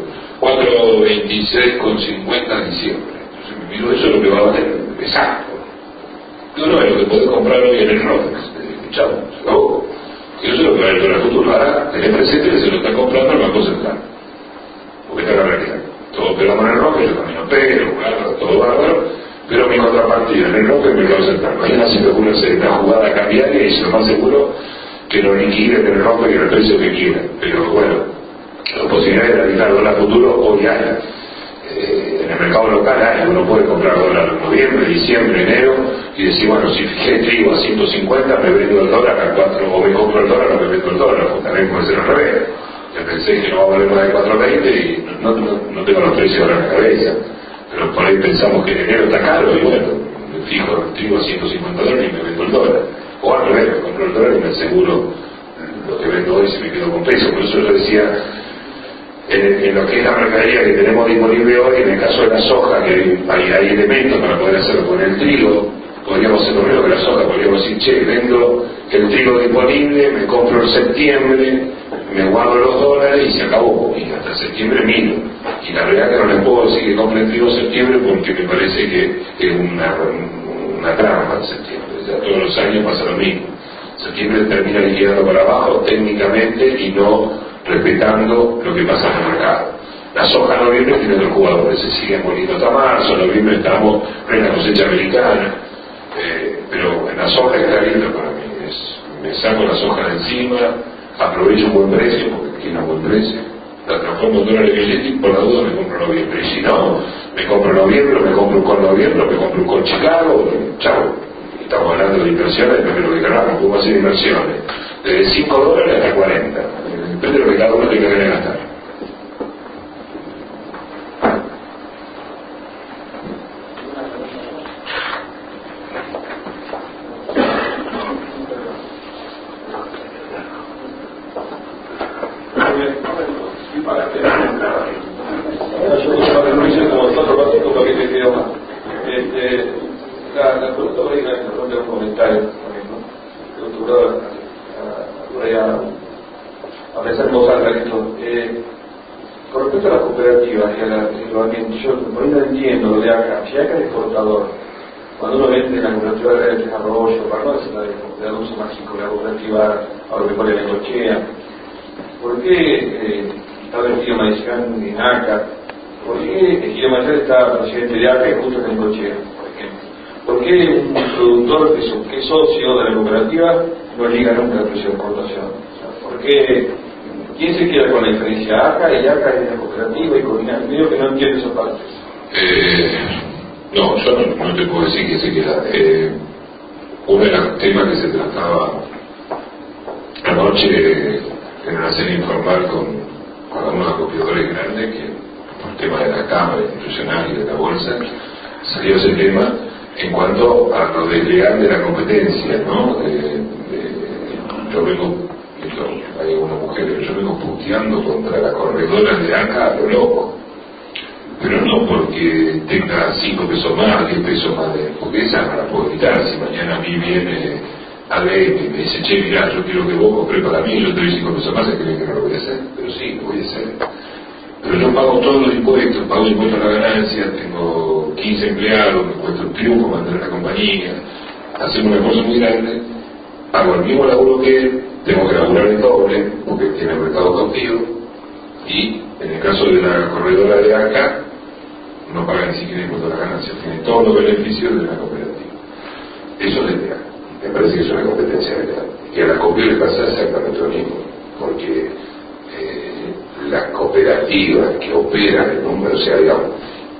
4.26,50 en diciembre. Entonces me miro, eso es lo que va a valer, exacto. No es lo que puedes comprar hoy en el RODEX, chao, se acabó. Eso es lo que va a valer el dólar futuro. Ahora, tenés presente que se lo está comprando el Banco Central, porque está en la realidad. Todos pegamos en el RODEX, yo también lo pego, todo bárbaro. Pero mi contrapartida en el norte del mercado central. Mañana se me ocurre hacer una jugada cambiaria y lo más seguro que lo liquiden en el norte y en el precio que quieran. Pero bueno, la posibilidad de realizar dólar futuro hoy hay. En el mercado local hay. Uno puede comprar dólar en noviembre, diciembre, enero y decir, bueno, si fijé trigo a 150 me vendo el dólar a 4, o me compro el dólar o me vendo el dólar, o también puede ser al revés. Ya pensé que no va a valer más de 4.20 y no tengo los precios ahora en la cabeza. Pero por ahí pensamos que en enero está caro y bueno, me fijo el trigo a $150 y me vendo el dólar. O al revés, me compro el dólar y me aseguro lo que vendo hoy si me quedo con peso. Por eso yo decía, en lo que es la mercadería que tenemos disponible hoy, en el caso de la soja, que hay elementos para poder hacerlo con el trigo, podríamos hacer lo mismo que la soja, podríamos decir, che, vendo el trigo disponible, me compro en septiembre, me guardo los dólares y se acabó, y hasta septiembre miro. Y la verdad que no les puedo decir que compre el trigo en septiembre porque me parece que es una trampa en septiembre, ya todos los años pasa lo mismo. Septiembre termina liquidando para abajo técnicamente y no respetando lo que pasa en el mercado. La soja en noviembre tiene otros jugadores, se siguen moliendo hasta marzo, en noviembre estamos en la cosecha americana, pero en la soja está lindo para mí, me saco la soja de encima, aprovecho un buen precio, porque tiene un buen precio, la transformo en dólares billetes y por la duda me compro en noviembre, y si no, me compro en noviembre, me compro un con noviembre, me compro un con Chicago, chao. Estamos hablando de inversiones, depende de lo que queramos, podemos hacer inversiones desde $5 hasta 40, depende de lo que cada uno tenga que gastar.
La pregunta por ahí me responde a un comentario también, ¿no? A pensar en voz alta en esto. Con respecto a las cooperativas y al englobamiento, yo por ahí no entiendo lo de acá. Si acá es exportador, cuando uno vende la cooperativa de desarrollo, para no decir la de uso mágico, la cooperativa agropecuaria de Necochea, ¿por qué está vestido Maizán en ACA? ¿Por qué Ejido Maizán está presidente de ACA y justo en Necochea, por ejemplo? ¿Por qué un productor que es socio de la cooperativa no llega nunca al precio de exportación? ¿Por qué? ¿Quién se queda con la diferencia? ACA y ACA es la cooperativa y coordina. Digo que no entiendo esa parte.
No, yo no te puedo decir que se queda. Uno de los temas que se trataba anoche en una serie informal con algunos acopiadores grandes, que por el tema de la Cámara Institucional y de la Bolsa, salió ese tema en cuanto a lo desleal de la competencia, ¿no? Yo vengo, hay algunas mujeres, yo vengo puteando contra la corredora de ACA a lo loco, pero no porque tenga 5 pesos más, 10 pesos más, porque esa no la puedo evitar. Si mañana a mí viene ADM y me dice, che, mirá, yo quiero que vos compres para mí, yo te doy 5 pesos más, ¿se creen que no lo voy a hacer? Pero sí, lo voy a hacer. Pero yo pago todos los impuestos, pago impuestos a la ganancia, tengo 15 empleados, me cuesta un triunfo mantener la compañía, hacemos un esfuerzo muy grande, hago el mismo laburo que él, tengo que laburar el doble, porque tiene el mercado cautivo, y en el caso de la corredora de ACA, no paga ni siquiera impuestos a la ganancia, tiene todos los beneficios de la cooperativa. Eso es legal, me parece que es una competencia legal. Y a la COPEO le pasa exactamente lo mismo, porque las cooperativas que operan en número, o sea, digamos,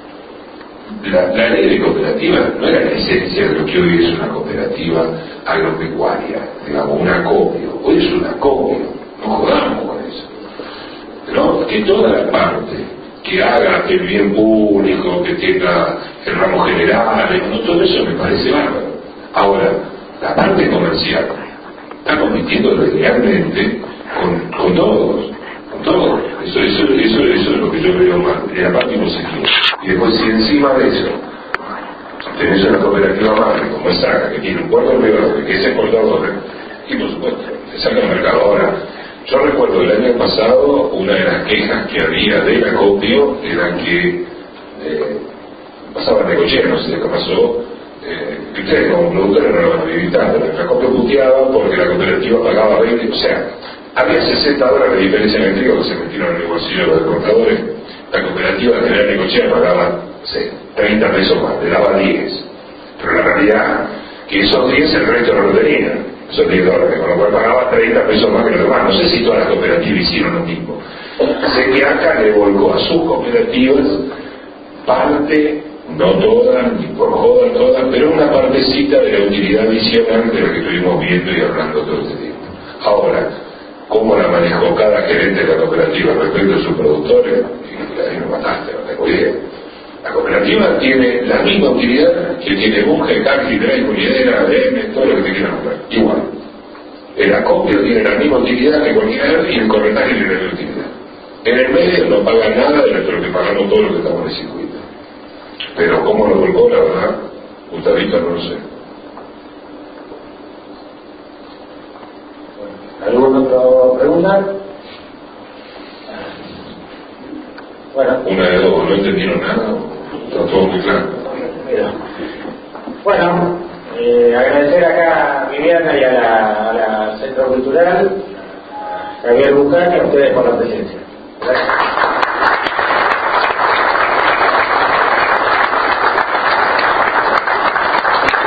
la ley de cooperativa no era la esencia de lo que hoy es una cooperativa agropecuaria, digamos, un acopio. Hoy es un acopio, no jodamos con eso. No, que toda la parte que haga el bien público, que tenga el ramo general, no, todo eso me parece bárbaro. Ahora, la parte comercial está compitiendo legalmente con todos. Eso es lo que yo veo mal, en la parte positiva. Y después, si encima de eso tenés una cooperativa madre como es ACA, que tiene un puerto privado, que es exportadora, y por supuesto, te saca el mercado. Ahora, yo recuerdo el año pasado, una de las quejas que había del acopio era que pasaba en Necochea, no sé qué pasó, que ustedes como productores no lo van a vivir tanto, el acopio puteaba porque la cooperativa pagaba 20, o sea, había $60 de diferencia en el trigo que se metieron en el bolsillo de los exportadores. La cooperativa General Necochea pagaba 30 pesos más, le daba 10. Pero la realidad que esos 10 el resto no lo tenían, esos $10, con lo cual pagaba 30 pesos más que los demás. No sé si todas las cooperativas hicieron lo mismo. Sé que ACA le volcó a sus cooperativas parte, no todas, ni por joda todas, pero una partecita de la utilidad adicional de la que estuvimos viendo y hablando todo este tiempo. Ahora, ¿cómo la manejó cada gerente de la cooperativa respecto a sus productores? Y ahí me mataste, no tengo idea. La cooperativa tiene la misma utilidad que tiene Bunge, Cacri, Drey, Unidera, ADM, todo lo que te quieran comprar. Igual. El acopio tiene la misma utilidad que cualquiera y el corretaje tiene la misma utilidad. En el medio no paga nada de lo que pagamos todos los que estamos en el circuito. Pero cómo lo volcó, la verdad, Gustavito, no lo sé.
pregunta? Bueno.
Una de dos, no entendieron nada, está todo muy claro.
Bueno, agradecer acá a Viviana y a la Centro Cultural, a Javier Bucán y a ustedes por la presencia. Gracias.